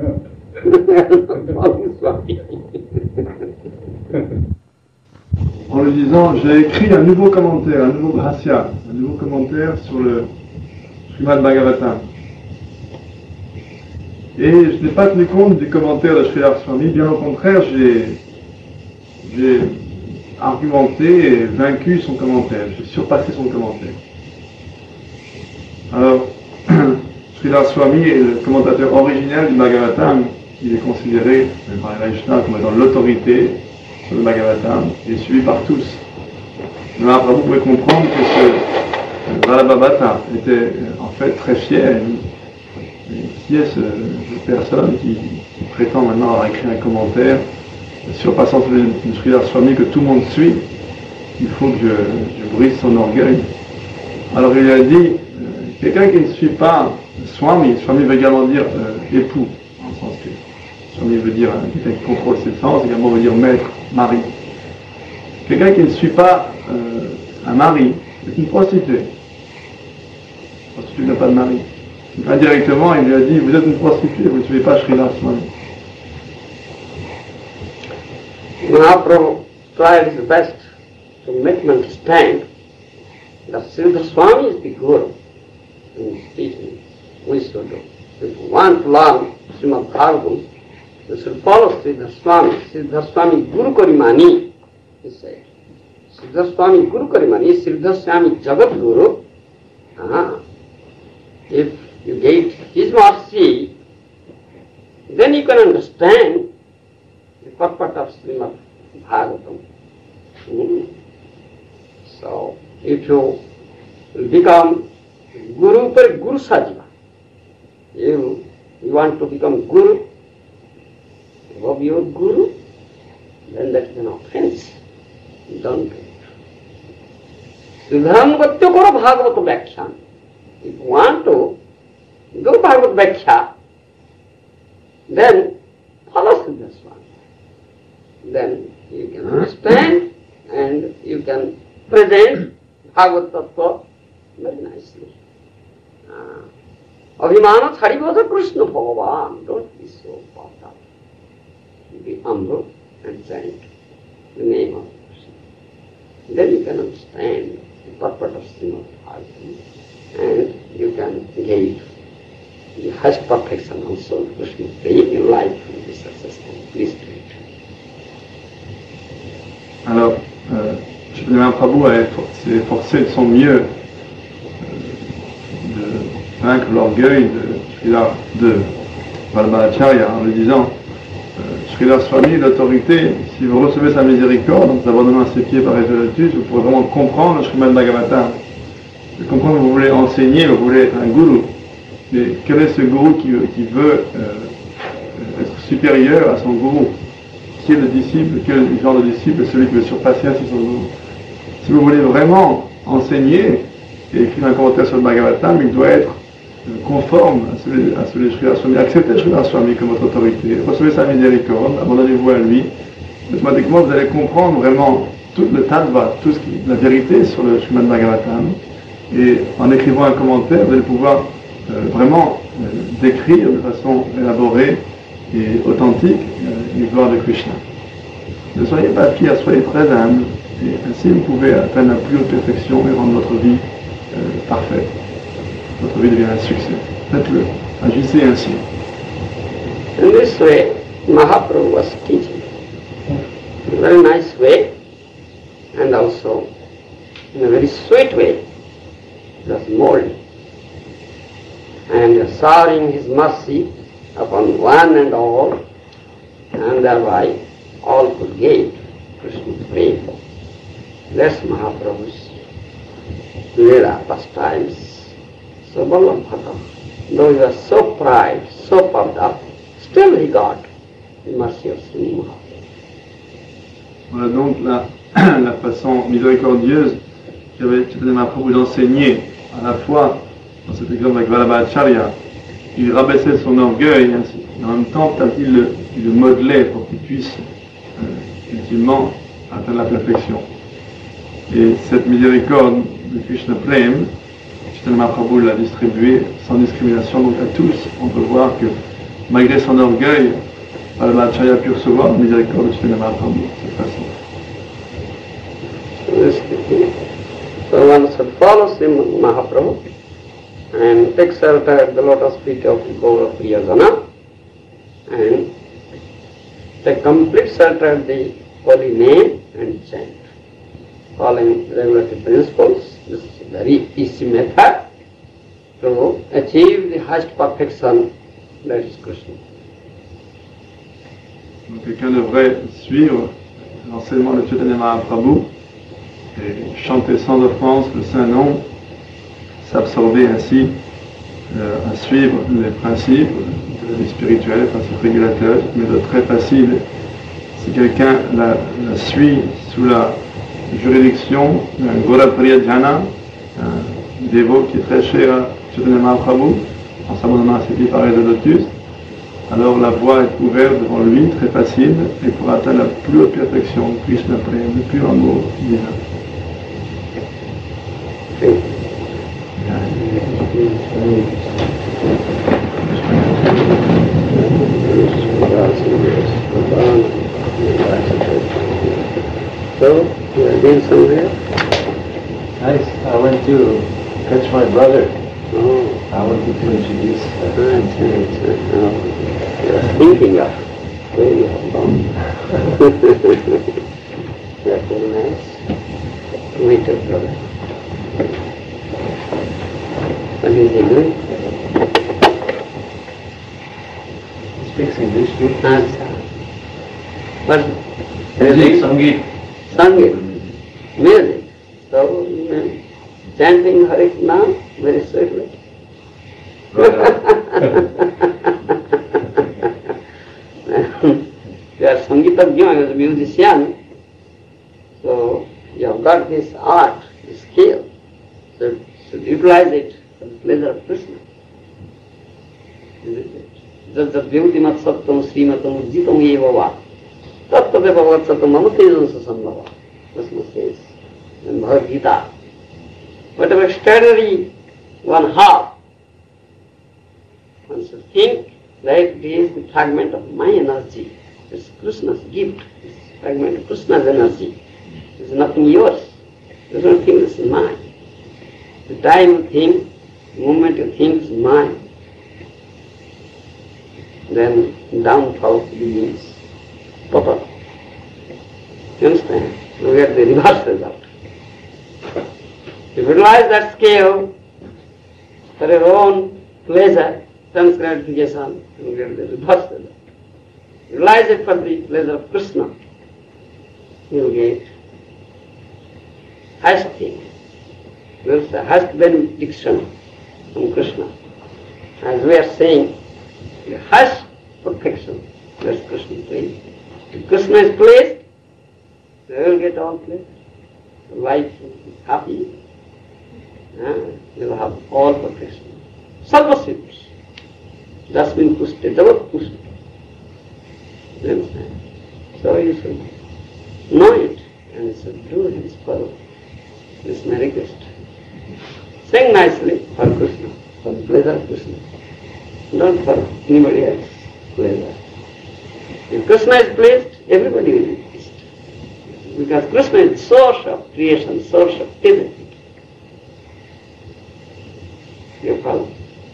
En lui disant, j'ai écrit un nouveau commentaire, un nouveau bhasya, un nouveau commentaire sur le Srimad Bhagavatam. Et je n'ai pas tenu compte des commentaires de Sridhar Swami, bien au contraire, j'ai, j'ai argumenté et vaincu son commentaire, j'ai surpassé son commentaire. Alors, Sridhar Swami est le commentateur originel du Bhagavatam, il est considéré par les Vaishnavas comme étant l'autorité sur le Bhagavatam, et suivi par tous. Mais Mahaprabhu pouvait comprendre que ce Vallabhabhata était en fait très fier. Qui est cette personne qui, qui prétend maintenant avoir écrit un commentaire surpassant celui de Sridhar Swami que tout le monde suit? Il faut que je, je brise son orgueil. Alors il lui a dit, euh, quelqu'un qui ne suit pas Swami, Swami veut également dire euh, époux, en sanskrit. Swami veut dire euh, quelqu'un qui contrôle ses sens, également veut dire maître, mari. Quelqu'un qui ne suit pas euh, un mari, c'est une prostituée. Une prostituée n'a pas de mari. Indirectement, il lui a dit, vous êtes une prostituée, vous ne suivez pas Sridhar Swami. Mahaprabhu tried his best to make him understand that Sridhar Swami is the Guru in his teaching. We should do. If we want to learn Srimad Bhagavatam, we should follow Sridhar Swami. Sridhar Swami Guru Karimani, he said. Sridhar Swami Guru Karimani, Sridhar Swami Jagat Guru. Ah. if you get his mercy, then you can understand the purport of Srimad Bhagavatam. Mm. So, if you become Guru par Guru Sajiva, you, you want to become Guru of your Guru, then that is an offense. Don't do it. Sridharam Gatya Koro Bhagavata Vyakhyan. If you want to do Bhagavad Vyakhya, then follow Siddha Swami. Then you can understand and you can present Bhagavad Tattva very nicely. Abhimana Chariboda Krishna Bhagavan. Don't be so puffed up. Be humble and chant the name of Krishna. Then you can understand the purport of Srimad Bhagavatam and you can gain the highest perfection also of Krishna praying in life and be successful. Please do it. Alors, euh, Chaitanya Mahaprabhu s'est efforcé de son mieux euh, de vaincre l'orgueil de, de Vallabhacharya en lui disant Srila Swami, l'autorité, si vous recevez sa miséricorde, en vous abandonnant à ses pieds par les lotus, vous pourrez vraiment comprendre le Srimad Bhagavatam. Vous comprendre que vous voulez enseigner, vous voulez être un gourou. Mais quel est ce gourou qui, qui veut euh, être supérieur à son gourou? Qui est le disciple? Quel genre de disciple est celui qui veut surpasser ainsi son gourou? Si vous voulez vraiment enseigner et écrire un commentaire sur le Bhagavatam, il doit être conforme à celui, à celui de Srila Swami. Acceptez Srila Swami comme votre autorité, recevez sa miséricorde, abandonnez-vous à lui. Automatiquement, vous allez comprendre vraiment tout le tattva, tout ce qui, la vérité sur le Srimad Bhagavatam. Et en écrivant un commentaire, vous allez pouvoir euh, vraiment euh, décrire de façon élaborée et authentique euh, les gloires de Krishna. Ne soyez pas fiers, soyez très humbles, et ainsi vous pouvez atteindre la plus haute perfection et rendre votre vie euh, parfaite. Votre vie devient un succès. Faites-le, agissez ainsi. In this way, Mahaprabhu was teaching. In a very nice way, and also in a very sweet way. He was molding and showering his mercy upon one and all, and thereby all could gain Krishna's prema. That's Mahaprabhu's Leela pastimes. So Vallabha, though he was so proud, so puffed up, still he got the mercy of Sri Mahaprabhu. Voilà donc la, la façon miséricordieuse qu'avait Chaitanya Mahaprabhu d'enseigner à la fois dans cet exemple avec Vallabhacharya. Il rabaissait son orgueil et ainsi. En même temps, il le, il le modelait pour qu'il puisse euh, ultimement atteindre la perfection. Et cette miséricorde de Krishna Prem, Chaitanya Mahaprabhu l'a distribuée sans discrimination donc à tous. On peut voir que malgré son orgueil, Vallabhacharya a pu recevoir la miséricorde de Chaitanya Mahaprabhu de cette façon. So one should follow Sri Mahaprabhu and take shelter at the lotus feet of Gaura Priyajana and take complete shelter at the holy name and chant. Following regulative principles, this is a very easy method to achieve the highest perfection, that is Krishna. Donc quelqu'un devrait suivre l'enseignement de Chaitanya Mahaprabhu et chanter sans offense le saint nom, s'absorber ainsi euh, à suivre les principes de la vie spirituelle, les principes régulateurs, mais de très facile. Si quelqu'un la, la suit sous la juridiction d'un Gaura Priyajana, un dévot qui est très cher à Chaitanya Mahaprabhu, en s'abandonnant à ses pieds par les lotus, alors la voie est ouverte devant lui, très facile, et pour atteindre la plus haute perfection, Krishna Prem, le plus amour divin. So, you have been somewhere? Nice. I went to catch my brother. Oh. I wanted to introduce Ah, her. अच्छा, अच्छा, oh. You are thinking of where you have gone. That's very nice. Meet your brother. What is he doing? He speaks English too. Achha. But Music, Sangeet. Sangeet, music. So, uh, chanting Harinam very sweetly. You are Sangeetagya as a musician, so you have got this art, this skill, so should utilize it for the pleasure of Krishna. Isn't it? Jat vyaudimat sattam srimatam jitam evava tattva bhavat satam mamatejam sasambhava. Krishna says in Bhagavad Gita, whatever extraordinary one has, one should think that it is the fragment of my energy. It's Krishna's gift, it's fragment of Krishna's energy. It's nothing yours. You don't think this is mine. The time you think, the moment you think it's mine, then downfall begins. Total. You understand? You get the reverse result. If you utilize that skill for your own pleasure, sense gratification, you get the reverse result. Utilize it for the pleasure of Krishna, you will get highest thing. You will say highest benediction from Krishna. As we are saying, the highest perfection, that's Krishna pleased. If Krishna is pleased, you will get all pleasure. Life will be happy. Uh, you will have all perfection. Sarvasvits. Jasmin puste, javat puste. You understand? So you should know it and you should do this for this my request. Sing nicely for Krishna, for the pleasure of Krishna. Not for anybody else's pleasure. If Krishna is pleased, everybody will be pleased. Because Krishna is the source of creation, source of everything. You follow?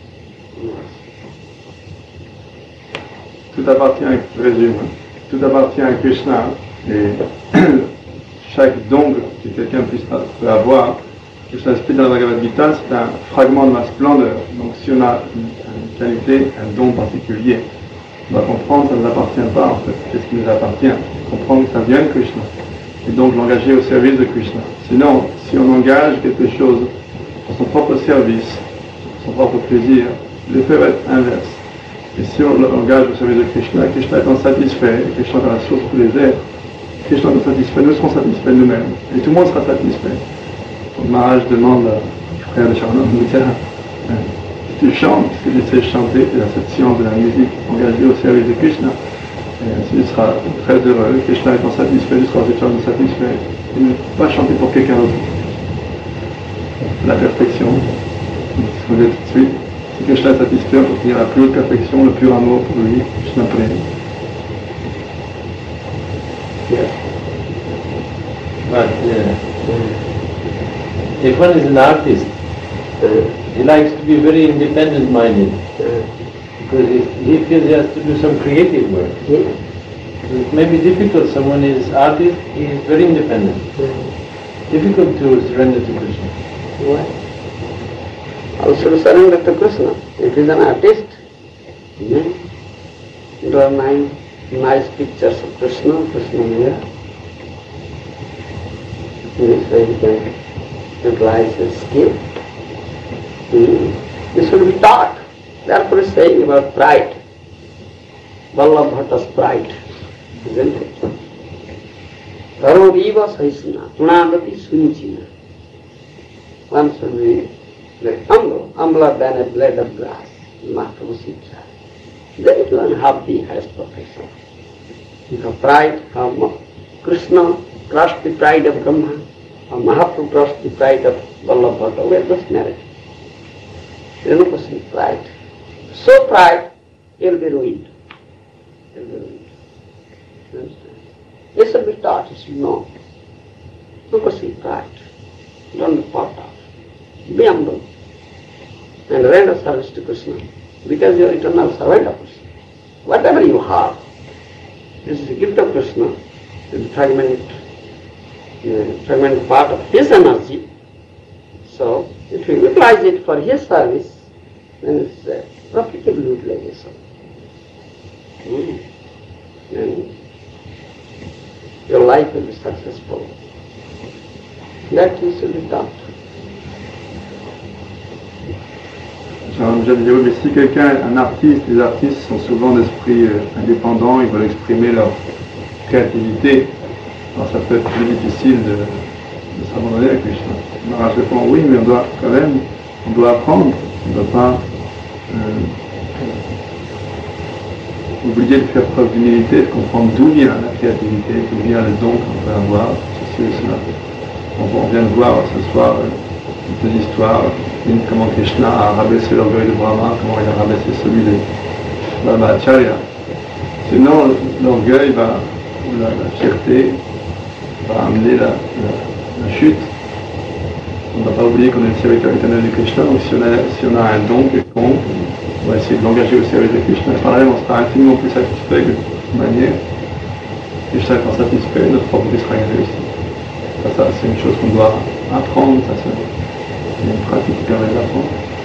Tout appartient, je résume, tout appartient à Krishna et chaque don que quelqu'un puisse peut avoir, Krishna explique dans la Bhagavad Gita, c'est un fragment de ma splendeur. Donc si on a une, une qualité, un don particulier, on va comprendre que ça ne nous appartient pas en fait. Qu'est-ce qui nous appartient? Comprendre que ça vient de Krishna. Et donc l'engager au service de Krishna. Sinon, si on engage quelque chose pour son propre service, pour son propre plaisir, l'effet va être inverse. Et si on l'engage au service de Krishna, Krishna étant satisfait, Krishna étant la source de tous les êtres, Krishna étant satisfait, nous serons satisfaits nous-mêmes. Et tout le monde sera satisfait. Donc Maharaj demande au frère de Charnon, il dit, si tu chantes, ce que tu sais chanter, c'est cette science de la musique engagée au service de Krishna. Et ainsi tu seras très heureux, Krishna étant satisfait, tu seras aussi satisfait. Et ne pas chanter pour quelqu'un d'autre. La perfection, ce qu'on dit tout de suite. Si Krishna est satisfait, on peut obtenir la plus haute perfection, le pur amour pour lui, Krishna prenne. Yes. But uh, if one is an artist, uh, he likes to be very independent-minded, uh, because he, he feels he has to do some creative work. Yeah. So it may be difficult. Someone is artist, he is very independent. Yeah. Difficult to surrender to Krishna. Why? Also surrender to Krishna. If he is an artist, yeah, draw nice, nice pictures of Krishna, Krishna here. In this way he can utilize his skill. Mm. This should be taught. Therefore he is saying about pride. Vallabh Bhatta's pride, isn't it? Dharma viva sahisna, tunadati sunichina. One should be very humble, humbler than a blade of grass, Mahavasitra. Then it will have the highest perfection. If a pride, how Krishna crushed the pride of Brahma, how Mahaprabhu crushed the pride of Vallabh Bhatta, we are just married. There is no question of pride. So pride, he will be ruined. He will be ruined. You understand? He should be taught, he should know. No question of pride. Don't be fought off. Be humble and render service to Krishna, because you are eternal servant of Krishna. Whatever you have, this is the gift of Krishna, the fragment, the fragment part of his energy. So, if you utilize it for his service, then it's a profitable utilization. Mm. Then your life will be successful. That you should be taught. J'avais dit, oui, mais si quelqu'un, un artiste, les artistes sont souvent d'esprit euh, indépendant, ils veulent exprimer leur créativité, alors ça peut être plus difficile de, de s'abandonner à Krishna. Maharaj répond, oui, mais on doit quand même, on doit apprendre, on ne doit pas euh, oublier de faire preuve d'humilité, de comprendre d'où vient la créativité, d'où vient le don qu'on peut avoir, ceci et cela. On vient de voir ce soir euh, une petite histoire, une, comment Krishna a rabaissé l'orgueil de Brahma, comment il a rabaissé celui de Brahmacharya. Sinon, l'orgueil va, ou la, la fierté va amener la, la, la chute. On ne va pas oublier qu'on est le serviteur éternel de Krishna, donc si on a, si on a un don quelconque, on va essayer de l'engager au service de Krishna. Et par là, on sera infiniment plus satisfait que de toute manière. Krishna étant satisfait, notre propre vie sera réussi. Ça, ça c'est une chose qu'on doit apprendre, ça c'est une pratique qui permet d'apprendre.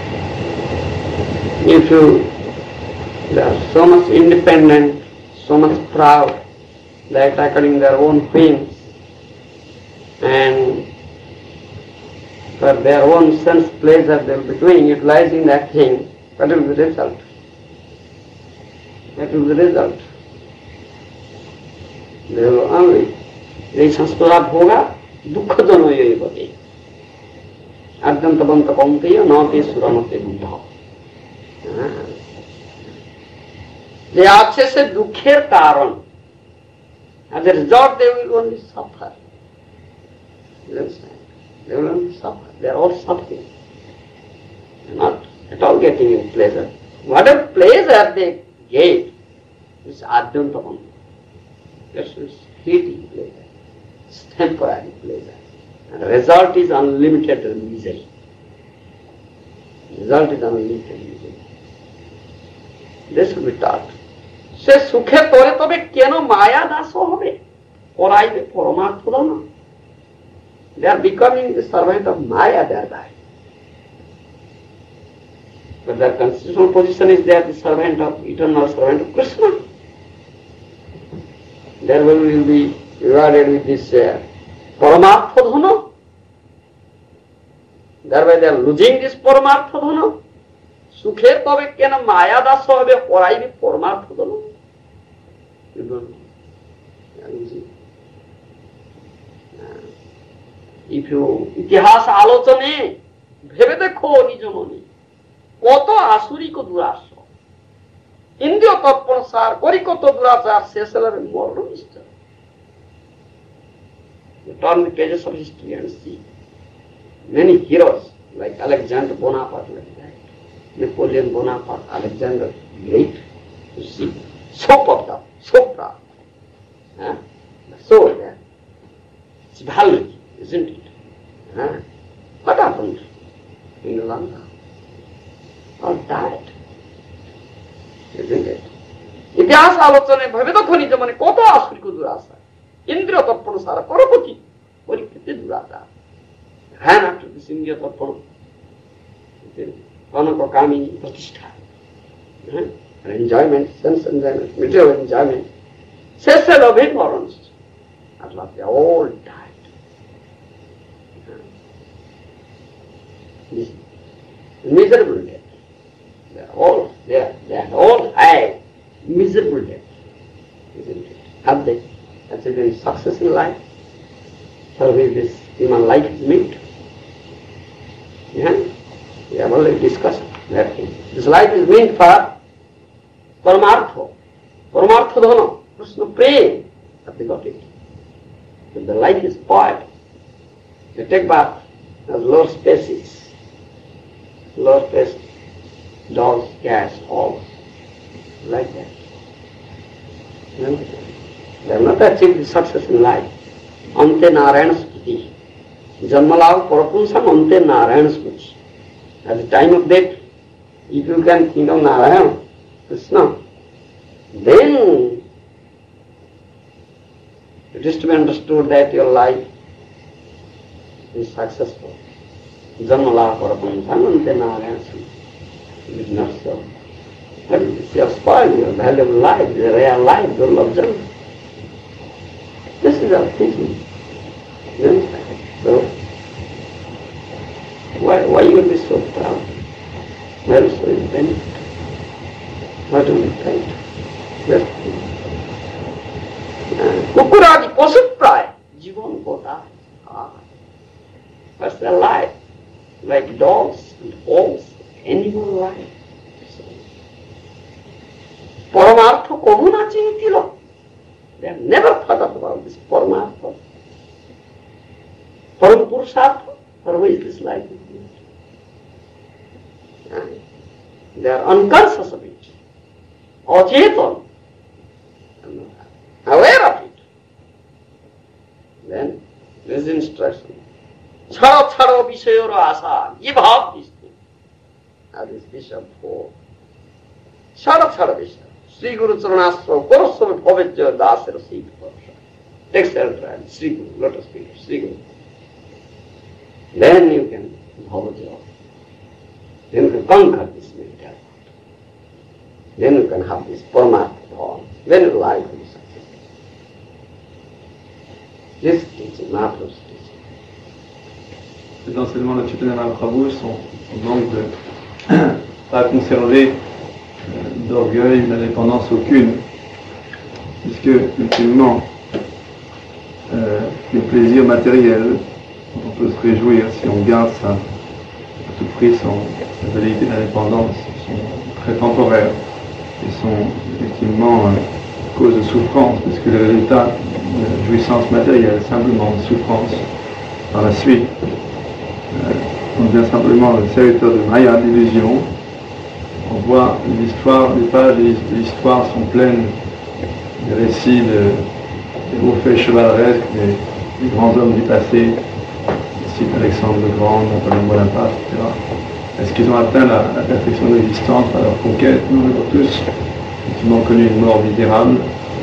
If you are so much independent, so much proud, that according to their own whims and for their own sense pleasure they will be doing, utilizing that thing, what will be the result? What will be the result? They will only, यही संस्कृत होगा दुख जनो ये बते अत्यंतवंत कौंतेय नौते सुरमते बुद्ध जे अच्छे से दुखेर कारण as a result they will only suffer. They will only suffer. They are all suffering. They are not at all getting any pleasure. Whatever pleasure they get is adyantavam. That is fleeting pleasure. It's temporary pleasure. And the result is unlimited misery. The result is unlimited misery. This should be taught. সে সুখে তোরে তবে কেন মায়া দাস হবে পরাইবে পরমার্থ ধন they are becoming the servant of Maya thereby. But their constitutional position is they are the servant of eternal servant of Krishna. There will be rewarded with this uh, Paramartha Dhana. Thereby they are losing this Paramartha Dhana. Sukhe tobe kena Maya dasa hobe poraibe Paramartha Dhana. You don't know. They are losing. Uh, if you ইতিহাস আলোচনে ভেবে দেখো নিজ মনে কত আসুরিক দুরাশ ইন্দ্রিয় তৎপরসার করি কত দুরাচার শেষ হলে মরণ নিষ্ঠ You turn the pages of history and see many heroes like Alexander Bonaparte like that, Napoleon Bonaparte, Alexander Great, you see, so puffed up, so proud. Huh? So there. It's value, isn't it? Huh? What happened in Lanka? All died. Isn't it? ইতিহাস আলোচনায় ভেবে দেখো নিজ মনে কত আসুরিক দুরাশা ইন্দ্রিয় তর্পণ সারা করপতি পরীক্ষিতে দুরাশা হ্যাঁ after this ইন্দ্রিয় তর্পণ কনক কামিনী প্রতিষ্ঠা enjoyment, sense enjoyment, material enjoyment শেষে লোভে মরণ at last they all died. This miserable death. They are all they are, they are all high miserable death, isn't it? Have they achieved success in life for which this human life is meant? Yeah? We have already discussed that thing. This life is meant for Paramartha. Paramartha Dhana. Krishna praying. Have they got it? If the life is spoiled, they take bath as lower species. Lower species. Dogs, cats, hogs. Like that. They have not achieved the success in life. Ante Narayana Smriti. Janmalav Parapunsam Ante Narayana Smriti. At the time of death, if you can think of Narayana, Krishna, then it is to be understood that your life is successful. Janmala Parapunsam Narayana is not so. But if you have spoiled your valuable life, the rare life, Durlabh Janma. This is our thinking. You understand? So, why, why you will be so proud? Why are you so independent? Why don't you try to? Just think. Kukuradi Posuprai, Jivan Kota. That's their life. Like dogs and hogs, animal life. Paramartha Kohuna Chintila. They have never thought about this Paramartha. Param Purushartha. For who is this life? They are unconscious of it. Achetan. Aware of it. Then there is instruction. Charo charo visayoro asa. Give up this thing. Now this bishop four. Charo charo visayoro. Sri Guru Charanasra, Korosava Bhavajya Dasara Sikha Parsha. Take self-trial, Sri Guru, lotus feet, Sri Guru. Then you can Bhavajya. Then you can conquer this mental world. Then you can have this Paramatma Bhavan. Then your life will be successful. This teaching, Mahaprabhu's teaching. Les enseignements de Chaitanya Mahaprabhu sont au manque de pas conserver d'orgueil, d'indépendance aucune, puisque ultimement euh, les plaisirs matériels, on peut se réjouir si on garde ça à tout prix, son, sa validité d'indépendance, sont très temporaires et sont effectivement euh, cause de souffrance, parce que le résultat de la jouissance matérielle, simplement de souffrance par la suite, euh, on devient simplement le serviteur de Maya, d'illusion. On voit l'histoire, les pages de l'histoire sont pleines de récits de, des hauts faits chevaleresques des, des grands hommes du passé, cite Alexandre le Grand, Napoléon Bonaparte, et cetera. Est-ce qu'ils ont atteint la, la perfection de l'existence par leur conquête? Nous l'avons tous. Ils ont connu une mort misérable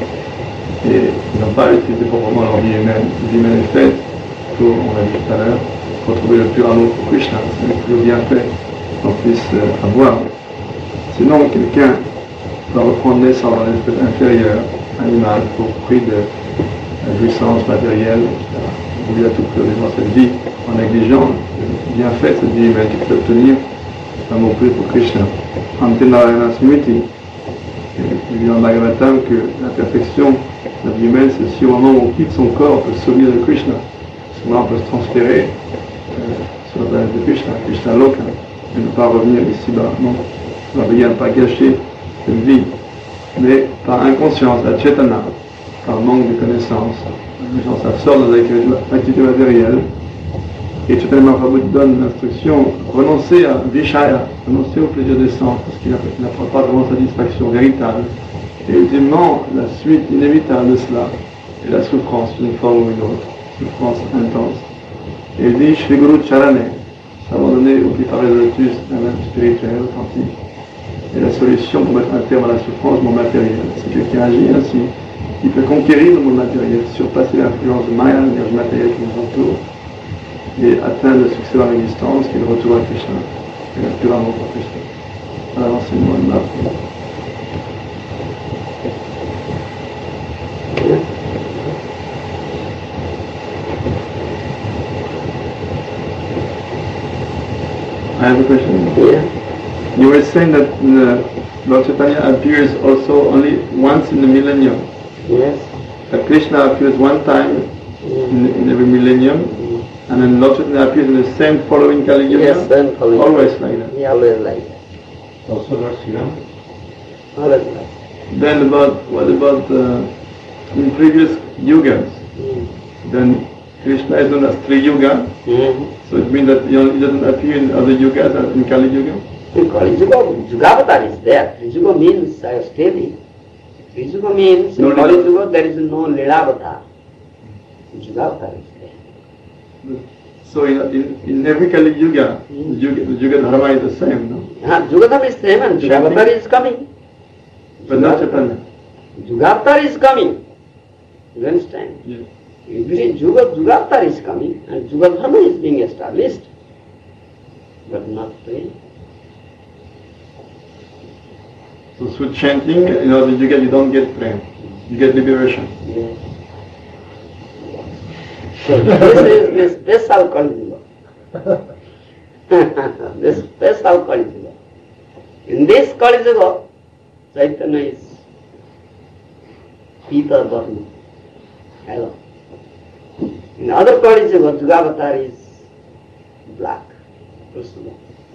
et ils n'ont pas utilisé proprement leur vie humaine. La vie humaine est faite pour, on l'a dit tout à l'heure, pour trouver le pur amour pour Krishna, c'est le plus bien fait qu'on puisse euh, avoir. Sinon, quelqu'un va reprendre naissance dans l'espèce inférieure, animale, pour prix de la jouissance matérielle, et cetera. On lui a tout prévu dans cette vie, en négligeant le bienfait de cette vie humaine qu'il peut obtenir, l'amour pur pour Krishna. Ante Narayana Smriti, il dit dans Bhagavatam que la perfection de la vie humaine, c'est si au moment où on quitte son corps, on peut se souvenir de Krishna. À ce moment-là, on peut se transférer euh, sur la planète de Krishna, Krishna Loka, et ne pas revenir ici-bas. Non. On ne pas gâcher cette vie, mais par inconscience, la chetana, par manque de connaissance, les gens s'absorbent dans l'activité matérielle, et Chaitanya Mahaprabhu donne l'instruction, renoncer à Vishaya, renoncer au plaisir des sens, parce qu'il n'apprend pas vraiment satisfaction véritable, et ultimement, la suite inévitable de cela est la souffrance, d'une forme ou d'une autre, souffrance intense. Et il dit, Shri Guru Charane, s'abandonner au plus paré de lotus d'un même spirituel authentique. Et la solution pour mettre un terme à la souffrance du monde matériel, c'est quelqu'un agit ainsi, il peut conquérir le monde matériel, surpasser l'influence de Maya, l'énergie matérielle qui nous entoure, et atteindre le succès dans l'existence, qui est le retour à Krishna, et le pur amour pour Krishna. Voilà l'enseignement de Mahaprabhu. I have a question. Yeah. You were saying that uh, Lord Chaitanya appears also only once in the millennium. Yes. That Krishna appears one time Mm. in, in every millennium, Mm. and then Lord Chaitanya appears in the same following Kali Yuga. Yes, then following. Always like that. He always like that. Also Lord Sri Ram. Always like that. Then about, what about uh, in previous yugas? Mm. Then Krishna is known as Tri Yuga, Mm. so it means that he he doesn't appear in other yugas as in Kali Yuga? In Kali Yuga, Yugavatar is there. Yuga means uh, steady. Yuga means in No Kali Lila. Yuga there is no Lilavatar. Yugavatar is there. So in, in, in every Kali Yuga, Mm. the Yuga, the Yuga Dharma is the same, no? Yeah, Yugavatar is same and Yugavatar is coming. But not Chaitanya. Yugavatar is coming. You understand? Yes. Every Yuga, Yugavatar is coming and Yuga Dharma is being established. but not praying. So through chanting, you know, you get, you don't get prema, you get liberation. Yes. So this is the special Kali Yuga. This special Kali Yuga. In this Kali Yuga, Chaitanya is Pita Dharma. Hello. In other Kali Yuga, Yugavatar is black. Krishna.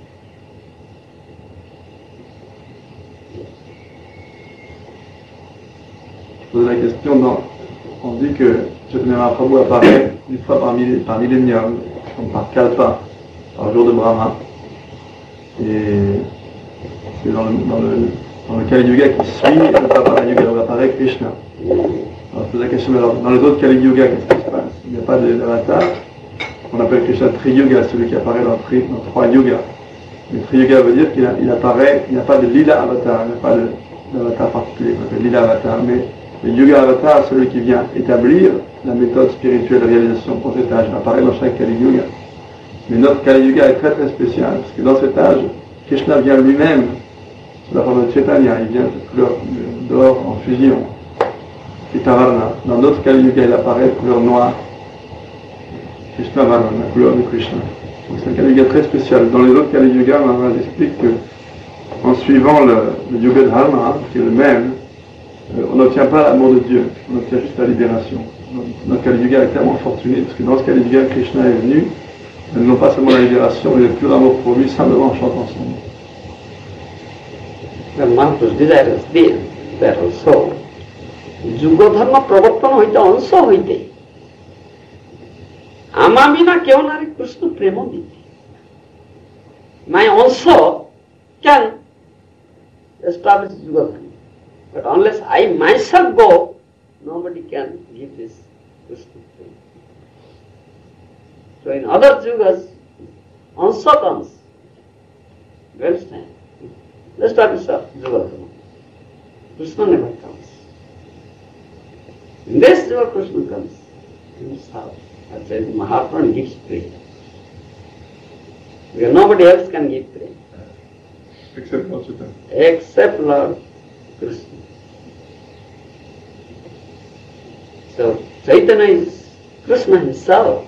Je pose la question, dans, on dit que Chaitanya Mahaprabhu apparaît une fois par, millénium, par millénium, comme par kalpa, par jour de Brahma. Et c'est dans le, dans le, dans le Kali Yuga qui suit le Papara Yuga où apparaît Krishna. Alors je pose la question, alors dans les autres Kali Yuga, qu'est-ce qui se passe? Il n'y a pas d'avatar. On appelle Krishna Tri-Yuga, celui qui apparaît dans, tri, dans trois yugas. Le Tri-Yuga veut dire qu'il il apparaît, il n'y a pas de lila avatar, il n'y a pas d'avatar particulier, on appelle lila avatar, mais le Yuga avatar, celui qui vient établir la méthode spirituelle de réalisation pour cet âge, apparaît dans chaque Kali Yuga. Mais notre Kali Yuga est très très spécial, parce que dans cet âge, Krishna vient lui-même, sous la forme de Chaitanya, il vient de couleur d'or en fusion, Pitavarna. Dans notre Kali Yuga, il apparaît de couleur noire, Krishna Varna, la couleur de Krishna. Donc c'est un Kali Yuga très spécial. Dans les autres Kali Yuga, Maharaj explique que, en suivant le, le Yuga Dharma, qui est le même, euh, on n'obtient pas l'amour de Dieu, on obtient juste la libération. Donc, notre Kali Yuga est tellement fortuné, parce que dans ce Kali Yuga, Krishna est venu, non pas seulement la libération, mais le pur amour pour lui, simplement en chantant son nom. The Mahaprabhu's desire is there, there also. Yuga Dharma pravartana hoite ansa hoite. Ama bina keu nari Krishna prema dite. My ansa can establish Yuga Dharma. But unless I myself go, nobody can give this Krishna prema. So in other yugas, ansa comes. You understand? Let's establish Yuga Dharma. Krishna never comes. In this Yuga, Krishna comes. In this house. I said, Mahaprabhu gives prayer. Because nobody else can give prayer. Except Lord Chaitanya. Except Lord Krishna. So, Chaitanya is Krishna himself.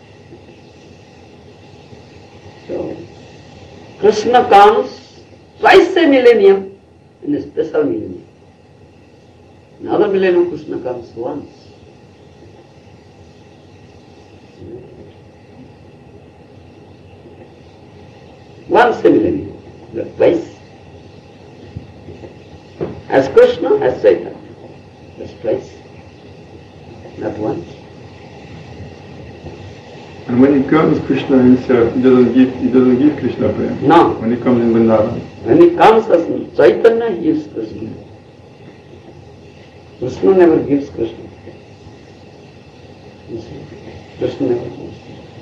So, Krishna comes twice a millennium in a special millennium. In other millennium, Krishna comes once. Once a millennium, not twice. As Krishna, as Chaitanya. Just twice, not once. And when he comes, Krishna himself, he doesn't give, he doesn't give Krishna prayer. No. When he comes in Vrindavan. When he comes as Chaitanya, he gives Krishna. Krishna never gives Krishna. Krishna never gives.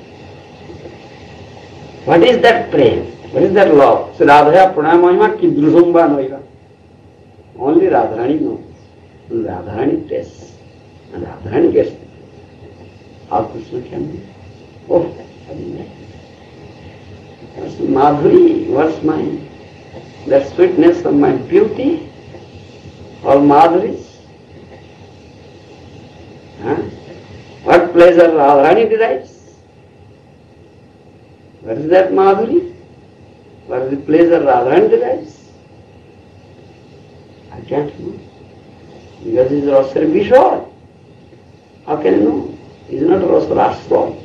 What is that prayer? What is that love? So Radha Pranamahima Kidrusumba Noiva. Only Radharani knows. And Radharani tests. And Radharani gets it. How Krishna can be? Oh, I didn't know. What's Madhuri? What's my, that sweetness of my beauty? All Madhuris? Huh? What pleasure Radharani derives? What is that Madhuri? What is the pleasure Radharani derives? I can't know. Because he is Rasar Vishal. How can you know? He is not Rasar Aswam.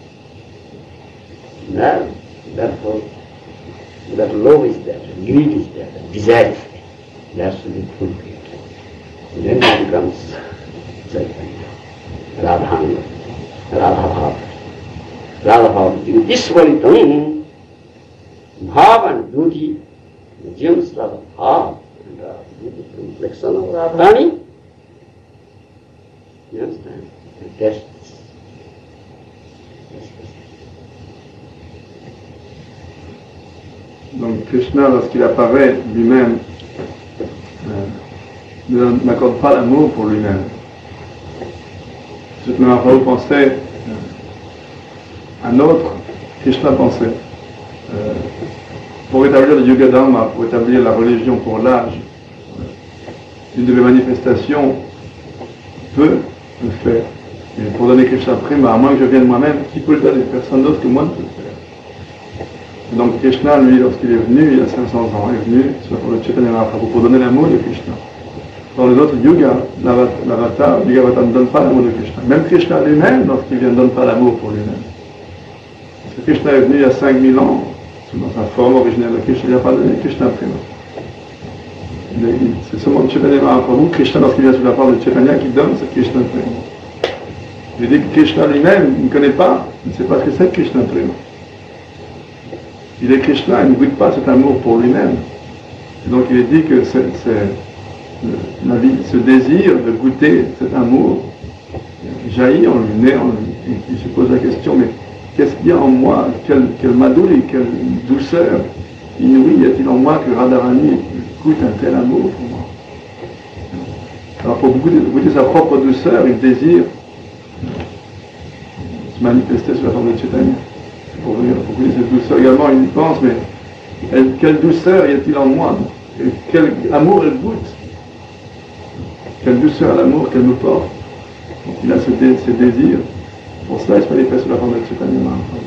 There, therefore, that love is there, greed is there, desire is there. That should be fulfilled. Then it becomes Chaitanya, Radharani, Radha Bhav. Radha Bhav. This Valitam, Bhav and Duty, James Radha Bhav, and Radha Duty, complexion of Radharani. You understand? And tests. Donc Krishna, lorsqu'il apparaît lui-même, euh, n'accorde pas l'amour pour lui-même. Chaitanya Mahaprabhu pensait, euh, un autre, Krishna pensait, euh, pour établir le Yoga Dharma, pour établir la religion pour l'âge, une de mes manifestations peut le faire. Et pour donner Krishna Prema, à moins que je vienne moi-même, qui peut le donner? Personne d'autre que moi ne peut le faire. Et donc Krishna, lui, lorsqu'il est venu, il y a cinq cents ans, est venu sur le Chaitanya Mahaprabhu pour donner l'amour de Krishna. Dans les autres yugas, l'avatar, l'Yugavata ne donne pas l'amour de Krishna. Même Krishna lui-même, lorsqu'il vient, ne donne pas l'amour pour lui-même. Parce que Krishna est venu il y a cinq mille ans, dans sa forme originelle de Krishna, il n'a pas donné Krishna Prema. C'est seulement Chaitanya Mahaprabhu, Krishna, lorsqu'il vient sous la forme de Chaitanya, qui donne ce Krishna Prema. Il dit que Krishna lui-même, il ne connaît pas, il ne sait pas ce que c'est Krishna Prema. Il est Krishna, il ne goûte pas cet amour pour lui-même. Et donc il est dit que c'est, la vie, ce désir de goûter cet amour jaillit en lui, naît en lui. Il se pose la question, mais qu'est-ce qu'il y a en moi? Quelle, quelle madhuri, quelle douceur inouïe y a-t-il en moi que Radharani goûte un tel amour pour moi? Alors pour goûter, goûter sa propre douceur, il désire se manifester sous la forme de Chaitanya. Pour, pour goûter cette douceur également, il y pense, mais elle, quelle douceur y a-t-il en moi? Et quel amour elle goûte? Quelle douceur à l'amour qu'elle me porte? Donc il a ce, dé, ce désir. Pour cela, il se manifeste sous la forme de Chaitanya Mahaprabhu.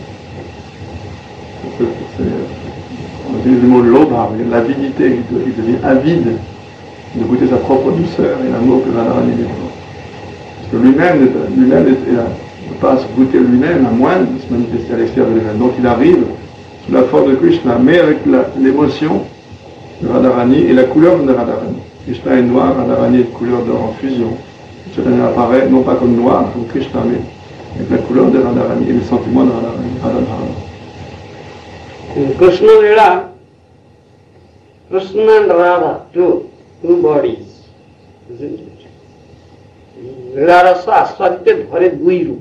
On utilise le mot lobha, l'avidité, il devient avide de goûter sa propre douceur et l'amour que Radharani lui porte. Parce que lui-même, lui-même est là. Il ne peut pas se goûter lui-même, à moins de se manifester à l'extérieur de lui-même. Donc il arrive sous la forme de Krishna, mais avec la, l'émotion de Radharani et la couleur de Radharani. Krishna est noir, Radharani est de couleur d'or en fusion. Chaitanya apparaît non pas comme noir, comme Krishna, mais avec la couleur de Radharani et le sentiment de Radharani. Radharani. In Krishna Lila, Krishna and Radha, two, two bodies, isn't it? লীলারস আস্বাদিতে ধরে দুই রূপ,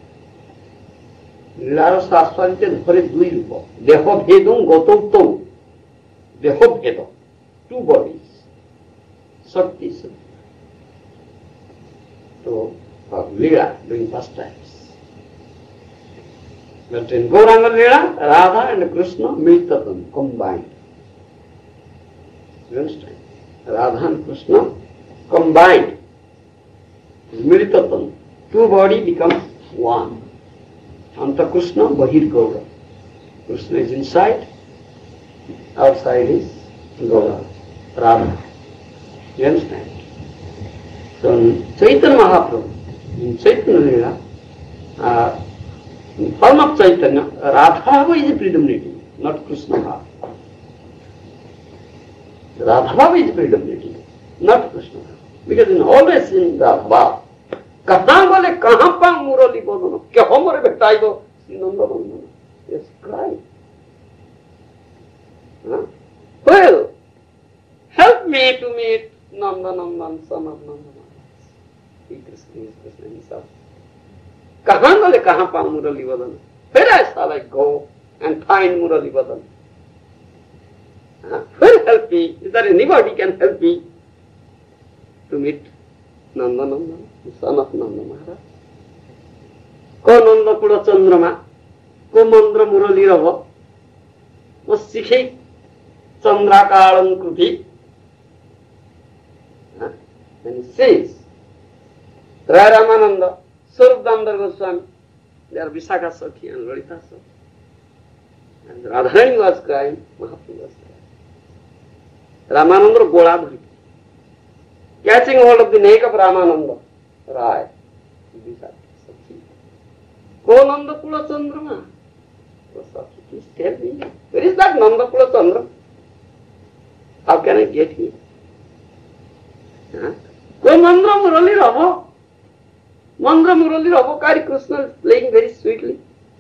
লীলারস আস্বাদিতে ধরে দুই রূপ, দেহভেদং গতৌতৌ, দেহভেদ, two bodies, Shakti Shakti. So, for Leela, doing pastimes. But in Gauranga Leela, Radha and Krishna militatam, combined. You understand? Radha and Krishna combined. Militatam, two body becomes one. Anta Krishna, Bahir Gaura. Krishna is inside, outside is Gaura, Radha. You understand? So in Chaitanya Mahaprabhu, in Chaitanya Leela, uh, in form of Chaitanya, Radha is predominating, not Krishna Bhava. Radha Bhava is predominating, not Krishna Bhava. Because in always in Radha Bhava, कहाँ बोले कहाँ पा मुरली बोलो क्या हो मोरे बेटाई दो Nanda Nanda yes cry huh? Well help me to meet Nanda Nandan son of Nanda He Krishna is Krishna himself कहाँ बोले कहाँ पा मुरली बोलो where I shall I go and find Murali Badan huh? Where help me is there anybody can help me to meet Nanda Nandan son of Nanda Maharaj. Ko Nanda Kula Chandrama, ko Mandra Murali Rava, ko Sikhi Chandra Kalan Kruti. And he says, Rai Ramananda, Swarup Damodar Goswami, they are Visakha Sakhi and Lalita Sakhi. And Radharani was crying, Mahaprabhu was crying. Ramananda Gola Dhari, catching hold of the neck of Ramananda. Rai, Ko Nanda Kula Chandrama? Please tell me, where is that Nanda Kula Chandra? How can I get him? Ko Mandra Murali Rava? Mandra Murali Rava, Kari Krishna is playing very sweetly.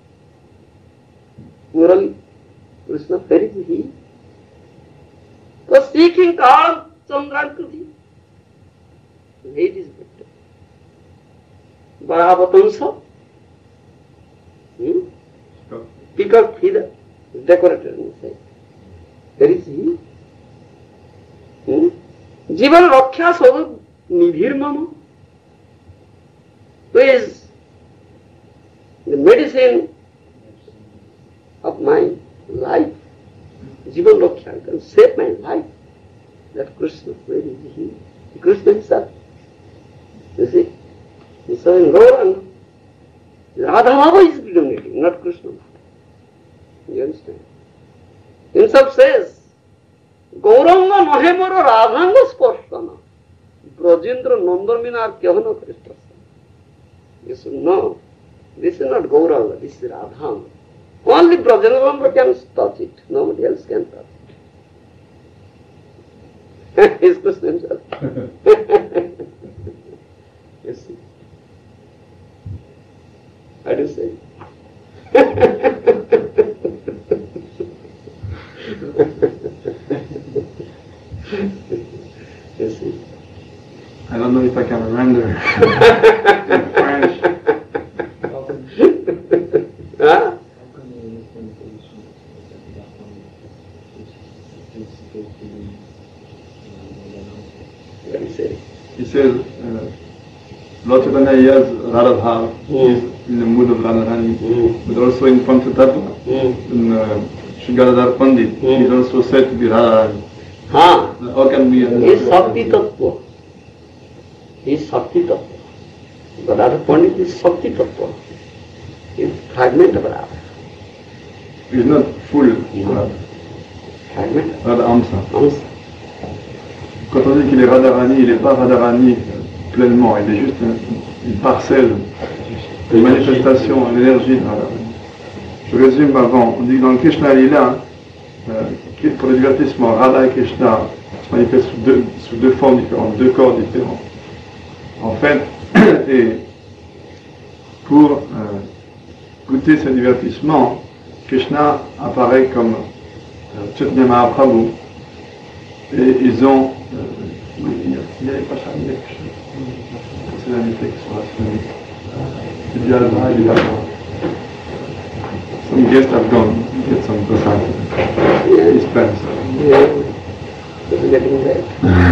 Murali, Krishna, where is he? Was seeking Kalam Chandra Kruti. It is better. Bharavatansa, hmm? Peacock feather, decorated inside. Where is he? Hmm? Jivan Raksha Swarup Nidhir Mama, who is the medicine of mind, life. Jivan Raksha, can save my life. That Krishna, where is he? Krishna himself. You see? He's showing Gauranga. Radha Baba is predominating, not Krishna. You understand? Himself says, Gauranga nahe moro Radhanga sparshana. Brajendra Nandamina Kyavana Krishna. You should know, this is not Gauranga, this is Radhanga. Only Brajendra can touch it, nobody else can touch it. He's Krishna himself. You see? How do you say? You see? I don't know if I can render in French. Huh? What do you say? He says, uh, Lord Chaitanya has Radhabhav, Mm. is in the mood of Radharani, Mm. but also in Panchatattva, Mm. in uh, Shugadadhar Pandit, Mm. he is also said to be Radharani. Huh? How can we He is understand? Shakti Tattva. He is Shakti Tattva. But Radha Pandit is Shakti Tattva. He is fragment of Radha. He is not full No. Radha, Fragment Radha Amsa. of Amsa. Quand on dit qu'il est Radharani, il n'est pas Radharani pleinement, il est juste une, une parcelle, une manifestation, une énergie de Radharani. Je résume avant, on dit que dans le Krishna Lila, euh, pour le divertissement, Radha et Krishna se manifestent sous deux, sous deux formes différentes, deux corps différents. En fait, et pour euh, goûter ce divertissement, Krishna apparaît comme euh, Chaitanya Mahaprabhu, et ils ont... Euh, oui, il n'y avait pas Charlie, c'est l'invité qui sera assuré. C'est du Alva, il est là. Some guests have gone, get some prasad. Yeah. Dispense. Yeah. Just getting that.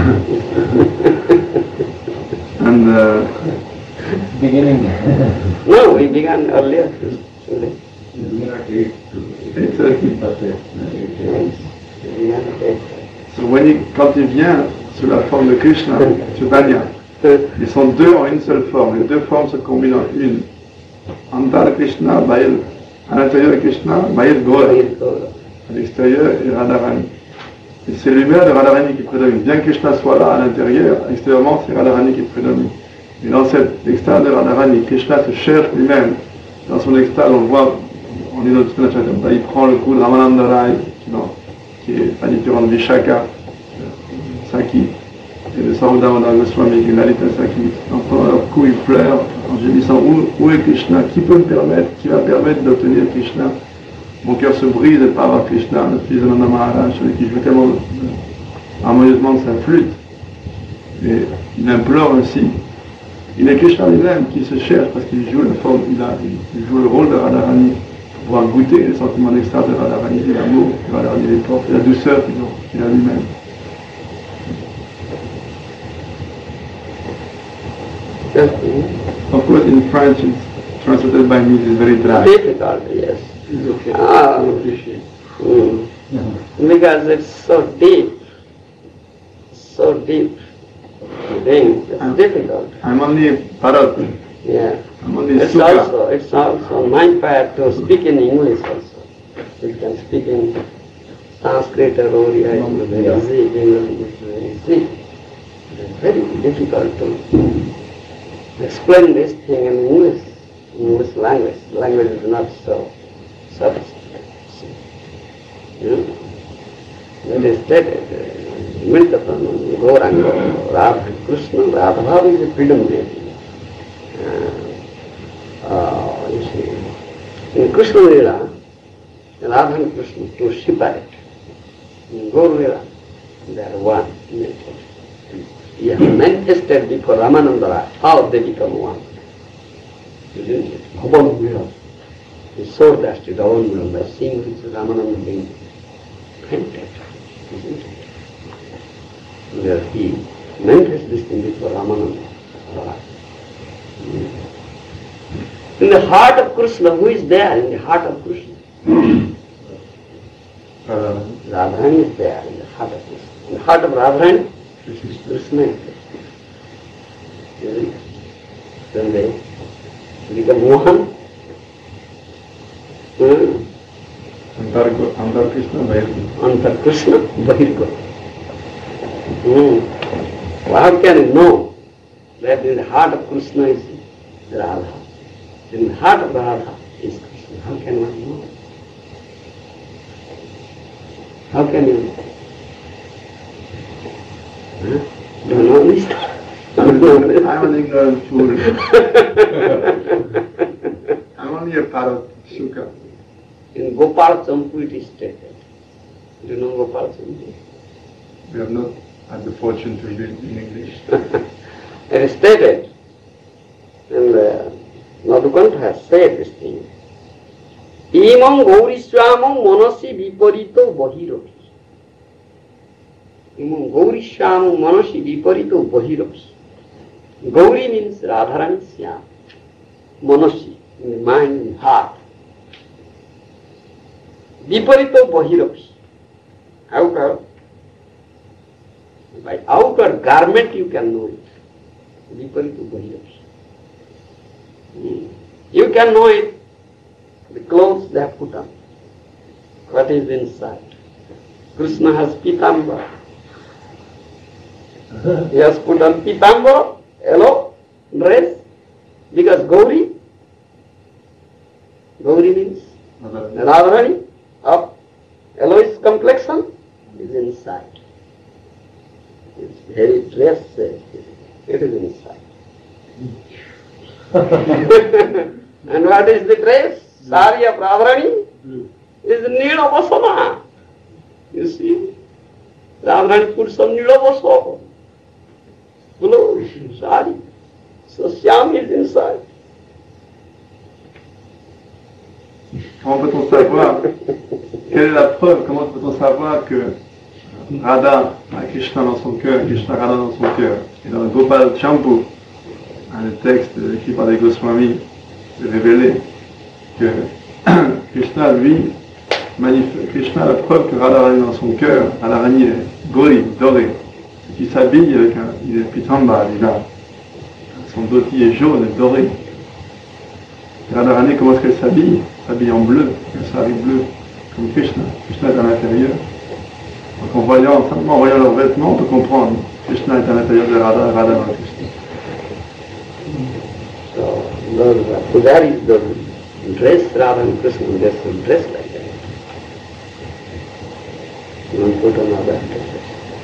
And uh, Beginning. No, we began earlier. Actually. eight thirty. Yes. We began at eight. So when il, quand il vient sous la forme de Krishna, Chaitanya, ils sont deux en une seule forme. Les deux formes se combinent en une. Antara Krishna, Bail, à l'intérieur de Krishna, Bail Gaura. À l'extérieur, et Radharani. Et c'est l'humeur de Radharani qui prédomine. Bien que Krishna soit là à l'intérieur, extérieurement, c'est Radharani qui prédomine. Et dans cette extase de Radharani, Krishna se cherche lui-même. Dans son extase, on le voit, on est dans le Chaitanya, il prend le coup de Ramananda Rai, qui est pas différent de Vishaka, Saki, et de Sarvadamana Goswami, qui est Lalita Saki. En prenant leur coup, ils pleurent en gémissant, où, où est Krishna? Qui peut me permettre, qui va permettre d'obtenir Krishna? Mon cœur se brise de ne pas avoir Krishna, le fils de Nanda Maharaj, celui qui joue tellement harmonieusement de sa flûte. Et il implore ainsi. Il est Krishna lui-même qui se cherche parce qu'il joue, la forme, il, a, il joue le rôle de Radharani pour pouvoir goûter les sentiments d'extase de Radharani, et l'amour que Radharani les porte, et la douceur qu'il a lui-même. Of course, in French, it's translated by me, it's very dry. Difficult, yes. It's okay. Ah. I appreciate. Mm. Because it's so deep, so deep. Thing. It's I'm- difficult. I'm only Bharat. Yeah. I'm only It's Sukha. also it's also my part to speak in English also. You can speak in Sanskrit or Oriya. It's very easy. English is very easy. It's very difficult to explain this thing in English. English language. Language is not so sophisticated. You know? That is stated. Miltapan, Gauranga, Radha, Krishna, Radha Bhava is a predominating. Uh, uh, you see, in Krishna Lila, Radha and Krishna, two separate. In Gaur Lila, they are one. He has manifested before Ramananda Raya, how they become one. Isn't it? Bhavan Mira. He showed us to Bhavan Mira by seeing his Ramananda being painted. Isn't it? Where he manifests this thing before Ramananda. In the heart of Krishna, who is there in the heart of Krishna? Radharani. Radharani is there in the heart of Krishna. In the heart of Radharani, Krishna is there. Then they become Mohan. Hmm. Antar Antar Krishna, Bahirguna. Antar Krishna, Bahirguna. Hmm. Well, how can you know that in the heart of Krishna is Radha? In the heart of Radha is Krishna. How can one know? How can you know? Huh? Do you know this? I'm an ignorant fool. I'm only a part of Shuka. In Gopal Champu it is stated. Do you know Gopal Champu? We have not had the fortune to read in English. It is stated, and uh, Madhukanta has said this thing. Imam Gaurishwamam manasi viparito bahirapi. Imam Gaurishwamam manasi viparito bahirapi. Gauri means Radharani Syam. Manasi, in the mind, in the heart. Viparito bahirapi. Outer, by outer garment you can know it. Viparito bahirapi. You can know it. The clothes they have put on. What is inside? Krishna has pitambara. He has put on pitambara, yellow dress, because Gauri, Gauri means Radharani, of yellowish complexion is inside. His very dress, it is inside. And what is the dress? Sari of Radharani is Nila Vasana. You see, Radharani put some Nila Vasana. Blue sari. So Syam is inside. Comment peut-on savoir, quelle est la preuve, comment peut-on savoir que Radha a Krishna dans son cœur, Krishna Radha dans son cœur? Et dans le Gopal Champu, un texte écrit par les Goswami, révélé que Krishna, lui, manifeste, Krishna a la preuve que Radharani dans son cœur, Radharani est Gauri, doré, qui s'habille avec un, il est pitambara, il a, son dhoti est jaune et doré. Radharani, comment est-ce qu'elle s'habille? Elle s'habille en bleu, une sari bleue, comme Krishna. Krishna est à l'intérieur. Donc en voyant, simplement en voyant leurs vêtements, on peut comprendre Krishna est à l'intérieur de Radha, Radha dans Krishna. So, the Pujaris, the dress Radha and Krishna, they are dressed like that. You don't put on other dresses.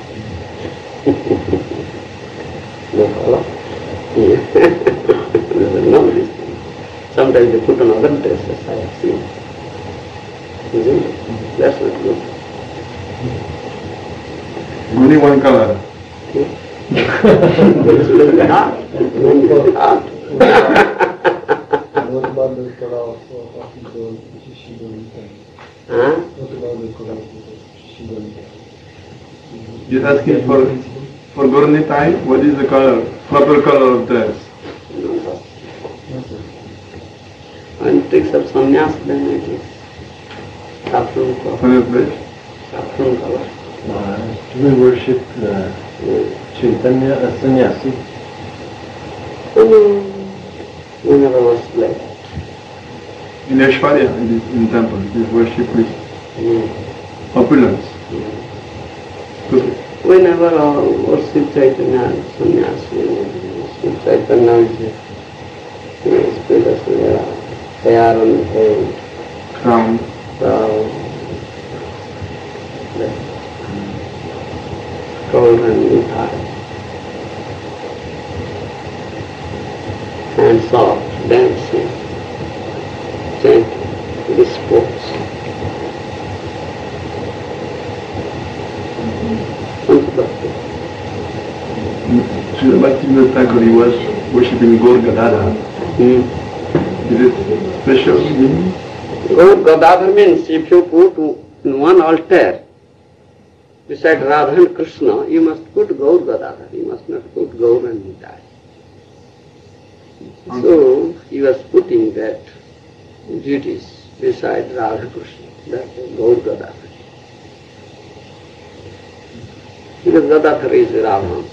No follow? Yeah. They know this thing. Sometimes they put on other dresses, I have seen. Isn't it? That's not good. Only one color. It's really hard. It's hard. What about the color of Ashidol, Shishidolita? Huh? What about the color of Shishidolita? You're asking for, for Gauranitai, what is the color, proper color of dress? When it takes up sannyas, then it is saffron color. Saffron color. Uh, do we worship uh, Chaitanya as sannyasi? Mm, we never was like that. In Aishwarya, in the in temple, it is worship with Mm. opulence. Mm. Good. We never uh, worship Chaitanya as sannyasi. Worship Chaitanya is the spirit of hair on the head, Crown. crown, golden tie, and soft dancing, chanting, the sports. Something like that. Srila Bhaktivinoda Thakur, he was worshipping Gaur Gadadhar. Hmm. Is it special meaning? Gaur Gadadhar means if you put in one altar beside Radha and Krishna, you must put Gaur Gadadhar, you must not put Gaur and Nitai. So he was putting that duties beside Radha Krishna, that Gaur Gadadhar. Because Gadadhar is Ravana's.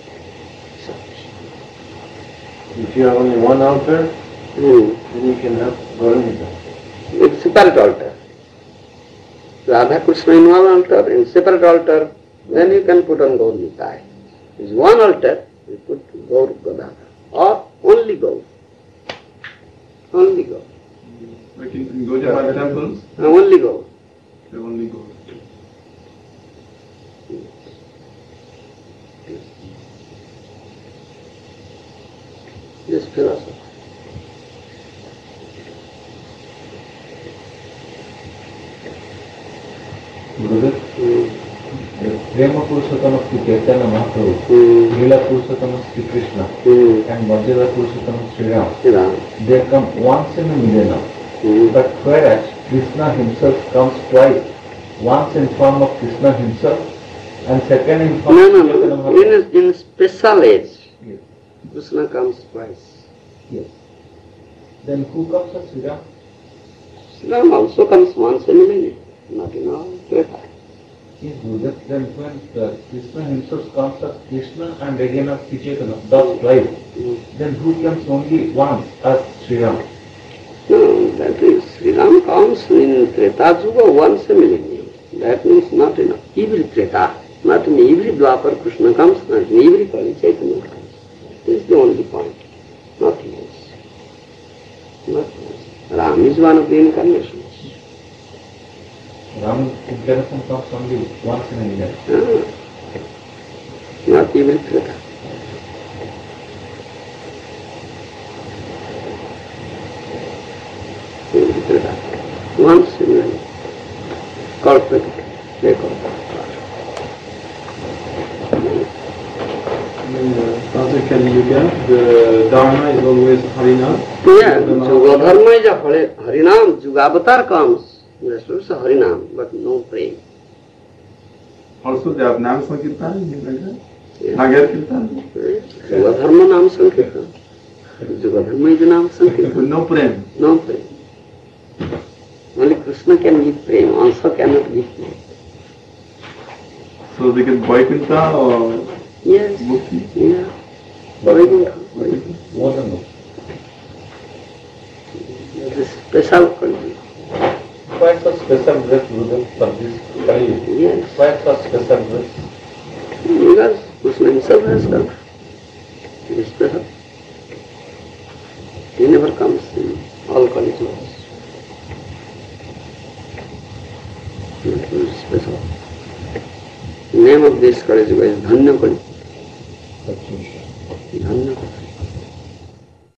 If you have only one altar, Hmm. then you can have Gauranga. It's separate altar. Radha Krishna in one altar, in separate altar, then you can put on Gaur Nitai. It's one altar, you put Gaur Gadadhar. Or only Gaur. Only Gaur. Like in, in Gojapati temples, Uh, only Gaur. they only go. This philosophy. Gurudev, Hmm. Prema Purushottam Sri Chaitanya Mahaprabhu, Hmm. Leela Purushottam Sri Krishna, Hmm. and Madhyada Purushottam Sri Ram, Ram. they come once in a millennium. Hmm. But whereas Krishna himself comes twice, once in form of Krishna himself, and second in form No, of no, Chaitanya no. Mahaprabhu. In, in special age, Yes. Krishna comes twice. Yes. Then who comes as Sri Ram? Ram also comes once in a minute, not in all Treta. Yes, Gurudev. Then when uh, Krishna himself comes as Krishna and again as Sri Chaitanya, thus twice, Hmm. then who comes only once as Sri Ram? No, that is, Sri Ram comes in Treta Yuga once a millennium. That means not in every Treta, not in every Dwapar Krishna comes, not in every Kali Chaitanya comes. This is the only point, nothing else. Nothing else. Ram is one of the incarnations. Ram incarnation comes only once in a million. Ah, not every Treta. Every Treta. Once in a millennium. Corporate, they call it. In uh, Father Kali Yuga, the Dharma is always Harinam. Yeah, The Juga Dharma is a Hari- Harinam. Juga avatar comes. That's also Harinam, but no prema. Also, they have Nam Sankirtan, like that. Yeah. Nagar Kirtan. Juga Dharma Nam Sankirtan. Juga Dharma is Nam Sankirtan. No prem. No prema. Only Krishna can give prema, also cannot give prema. So they get Vaikuntha or Yes, Mukti. yeah. Vaikuntha, Vaikuntha. More than that. That is special condition. Why such special dress, Gurudev, for this Kali? Yes, Why such special dress? because Krishna himself has come. It is special. He never comes in all conditions. It is special. The name of this Kali Yuga is Dhanya Kali. Dhanya Kali.